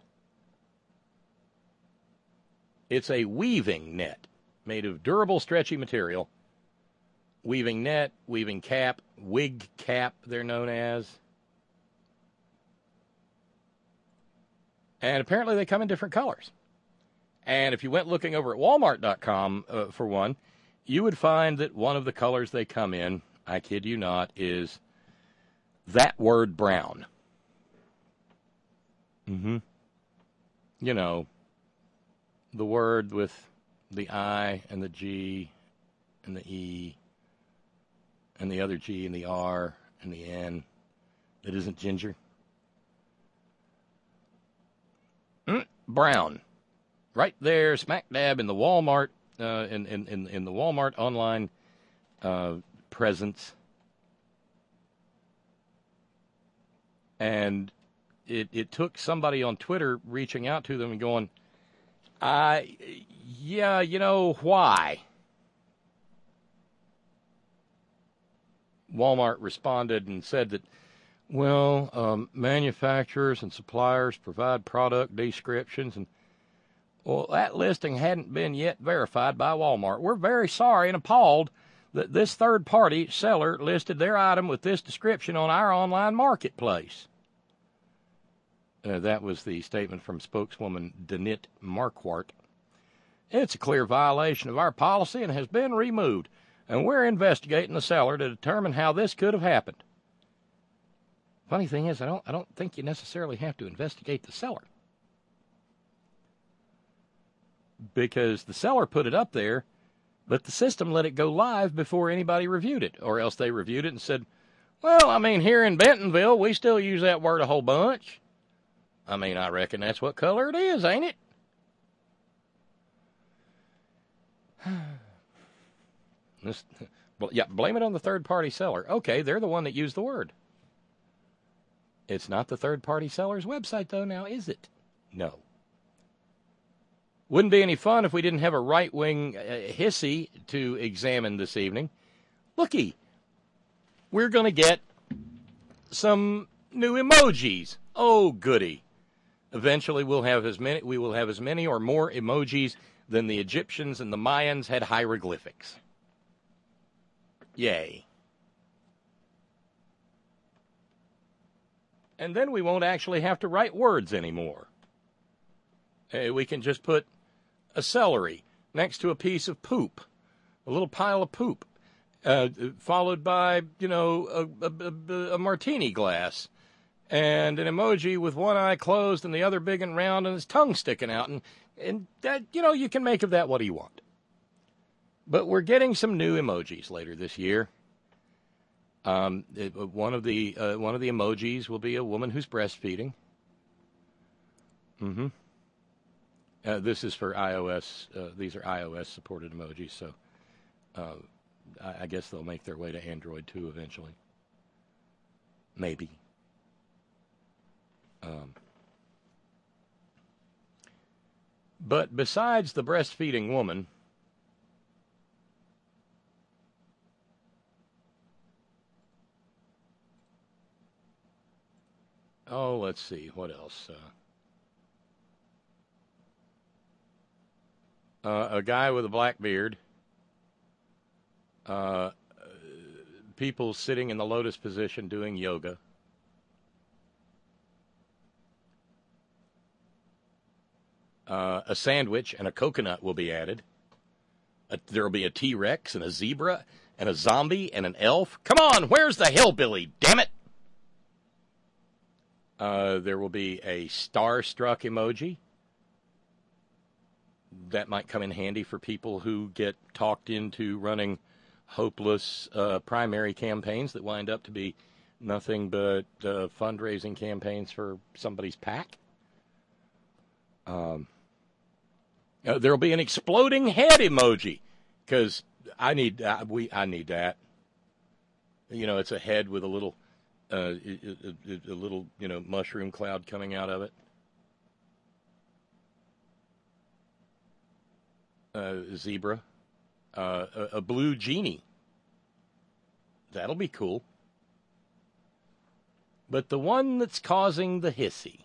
It's a weaving net made of durable, stretchy material. Weaving net, weaving cap, wig cap, they're known as. And apparently they come in different colors. And if you went looking over at walmart dot com uh, for one, you would find that one of the colors they come in, I kid you not, is that word brown. Mm-hmm. You know, the word with the I and the G and the E and the other G and the R and the N that isn't ginger. Mm, brown. Right there, smack dab in the Walmart, uh, in, in, in, in the Walmart online uh, presence. And it, it took somebody on Twitter reaching out to them and going, I, yeah, you know, why? Walmart responded and said that, well, um, manufacturers and suppliers provide product descriptions, and, well, that listing hadn't been yet verified by Walmart. We're very sorry and appalled that this third-party seller listed their item with this description on our online marketplace. Uh, that was the statement from spokeswoman Danit Marquardt. It's a clear violation of our policy and has been removed, and we're investigating the seller to determine how this could have happened. Funny thing is, I don't, I don't think you necessarily have to investigate the seller, because the seller put it up there, but the system let it go live before anybody reviewed it, or else they reviewed it and said, well, I mean, here in Bentonville, we still use that word a whole bunch. I mean, I reckon that's what color it is, ain't it? This, well, yeah, blame it on the third-party seller. Okay, they're the one that used the word. It's not the third-party seller's website, though, now, is it? No. Wouldn't be any fun if we didn't have a right-wing uh, hissy to examine this evening. Looky, we're going to get some new emojis. Oh, goody. Eventually, we'll have as many, we will have as many or more emojis than the Egyptians and the Mayans had hieroglyphics. Yay. And then we won't actually have to write words anymore. Uh, we can just put a celery next to a piece of poop, a little pile of poop, uh, followed by, you know, a, a, a, a martini glass, and an emoji with one eye closed and the other big and round and his tongue sticking out. And, and that, you know, you can make of that what you want. But we're getting some new emojis later this year. Um, it, one of the uh, one of the emojis will be a woman who's breastfeeding. Mm-hmm. Uh, this is for iOS. Uh, these are iOS-supported emojis, so uh, I, I guess they'll make their way to Android too eventually. Maybe. Um, but besides the breastfeeding woman, oh, let's see, what else? Uh, uh, a guy with a black beard. Uh, people sitting in the lotus position doing yoga. Uh, a sandwich and a coconut will be added. A, there will be a T-Rex and a zebra and a zombie and an elf. Come on, where's the hillbilly, damn it? Uh, there will be a starstruck emoji. That might come in handy for people who get talked into running hopeless uh, primary campaigns that wind up to be nothing but uh, fundraising campaigns for somebody's PAC. Um, uh, there'll be an exploding head emoji, because I need uh, we I need that. You know, it's a head with a little uh, a, a, a little you know mushroom cloud coming out of it. Uh, zebra, uh, a, a blue genie. That'll be cool. But the one that's causing the hissy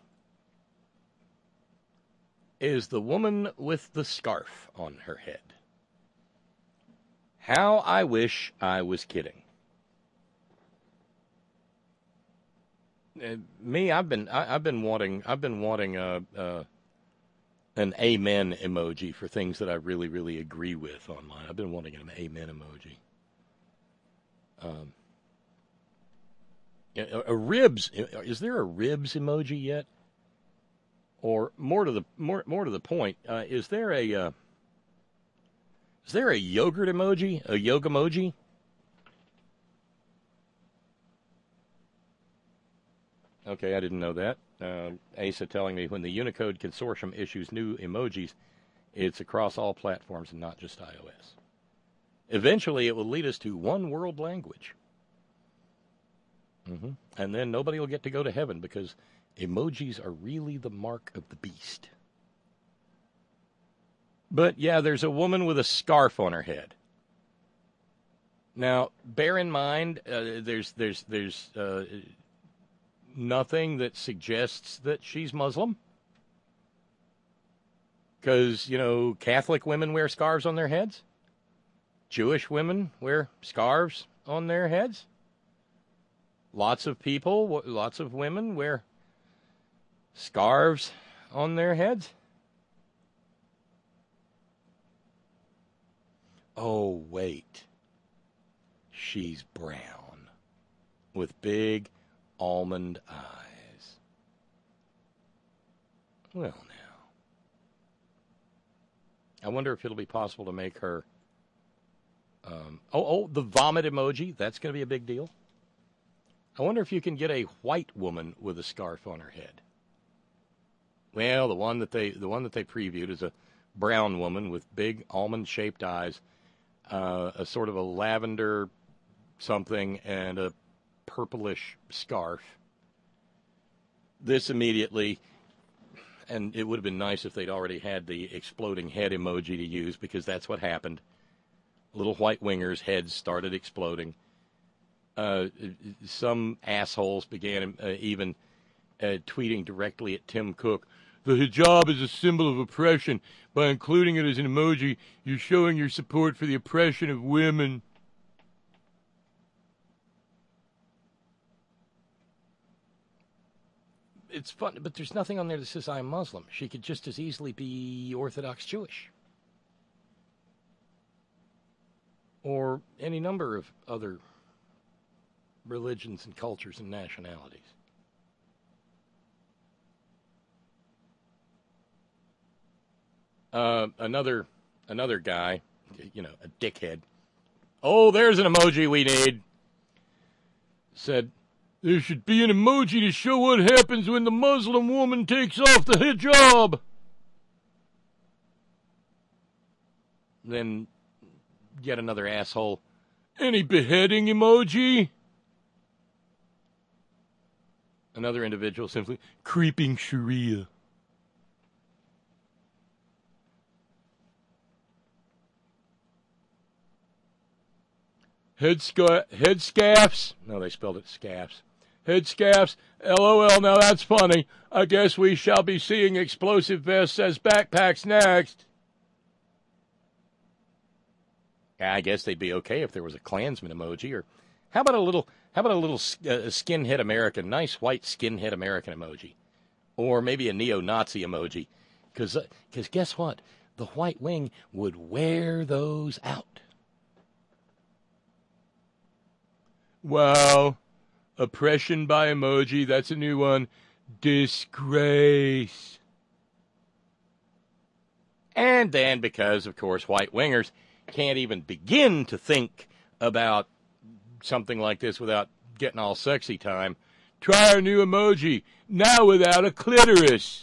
is the woman with the scarf on her head. How I wish I was kidding. Uh, me, I've been, I, I've been wanting, I've been wanting a, a, an amen emoji for things that I really, really agree with online. I've been wanting an amen emoji. Um, a, a ribs, is there a ribs emoji yet? Or more to the more more to the point, uh, is there a uh, is there a yogurt emoji, a yoga emoji? Okay, I didn't know that. Uh, Asa telling me when the Unicode Consortium issues new emojis, it's across all platforms and not just iOS. Eventually, it will lead us to one world language. Mm-hmm. And then nobody will get to go to heaven because emojis are really the mark of the beast. But, yeah, there's a woman with a scarf on her head. Now, bear in mind, uh, there's there's there's uh, nothing that suggests that she's Muslim. Because, you know, Catholic women wear scarves on their heads. Jewish women wear scarves on their heads. Lots of people, lots of women wear scarves on their heads. Oh, wait. She's brown with big almond eyes. Well, now. I wonder if it'll be possible to make her... Um, oh, oh, the vomit emoji. That's going to be a big deal. I wonder if you can get a white woman with a scarf on her head. Well, the one that they the one that they previewed is a brown woman with big almond-shaped eyes, uh, a sort of a lavender something, and a purplish scarf. This immediately, and it would have been nice if they'd already had the exploding head emoji to use, because that's what happened. Little white wingers' heads started exploding. Uh, some assholes began uh, even uh, tweeting directly at Tim Cook, "The hijab is a symbol of oppression. By including it as an emoji, you're showing your support for the oppression of women." It's fun, but there's nothing on there that says I'm Muslim. She could just as easily be Orthodox Jewish. Or any number of other religions and cultures and nationalities. Uh, another another guy, you know, a dickhead. Oh, there's an emoji we need. Said, there should be an emoji to show what happens when the Muslim woman takes off the hijab. Then yet another asshole. Any beheading emoji? Another individual simply, creeping Sharia. Head, sca- head scaffs. No, they spelled it scaffs. Head scaffs. LOL, now that's funny. I guess we shall be seeing explosive vests as backpacks next. I guess they'd be okay if there was a Klansman emoji, or how about a little, how about a little uh, skinhead American, nice white skinhead American emoji, or maybe a neo-Nazi emoji, because uh, because guess what, the white wing would wear those out. Wow, oppression by emoji, that's a new one. Disgrace. And then, because of course white wingers can't even begin to think about something like this without getting all sexy time, try our new emoji, now without a clitoris.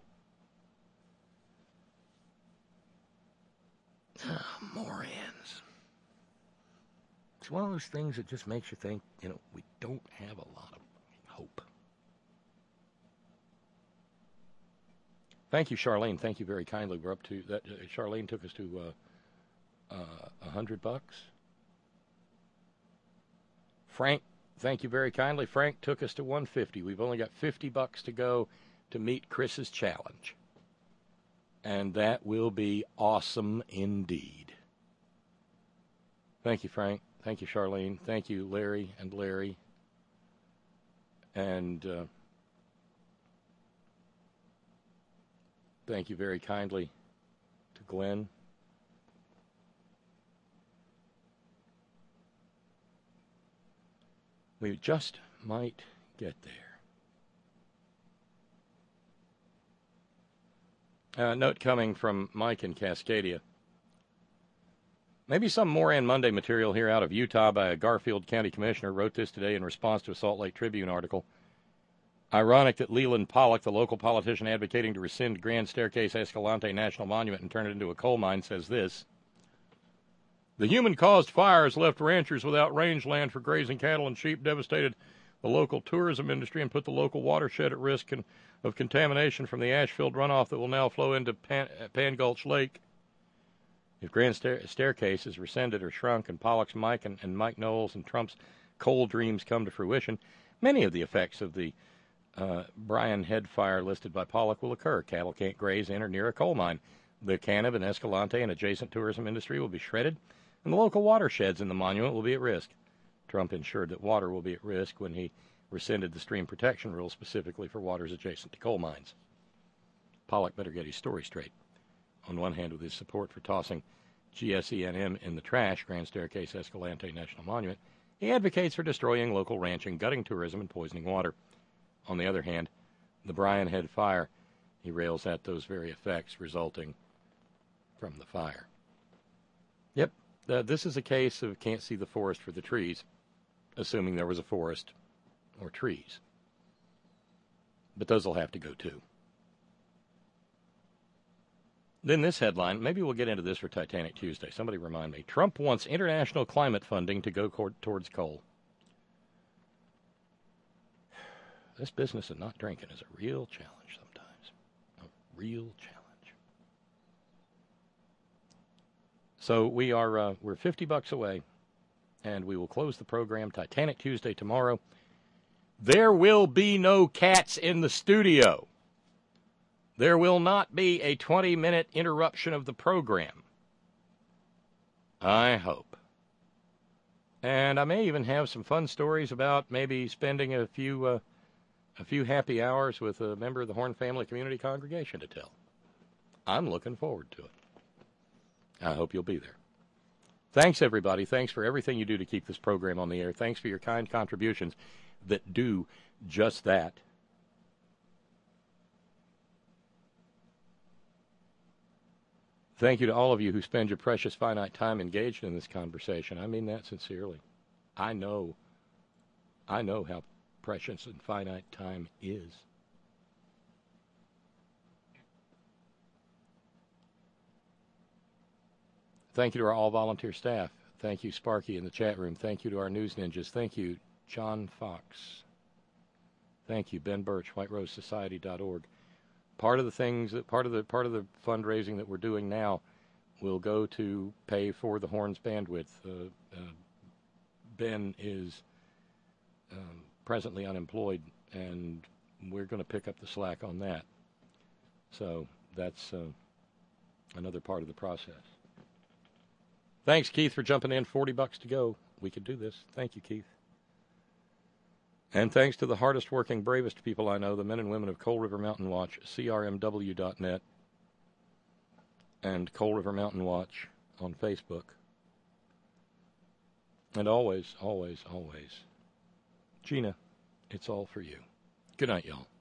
Oh, morons. It's one of those things that just makes you think, you know, we don't have a lot of hope. Thank you, Charlene. Thank you very kindly. We're up to that. Uh, Charlene took us to uh, Uh, a hundred bucks. Frank, thank you very kindly. Frank took us to one fifty. We've only got fifty bucks to go to meet Chris's challenge, and that will be awesome indeed. Thank you, Frank. Thank you, Charlene. Thank you, Larry and Larry, and uh, thank you very kindly to Glenn. We just might get there. Uh, note coming from Mike in Cascadia. Maybe some Moran Monday material here out of Utah by a Garfield County commissioner wrote this today in response to a Salt Lake Tribune article. Ironic that Leland Pollock, the local politician advocating to rescind Grand Staircase Escalante National Monument and turn it into a coal mine, says this. The human-caused fires left ranchers without rangeland for grazing cattle and sheep, devastated the local tourism industry, and put the local watershed at risk con- of contamination from the ash-filled runoff that will now flow into Pan, Pan Gulch Lake. If Grand Stair- Staircase is rescinded or shrunk, and Pollock's Mike and, and Mike Knowles and Trump's coal dreams come to fruition, many of the effects of the uh, Bryan Head fire listed by Pollock will occur. Cattle can't graze in or near a coal mine. The Canib and Escalante and adjacent tourism industry will be shredded, and the local watersheds in the monument will be at risk. Trump ensured that water will be at risk when he rescinded the stream protection rule specifically for waters adjacent to coal mines. Pollock better get his story straight. On one hand, with his support for tossing G S E N M in the trash, Grand Staircase Escalante National Monument, he advocates for destroying local ranching, gutting tourism, and poisoning water. On the other hand, the Brian Head Fire, he rails at those very effects resulting from the fire. Yep, uh, this is a case of can't see the forest for the trees, assuming there was a forest or trees. But those will have to go too. Then this headline, maybe we'll get into this for Titanic Tuesday. Somebody remind me. Trump wants international climate funding to go co- towards coal. This business of not drinking is a real challenge sometimes. A real challenge. So we are uh, we're fifty bucks away, and we will close the program Titanic Tuesday tomorrow. There will be no cats in the studio. There will not be a twenty-minute interruption of the program. I hope. And I may even have some fun stories about maybe spending a few uh, a few happy hours with a member of the Horn Family Community Congregation to tell. I'm looking forward to it. I hope you'll be there. Thanks, everybody. Thanks for everything you do to keep this program on the air. Thanks for your kind contributions that do just that. Thank you to all of you who spend your precious finite time engaged in this conversation. I mean that sincerely. I know, I know how precious and finite time is. Thank you to our all-volunteer staff. Thank you, Sparky, in the chat room. Thank you to our news ninjas. Thank you, John Fox. Thank you, Ben Birch, white rose society dot org. Part of the things that part of the part of the fundraising that we're doing now will go to pay for the Horns bandwidth. Uh, uh, Ben is um, presently unemployed, and we're going to pick up the slack on that. So that's uh, another part of the process. Thanks, Keith, for jumping in. Forty bucks to go. We could do this. Thank you, Keith. And thanks to the hardest working, bravest people I know, the men and women of Coal River Mountain Watch, C R M W dot net, and Coal River Mountain Watch on Facebook. And always, always, always, Gina, it's all for you. Good night, y'all.